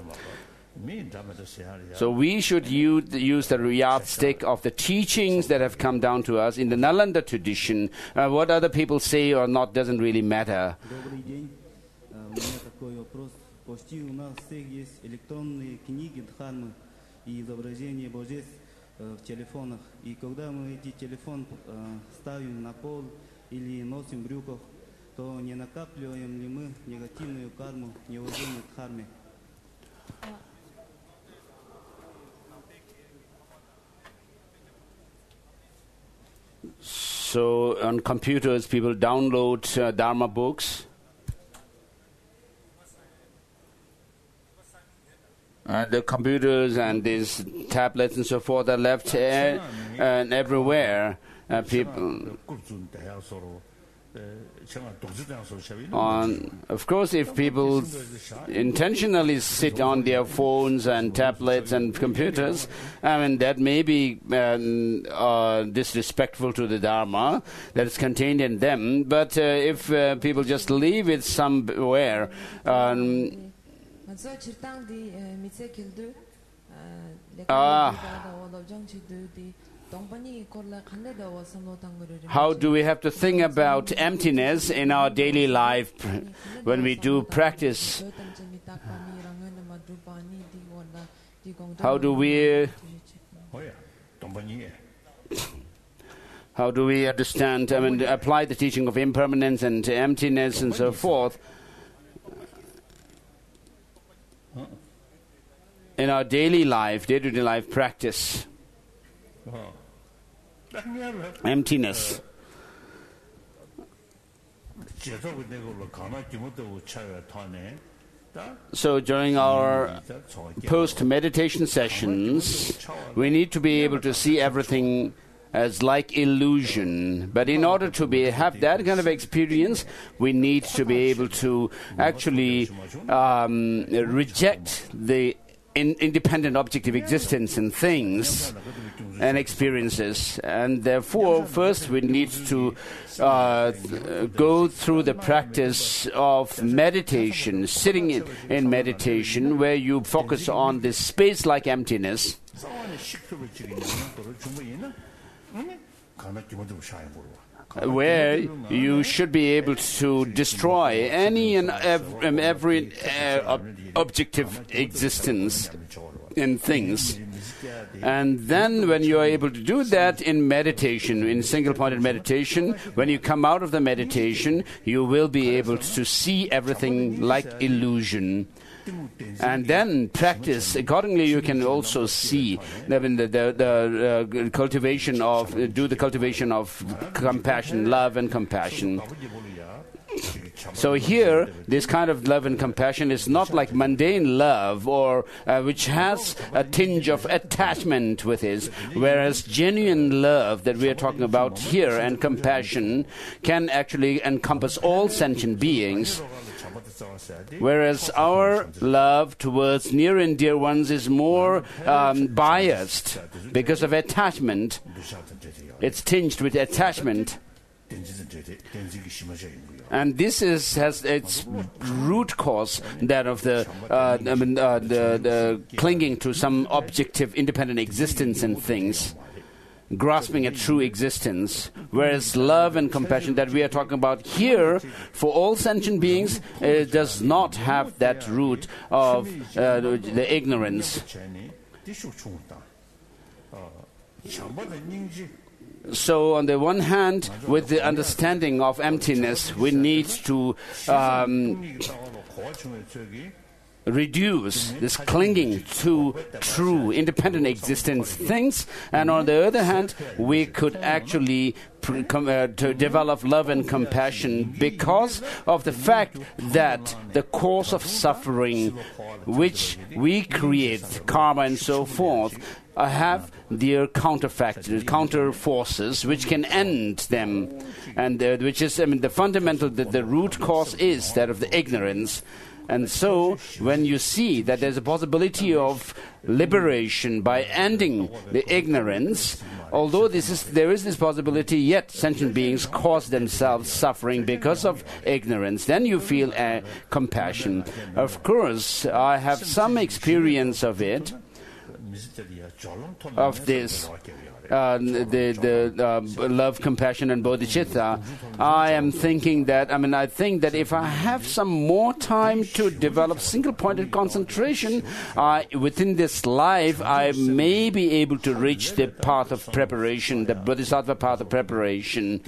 So we should use, use the yardstick of the teachings that have come down to us in the Nalanda tradition. Uh, what other people say or not doesn't really matter. У меня такой вопрос. Почти у нас всех есть электронные книги Дхармы и изображения божеств в телефонах. И когда мы эти телефоны ставим на пол или носим в брюках, то не накапливаем ли мы негативную карму неуважения к Дхарме? So on computers, people download uh, Dharma books. Uh, the computers and these tablets and so forth are left here and everywhere. Uh, people. On, of course, if people intentionally sit on their phones and tablets and computers, I mean, that may be um, uh, disrespectful to the Dharma that is contained in them. But uh, if uh, people just leave it somewhere, um, Ah, how do we have to think about emptiness in our daily life when we do practice? How do we how do we understand, I mean, apply the teaching of impermanence and emptiness and so forth in our daily life, day-to-day life practice? Emptiness. So during our post-meditation sessions, we need to be able to see everything as like illusion. But in order to be have that kind of experience, we need to be able to actually um, reject the in independent objective existence in things. and experiences. And therefore, first we need to uh, go through the practice of meditation, sitting in, in meditation, where you focus on this space-like emptiness, where you should be able to destroy any and every, every uh, ob- objective existence in things. And then when you are able to do that in meditation, in single-pointed meditation, when you come out of the meditation, you will be able to see everything like illusion. And then practice accordingly. You can also see the the, the, the uh, cultivation of uh, do the cultivation of compassion, love, and compassion. So here, this kind of love and compassion is not like mundane love, or uh, which has a tinge of attachment with it, whereas genuine love that we are talking about here and compassion can actually encompass all sentient beings. Whereas our love towards near and dear ones is more um, biased because of attachment. It's tinged with attachment. And this is has its root cause, that of the uh, I mean, uh, the, the clinging to some objective independent existence in things, grasping at true existence. Whereas love and compassion that we are talking about here, for all sentient beings, uh, does not have that root of uh, the, the ignorance. So on the one hand, with the understanding of emptiness, we need to um, reduce this clinging to true independent existence things, and on the other hand, we could actually pr- com- uh, to develop love and compassion because of the fact that the cause of suffering which we create, karma and so forth, uh, have their counterfactors, counter forces which can end them, and uh, which is, I mean, the fundamental, the, the root cause is that of the ignorance. And so, when you see that there's a possibility of liberation by ending the ignorance, although this is, there is this possibility, yet sentient beings cause themselves suffering because of ignorance, then you feel uh, compassion. Of course, I have some experience of it, of this. Uh, the the uh, love, compassion, and bodhicitta. I am thinking that, I mean, I think that if I have some more time to develop single-pointed concentration, uh, within this life, I may be able to reach the path of preparation, the bodhisattva path of preparation.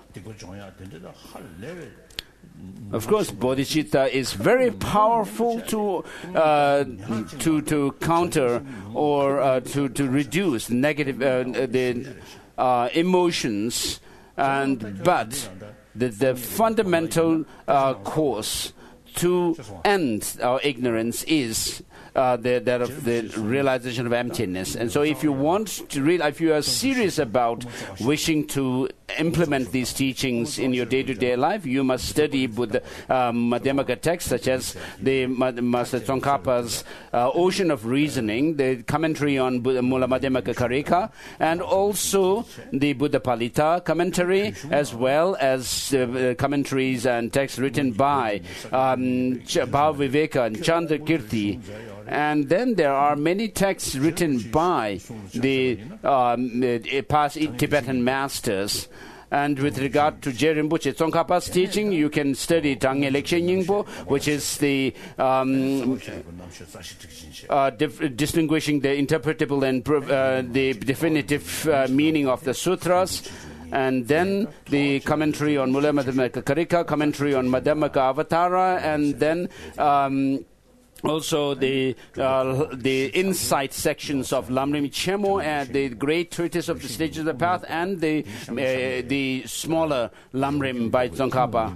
Of course, bodhicitta is very powerful to uh, to to counter or uh, to to reduce negative uh, the uh, emotions, and but the the fundamental uh, course to end our ignorance is Uh, the, that of the realization of emptiness. And so if you want to read, if you are serious about wishing to implement these teachings in your day-to-day life, you must study Buddha um, Madhyamaka texts such as the Master Tsongkhapa's uh, Ocean of Reasoning, the commentary on Buddha, Mula Madhyamaka Karika, and also the Buddha Palita commentary, as well as uh, commentaries and texts written by um, Ch- Bhaviveka and Chandrakirti. And then there are many texts written by the um, past Tibetan masters. And with regard to Je Rinpoche Tsongkhapa's teaching, you can study Tangye Lekshe Nyingpo, which is the um, uh, dif- distinguishing the interpretable and uh, the definitive uh, meaning of the sutras. And then the commentary on Mula Madhyamaka Karika, commentary on Madhyamaka Avatara, and then Um, also the uh, the insight sections of Lamrim Chemo and the great treatise of the stages of the path, and the uh, the smaller Lamrim by Tsongkhapa.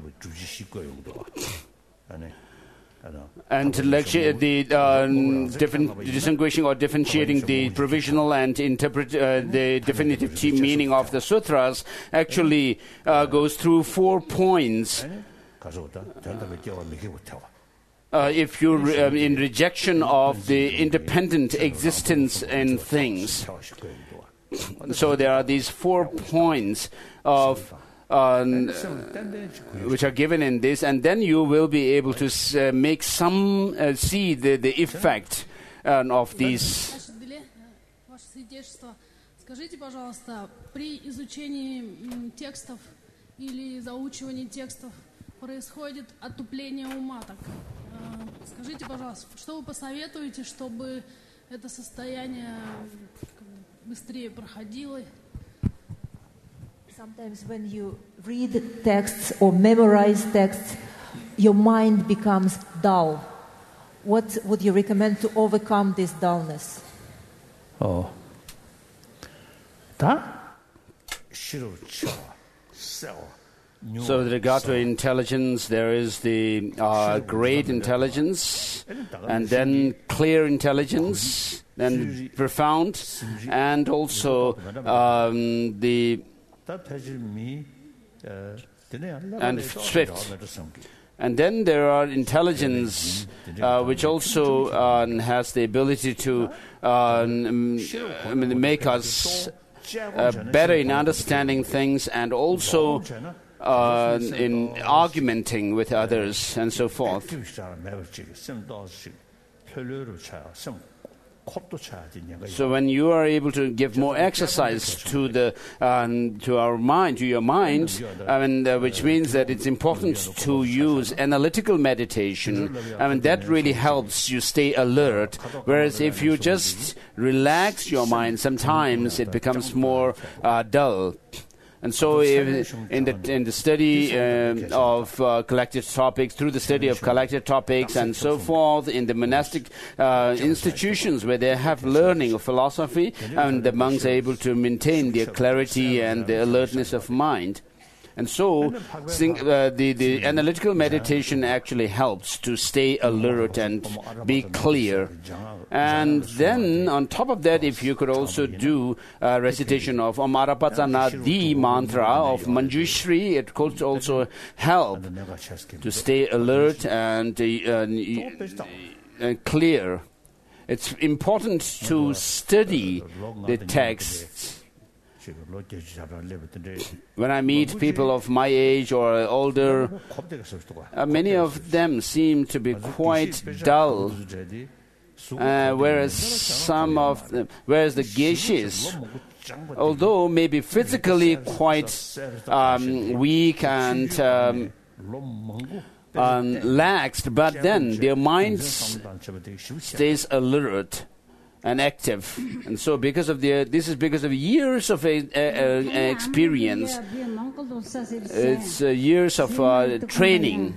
And lecture, the uh, different distinguishing or differentiating the provisional and interpret uh, the definitive meaning of the sutras actually uh, goes through four points. Uh, if you're uh, in rejection of the independent existence in things, So there are these four points of um, which are given in this, and then you will be able to uh, make some uh, see the the effect uh, of these. Скажите, пожалуйста, при изучении текстов или заучивании текстов происходит отупление ума. Так, скажите, пожалуйста, что вы посоветуете, чтобы это состояние быстрее проходило? Sometimes when you read texts or memorize texts, your mind becomes dull. What would you recommend to overcome this dullness? Oh. So with regard to intelligence, there is the uh, great intelligence, and then clear intelligence, then profound, and also um, the and swift. And then there are intelligence, uh, which also uh, has the ability to uh, make us uh, better in understanding things, and also uh, in argumenting with others and so forth. So when you are able to give more exercise to the uh, to our mind, to your mind, I mean, uh, which means that it's important to use analytical meditation. I mean, that really helps you stay alert. Whereas if you just relax your mind, sometimes it becomes more uh, dull. And so if in the in the study uh, of uh, collected topics, through the study of collected topics and so forth, in the monastic uh, institutions where they have learning of philosophy, and the monks are able to maintain their clarity and the alertness of mind. And so think, uh, the, the analytical meditation actually helps to stay alert and be clear. And then on top of that, if you could also do a recitation of Om Arapatana, the mantra of Manjushri, it could also help to stay alert and uh, uh, clear. It's important to study the texts. When I meet people of my age or older, uh, many of them seem to be quite dull, uh, whereas some of them, whereas the geishis, although maybe physically quite um, weak and um, um, laxed, but then their minds stays alert and active. And so because of the, this is because of years of a, a, a experience. It's uh, years of uh, training.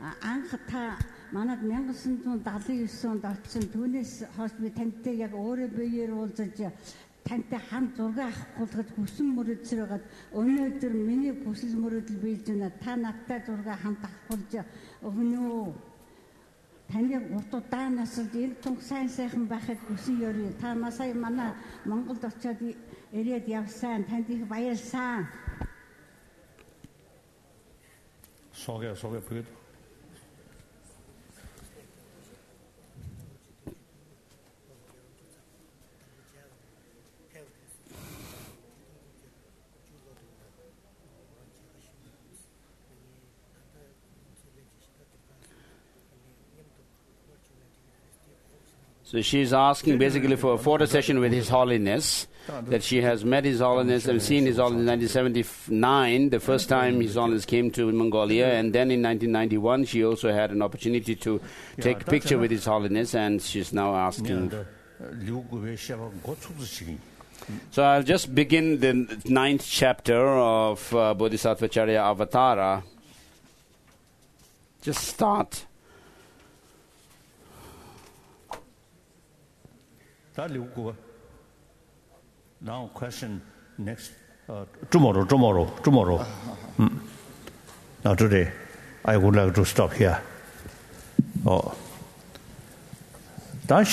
Манад 천구백구십구 онд орчин түүнээс хойш би тантай яг өөрөө биеэр уулзаж тантай хамт зураг авах болгож хүсэн мөрөдсөр байгаад өнөөдөр миний хүсэл мөрөдөл биелж байна. Та надтай зураг хамт авах болж өгнө. Таны урт удаан насалд энэ тунх сайн сайхан байхад хүсэн ёрё. Та масаа манай Монголд очиод ирээд явсан. Танд их баярлсан. 소개 소개 보여. So she's asking basically for a photo session with His Holiness, that she has met His Holiness and seen His Holiness in nineteen seventy-nine, the first time His Holiness came to Mongolia, and then in nineteen ninety-one she also had an opportunity to take a picture with His Holiness, and she's now asking. So I'll just begin the ninth chapter of uh, Bodhisattva Charya Avatara. Just start. Now question next uh, tomorrow tomorrow tomorrow mm. Now today I would like to stop here. Oh The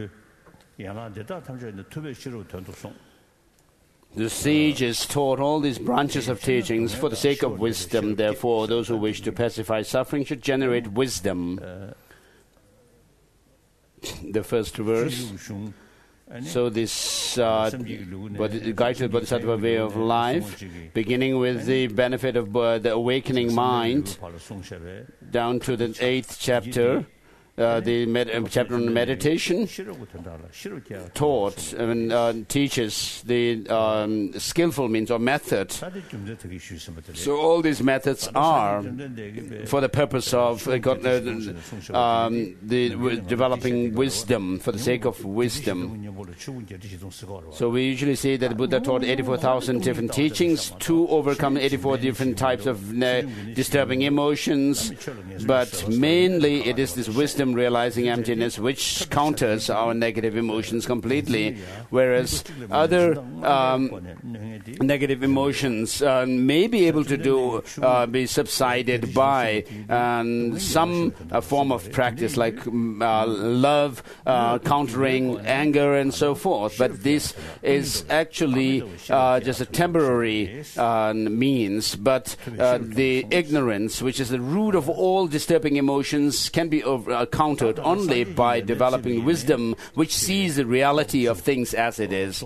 sage has taught all these branches of teachings for the sake of wisdom. Therefore, those who wish to pacify suffering should generate wisdom. The first verse. So this uh, Bodhi- guide to the Bodhisattva way of life, beginning with the benefit of uh, the awakening mind, down to the eighth chapter, uh, the med- uh, chapter on meditation, taught and uh, teaches the um, skillful means or method. So all these methods are for the purpose of uh, God, uh, um, the w- developing wisdom, for the sake of wisdom. So we usually say that the Buddha taught eighty-four thousand different teachings to overcome eighty-four different types of uh, disturbing emotions, but mainly it is this wisdom realizing emptiness which counters our negative emotions completely, whereas other um, negative emotions uh, may be able to do uh, be subsided by um, some uh, form of practice like uh, love, uh, countering anger and so forth, but this is actually uh, just a temporary uh, means, but uh, the ignorance, which is the root of all disturbing emotions, can be over, uh, countered only by developing wisdom which sees the reality of things as it is.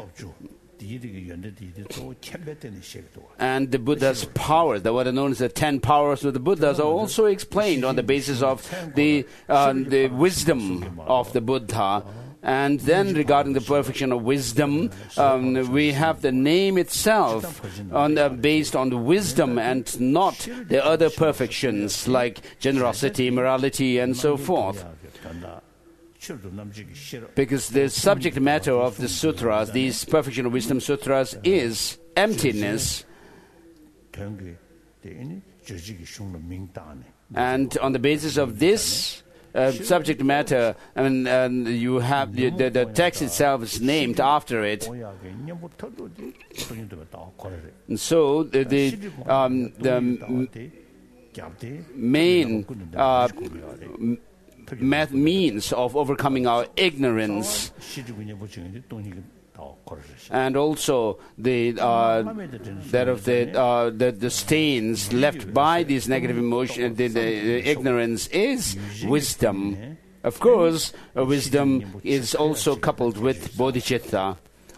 And the Buddha's powers, the what are known as the ten powers of the Buddhas, are also explained on the basis of the uh, the wisdom of the Buddha. And then regarding the perfection of wisdom, um, we have the name itself on the, based on the wisdom and not the other perfections like generosity, morality, and so forth. Because the subject matter of the sutras, these perfection of wisdom sutras, is emptiness. And on the basis of this Uh, subject matter, I mean, um, you have the, the, the text itself is named after it. And so the the, um, the m- main uh, m- means of overcoming our ignorance, and also the uh, that of the, uh, the the stains left by these negative emotions, the, the, the ignorance, is wisdom. Of course, uh, wisdom is also coupled with bodhicitta.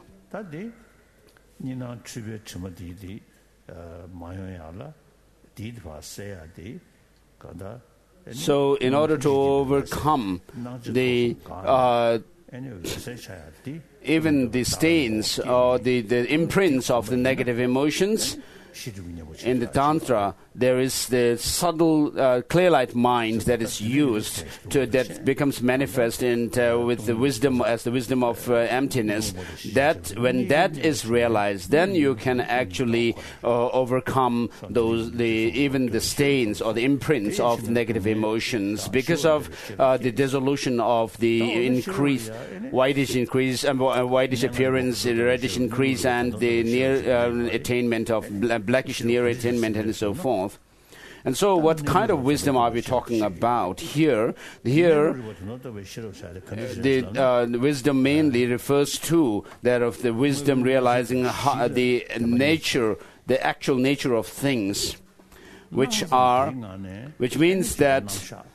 So, in order to overcome the uh, even the stains or the, the imprints of the negative emotions, in the Tantra, there is the subtle uh, clear light mind that is used to, that becomes manifest in, uh, with the wisdom as the wisdom of uh, emptiness. That when that is realized, then you can actually uh, overcome those the even the stains or the imprints of the negative emotions because of uh, the dissolution of the increase, whitish increase, uh, whitish appearance, reddish increase, and the near uh, attainment of blackish near attainment and so forth. And so what kind of wisdom are we talking about here? Here, the uh, wisdom mainly refers to that of the wisdom realizing how, the nature, the actual nature of things, which are, which means that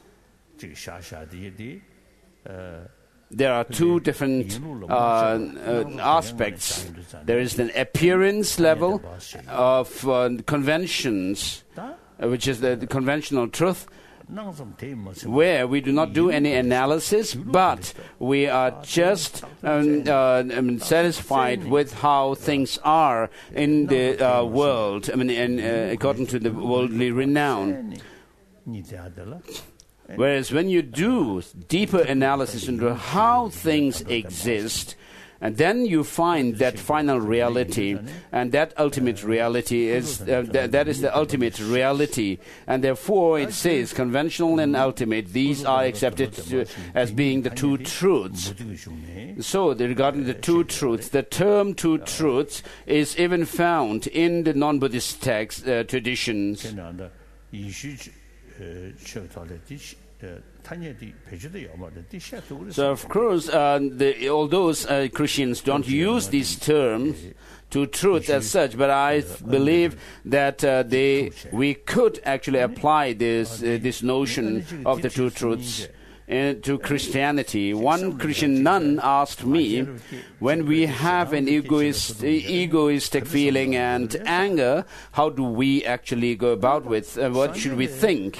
there are two different uh, uh, aspects. There is an appearance level of uh, conventions, uh, which is the, the conventional truth, where we do not do any analysis, but we are just um, uh, I mean, satisfied with how things are in the uh, world, I mean, in, uh, according to the worldly renown. Whereas when you do deeper analysis into how things exist, and then you find that final reality, and that ultimate reality is uh, th- that is the ultimate reality, and therefore it says conventional and ultimate, these are accepted to, as being the two truths. So the, regarding the two truths, the term two truths is even found in the non-Buddhist text uh, traditions. So of course, uh, the, all those uh, Christians don't use these terms to truth as such, but I believe that uh, they we could actually apply this uh, this notion of the two truths into Christianity. One Christian nun asked me, when we have an egoist, egoistic feeling and anger, how do we actually go about with? Uh, what should we think?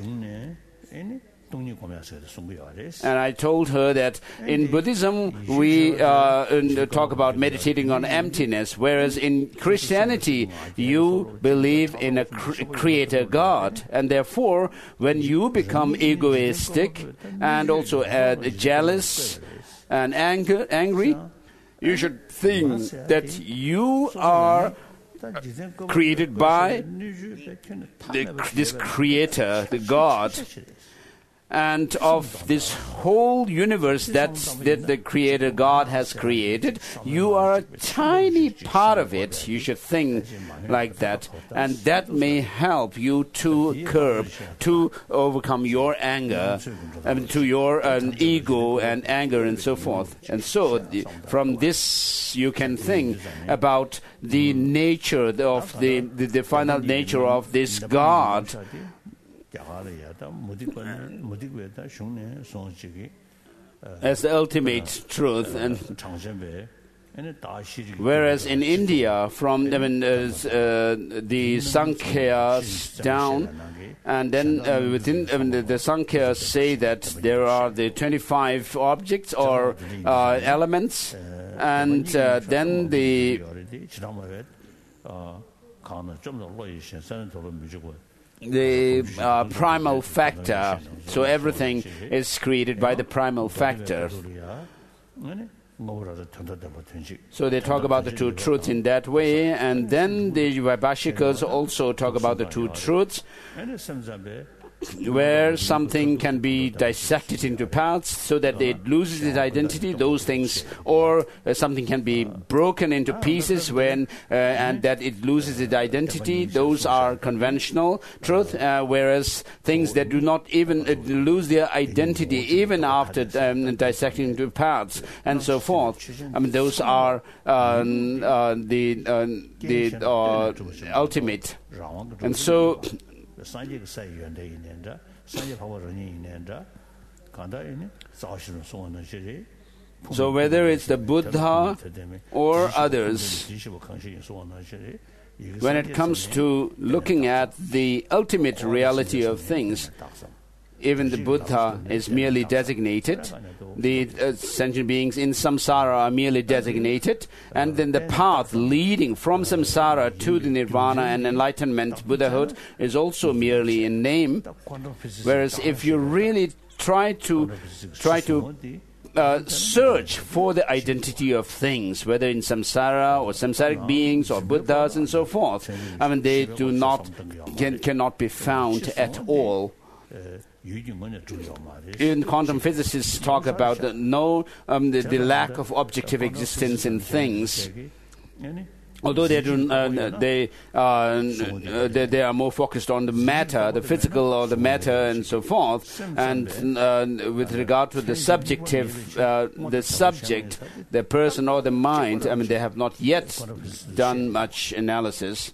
And I told her that in Buddhism we uh, talk about meditating on emptiness, whereas in Christianity you believe in a cre- creator God. And therefore, when you become egoistic and also uh, jealous and anger, angry, you should think that you are created by the, this creator, the God. And of this whole universe that, that the Creator God has created, you are a tiny part of it. You should think like that. And that may help you to curb, to overcome your anger, and to your uh, ego and anger and so forth. And so the, from this you can think about the nature of the, the, the final nature of this God. As the ultimate truth, and whereas in India, from I mean, uh, uh, the Sankhyas down, and then uh, within I mean, the, the Sankhyas say that there are the twenty-five objects or uh, elements, and uh, then the the uh, primal factor. So everything is created by the primal factor. So they talk about the two truths in that way, and then the Vaibhashikas also talk about the two truths, where something can be dissected into parts so that it loses its identity, those things, or uh, something can be broken into pieces when uh, and that it loses its identity. Those are conventional truth, uh, whereas things that do not even uh, lose their identity even after um, dissecting into parts and so forth. I mean, those are um, uh, the uh, the uh, ultimate, and so. So whether it's the Buddha or others, when it comes to looking at the ultimate reality of things, even the Buddha is merely designated, the uh, sentient beings in samsara are merely designated, and then the path leading from samsara to the nirvana and enlightenment, Buddhahood, is also merely in name. Whereas if you really try to try to uh, search for the identity of things, whether in samsara or samsaric beings or Buddhas and so forth, I mean, they do not can, cannot be found at all. Even quantum physicists talk about the, no, um, the, the lack of objective existence in things. Although they do, uh, they, uh, they they are more focused on the matter, the physical or the matter, and so forth. And uh, with regard to the subjective, uh, the subject, the person or the mind, I mean, they have not yet done much analysis.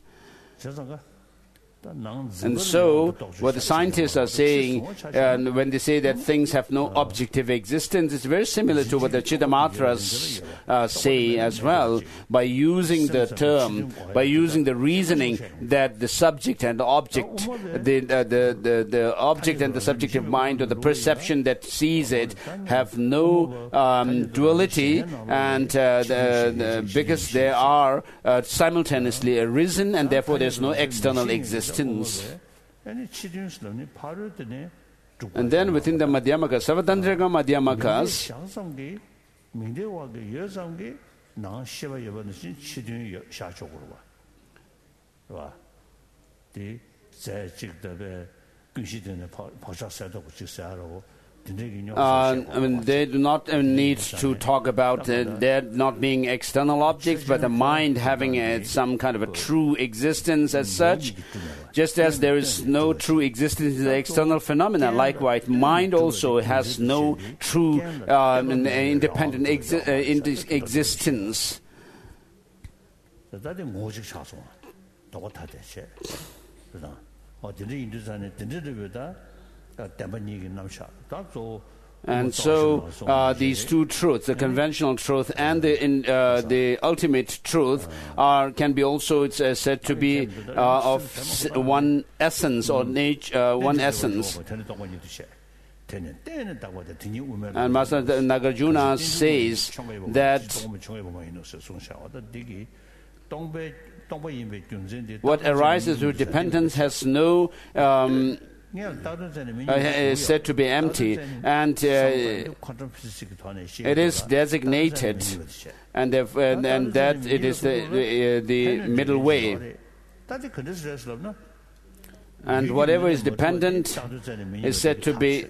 And so, what the scientists are saying, uh, when they say that things have no objective existence, it's very similar to what the Chittamatras uh, say as well, by using the term, by using the reasoning that the subject and the object, the, uh, the, the, the object and the subjective mind, or the perception that sees it, have no um, duality, and uh, the, the, because they are uh, simultaneously arisen, and therefore there's no external existence. And then within the Madhyamakas, Savatandrika Madhyamakas, Uh, I mean, they do not uh, need to talk about uh, there not being external objects, but the mind having uh, some kind of a true existence as such. Just as there is no true existence in the external phenomena, likewise, mind also has no true um, independent exi- uh, in- existence. And so uh, these two truths, the conventional truth and the in, uh, the ultimate truth, are can be also it's uh, said to be uh, of s- one essence or nature, uh, one essence. And Master Nagarjuna says that what arises through dependence has no um, Uh, is said to be empty, and uh, it is designated, and, if, and, and that it is the, the, uh, the middle way. And whatever is dependent is said to be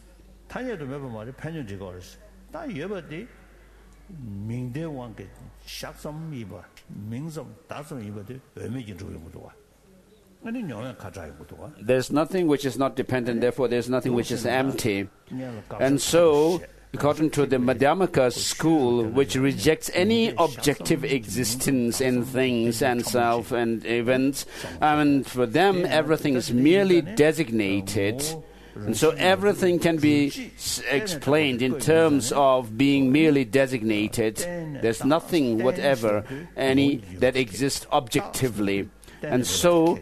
there's nothing which is not dependent, therefore there's nothing which is empty. And so, according to the Madhyamaka school, which rejects any objective existence in things and self and events, and for them everything is merely designated. And so everything can be s- explained in terms of being merely designated. There's nothing whatever any that exists objectively. And so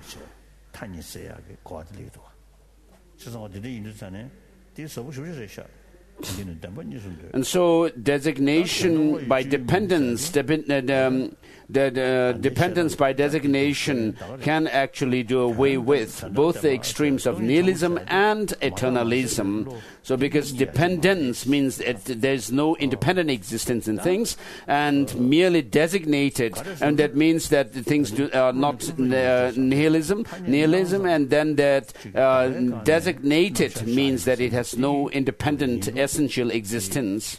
And so designation by dependence, depen- uh, um, the, the dependence by designation can actually do away with both the extremes of nihilism and eternalism. So because dependence means that there's no independent existence in things, and merely designated, and that means that the things do, are not uh, nihilism, nihilism, and then that uh, designated means that it has no independent essential existence.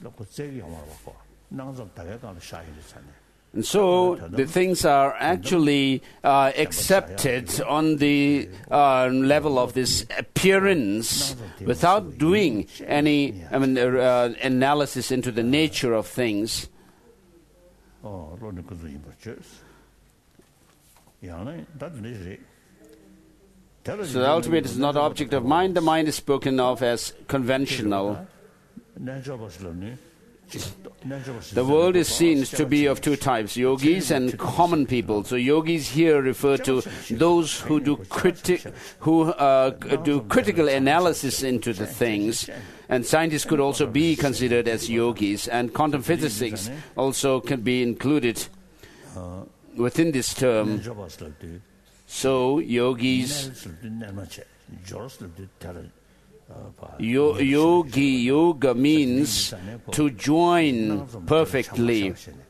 And so the things are actually uh, accepted on the uh, level of this appearance without doing any I mean, uh, analysis into the nature of things. So the ultimate is not object of mind. The mind is spoken of as conventional. The world is seen to be of two types, yogis and common people. So yogis here refer to those who do criti- who uh, do critical analysis into the things. And scientists could also be considered as yogis. And quantum physics also can be included within this term. So yogis... Yo- yogi, yoga means to join perfectly.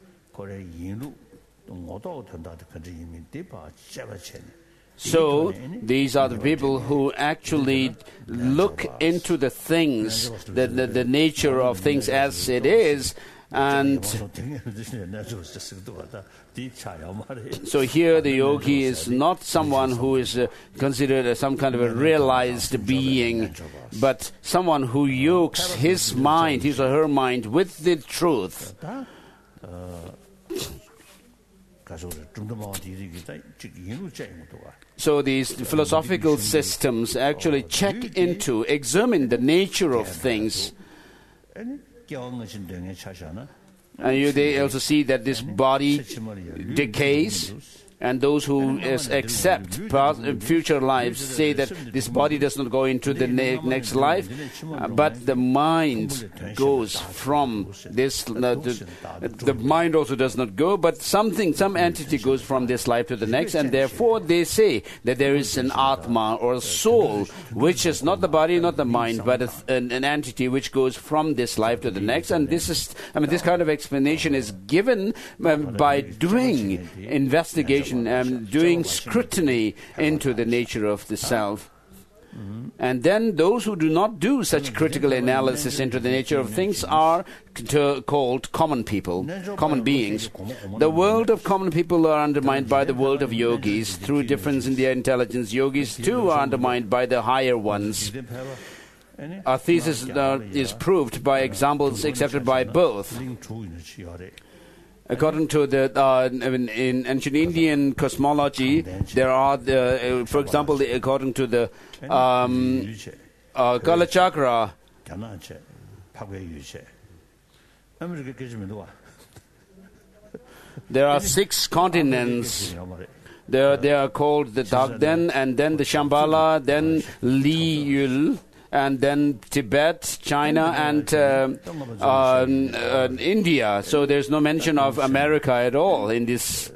So these are the people who actually look into the things, the, the, the nature of things as it is, and so here the yogi is not someone who is uh, considered as some kind of a realized being, but someone who yokes his mind, his or her mind, with the truth. So these philosophical systems actually check into, examine the nature of things. And you, they also see that this body decays, and those who is, accept past, future lives say that this body does not go into the ne- next life, uh, but the mind goes from this. Uh, the, the mind also does not go, but something, some entity goes from this life to the next, and therefore they say that there is an Atma or a soul, which is not the body, not the mind, but a, an, an entity which goes from this life to the next. And this is, I mean, this kind of explanation is given um, by doing investigation. Um, doing scrutiny into the nature of the self. And then those who do not do such critical analysis into the nature of things are c- called common people, common beings. The world of common people are undermined by the world of yogis. Through difference in their intelligence, yogis too are undermined by the higher ones. Our thesis uh, is proved by examples accepted by both. According to the, uh, in, in ancient Indian cosmology, there are, the, uh, for example, the, according to the um, uh, Kalachakra. There are six continents. They they are called the Dagden, and then the Shambhala, then Li Yul, and then Tibet, China, and uh, uh, uh, India. So there's no mention of America at all in this.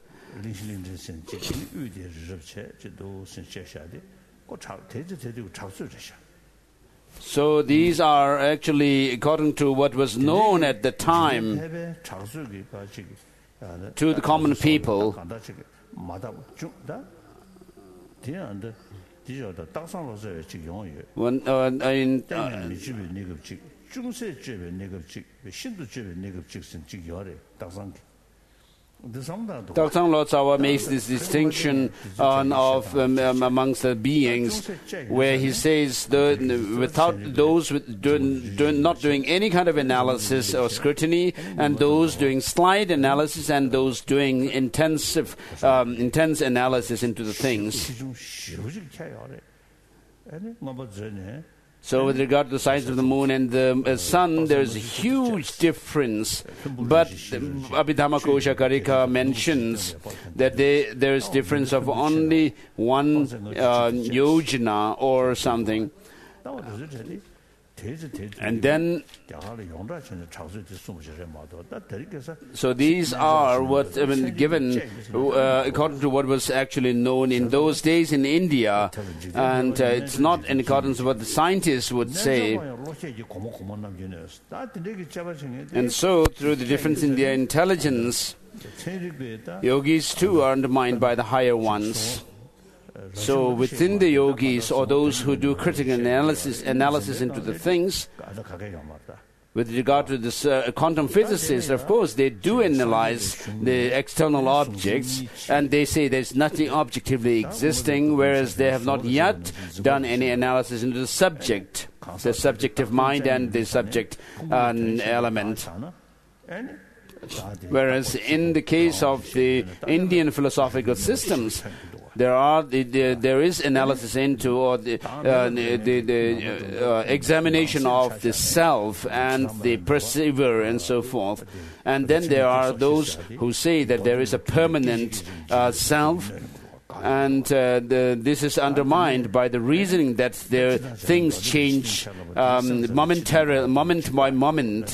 So these are actually according to what was known at the time to the common people. When uh, in uh, Dalsang Lotsawa makes this distinction on, of um, um, amongst the beings, where he says the, without those with do, do, not doing any kind of analysis or scrutiny, and those doing slight analysis, and those doing intensive, um, intense analysis into the things. So with regard to the size of the moon and the uh, sun, there is a huge difference. But Abhidhamma Kosha Karika mentions that they, there is difference of only one uh, yojana or something. And then, so these are what I mean, given uh, according to what was actually known in those days in India, and uh, it's not in accordance with what the scientists would say. And so, through the difference in their intelligence, yogis too are undermined by the higher ones. So within the yogis, or those who do critical analysis analysis into the things, with regard to this uh, quantum physicists, of course, they do analyze the external objects, and they say there's nothing objectively existing, whereas they have not yet done any analysis into the subject, the subjective mind and the subject uh, element. Whereas in the case of the Indian philosophical systems, there are the, the, there is analysis into or the, uh, the, the, the uh, examination of the self and the perceiver and so forth. And then there are those who say that there is a permanent uh, self, and uh, the, this is undermined by the reasoning that there things change um, momentarily, moment by moment.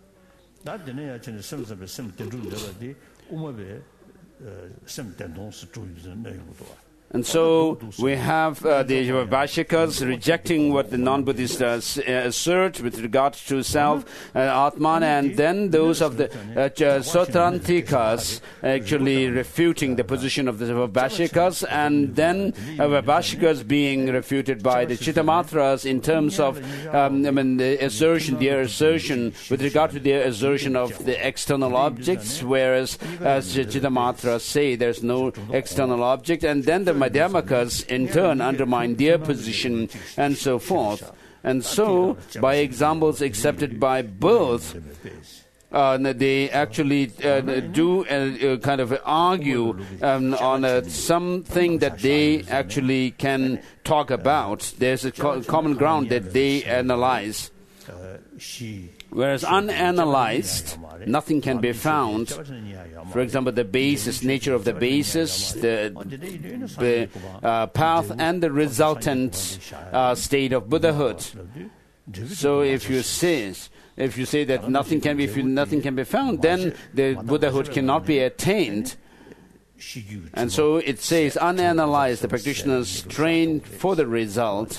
And so we have uh, the Vaishikas rejecting what the non-Buddhists uh, assert with regard to self, uh, Atman, and then those of the uh, Sautrantikas actually refuting the position of the Vaishikas, and then uh, Vaishikas being refuted by the Chittamatras in terms of um, I mean, the assertion, their assertion with regard to their assertion of the external objects, whereas uh, Chittamatras say there's no external object, and then the Madhyamakas in turn undermine their position and so forth. And so, by examples accepted by both, uh, they actually uh, do uh, uh, kind of argue um, on uh, something that they actually can talk about. There's a co- common ground that they analyze. Whereas unanalyzed, nothing can be found. For example, the basis, nature of the basis, the, the uh, path, and the resultant uh, state of Buddhahood. So, if you say if you say that nothing can be if you, nothing can be found, then the Buddhahood cannot be attained. And so it says, unanalyzed, the practitioners train for the result.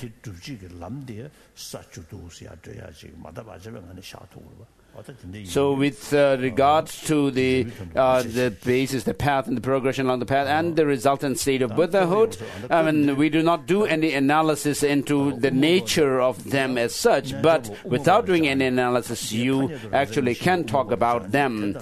So with uh, regard to the uh, the basis, the path and the progression along the path and the resultant state of Buddhahood, I mean, we do not do any analysis into the nature of them as such, but without doing any analysis, you actually can talk about them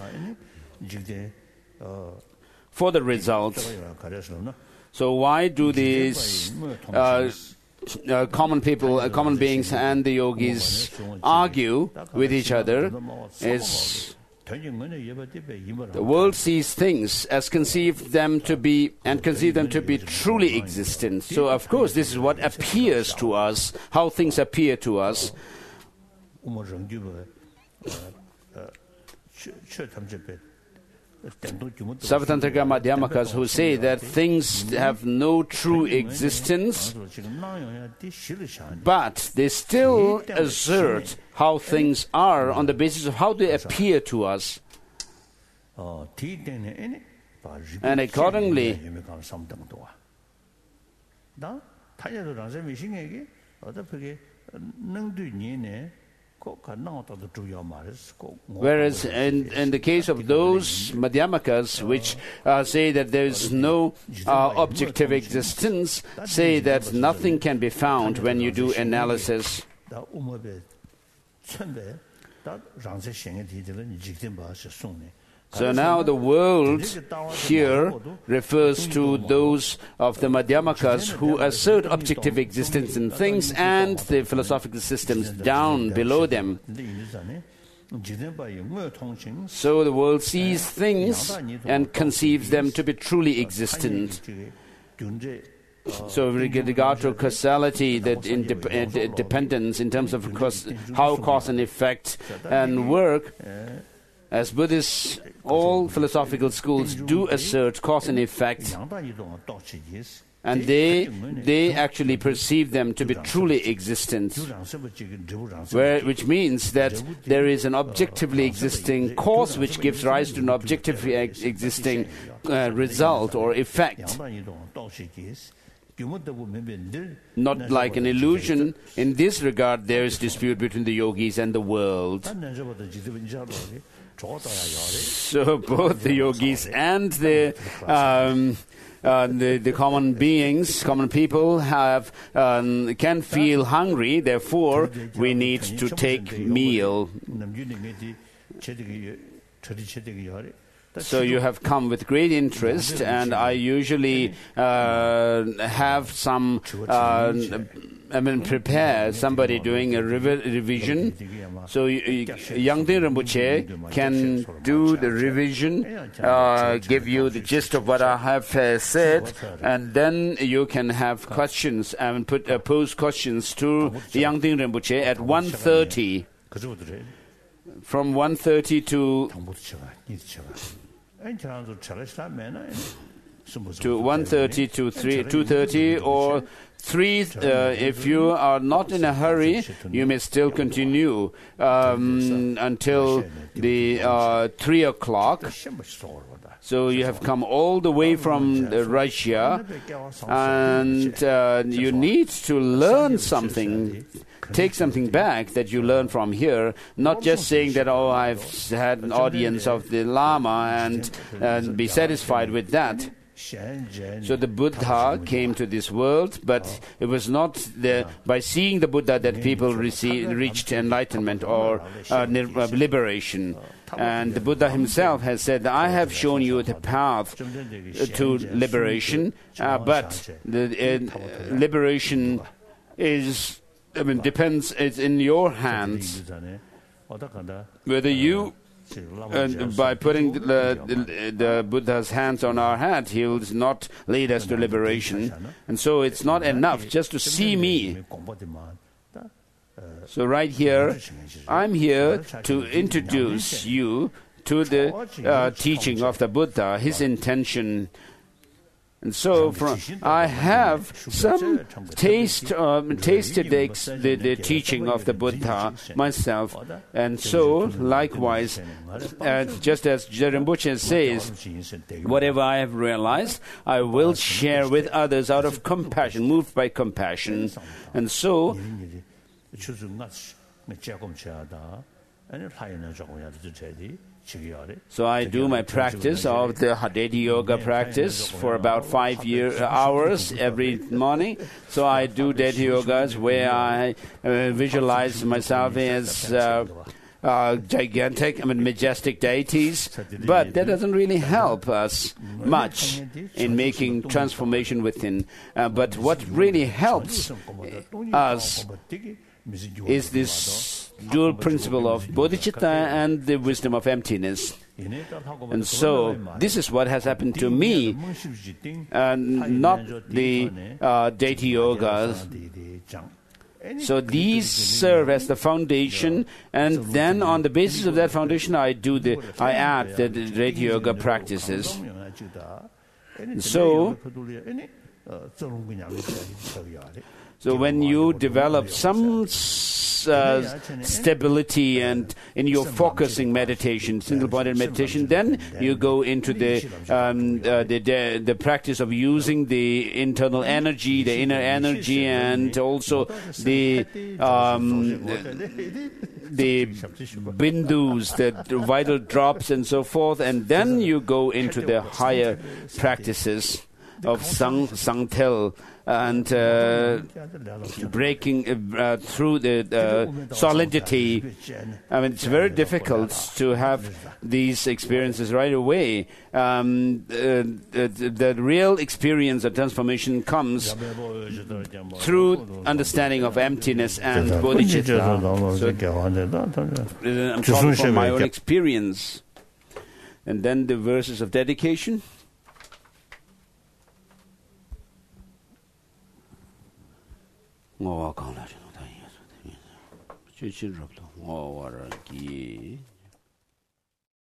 for the results. So why do these uh, uh, common people, uh, common beings and the yogis argue with each other? Is The world sees things as conceived them to be and conceive them to be truly existent. So of course this is what appears to us, how things appear to us. Savatantrika Madhyamakas who say that things have no true existence, but they still assert how things are on the basis of how they appear to us. And accordingly, whereas in, in the case of those Madhyamakas which uh, say that there is no uh, objective existence, say that nothing can be found when you do analysis. So now the world here refers to those of the Madhyamakas who assert objective existence in things and the philosophical systems down below them. So the world sees things and conceives them to be truly existent. So with regard to causality, that indep- uh, dependence in terms of cause, how cause and effect and work, as Buddhists, all philosophical schools do assert cause and effect, and they they actually perceive them to be truly existent, where, which means that there is an objectively existing cause which gives rise to an objectively ex- existing uh, result or effect. Not like an illusion. In this regard, there is dispute between the yogis and the world. So both the yogis and the um, uh, the, the common beings, common people, have um, can feel hungry. Therefore, we need to take meal. So you have come with great interest, and I usually uh, have some, uh, I mean, prepare somebody doing a revi- revision. So Yangding Rinpoche can do the revision, uh, give you the gist of what I have uh, said, and then you can have questions and put uh, pose questions to Yangding Rinpoche at one thirty. From one thirty to to one thirty to three, two thirty or three. Uh, if you are not in a hurry, you may still continue um, until the uh, three o'clock. So you have come all the way from uh, Russia, and uh, you need to learn something. Take something back that you learn from here, not just saying that, oh, I've had an audience of the Lama and, and be satisfied with that. So the Buddha came to this world, but it was not the, by seeing the Buddha that people received, reached enlightenment or uh, liberation. And the Buddha himself has said that I have shown you the path to liberation, uh, but the uh, liberation is, I mean, depends, it's in your hands. Whether you, and by putting the, the, the Buddha's hands on our head, he will not lead us to liberation. And so it's not enough just to see me. So right here, I'm here to introduce you to the uh, teaching of the Buddha, his intention. And so from, I have some taste, um, tasted the, the, the teaching of the Buddha myself. And so, likewise, uh, just as Rinpoche says, whatever I have realized, I will share with others out of compassion, moved by compassion. And so, So I do my practice of the Deity Yoga practice for about five year, hours every morning. So I do Deity Yogas where I uh, visualize myself as uh, uh, gigantic, I mean majestic deities. But that doesn't really help us much in making transformation within. Uh, but what really helps us is this dual principle of bodhicitta and the wisdom of emptiness. And so this is what has happened to me, and not the uh, deity yogas. So these serve as the foundation, and then on the basis of that foundation, I do the I add the deity yoga practices. So. So when you develop some uh, stability and in your focusing meditation, single-pointed meditation, then you go into the, um, uh, the, the the practice of using the internal energy, the inner energy, and also the um, the bindus, the vital drops, and so forth. And then you go into the higher practices of sang sangtel and uh, breaking uh, through the uh, solidity. I mean, it's very difficult to have these experiences right away. Um, uh, the, the real experience of transformation comes through understanding of emptiness and bodhicitta. So, uh, I'm talking from my own experience. And then the verses of dedication. Ngô con là chúng ta, chuyện chuyện rồi, ngô là gì?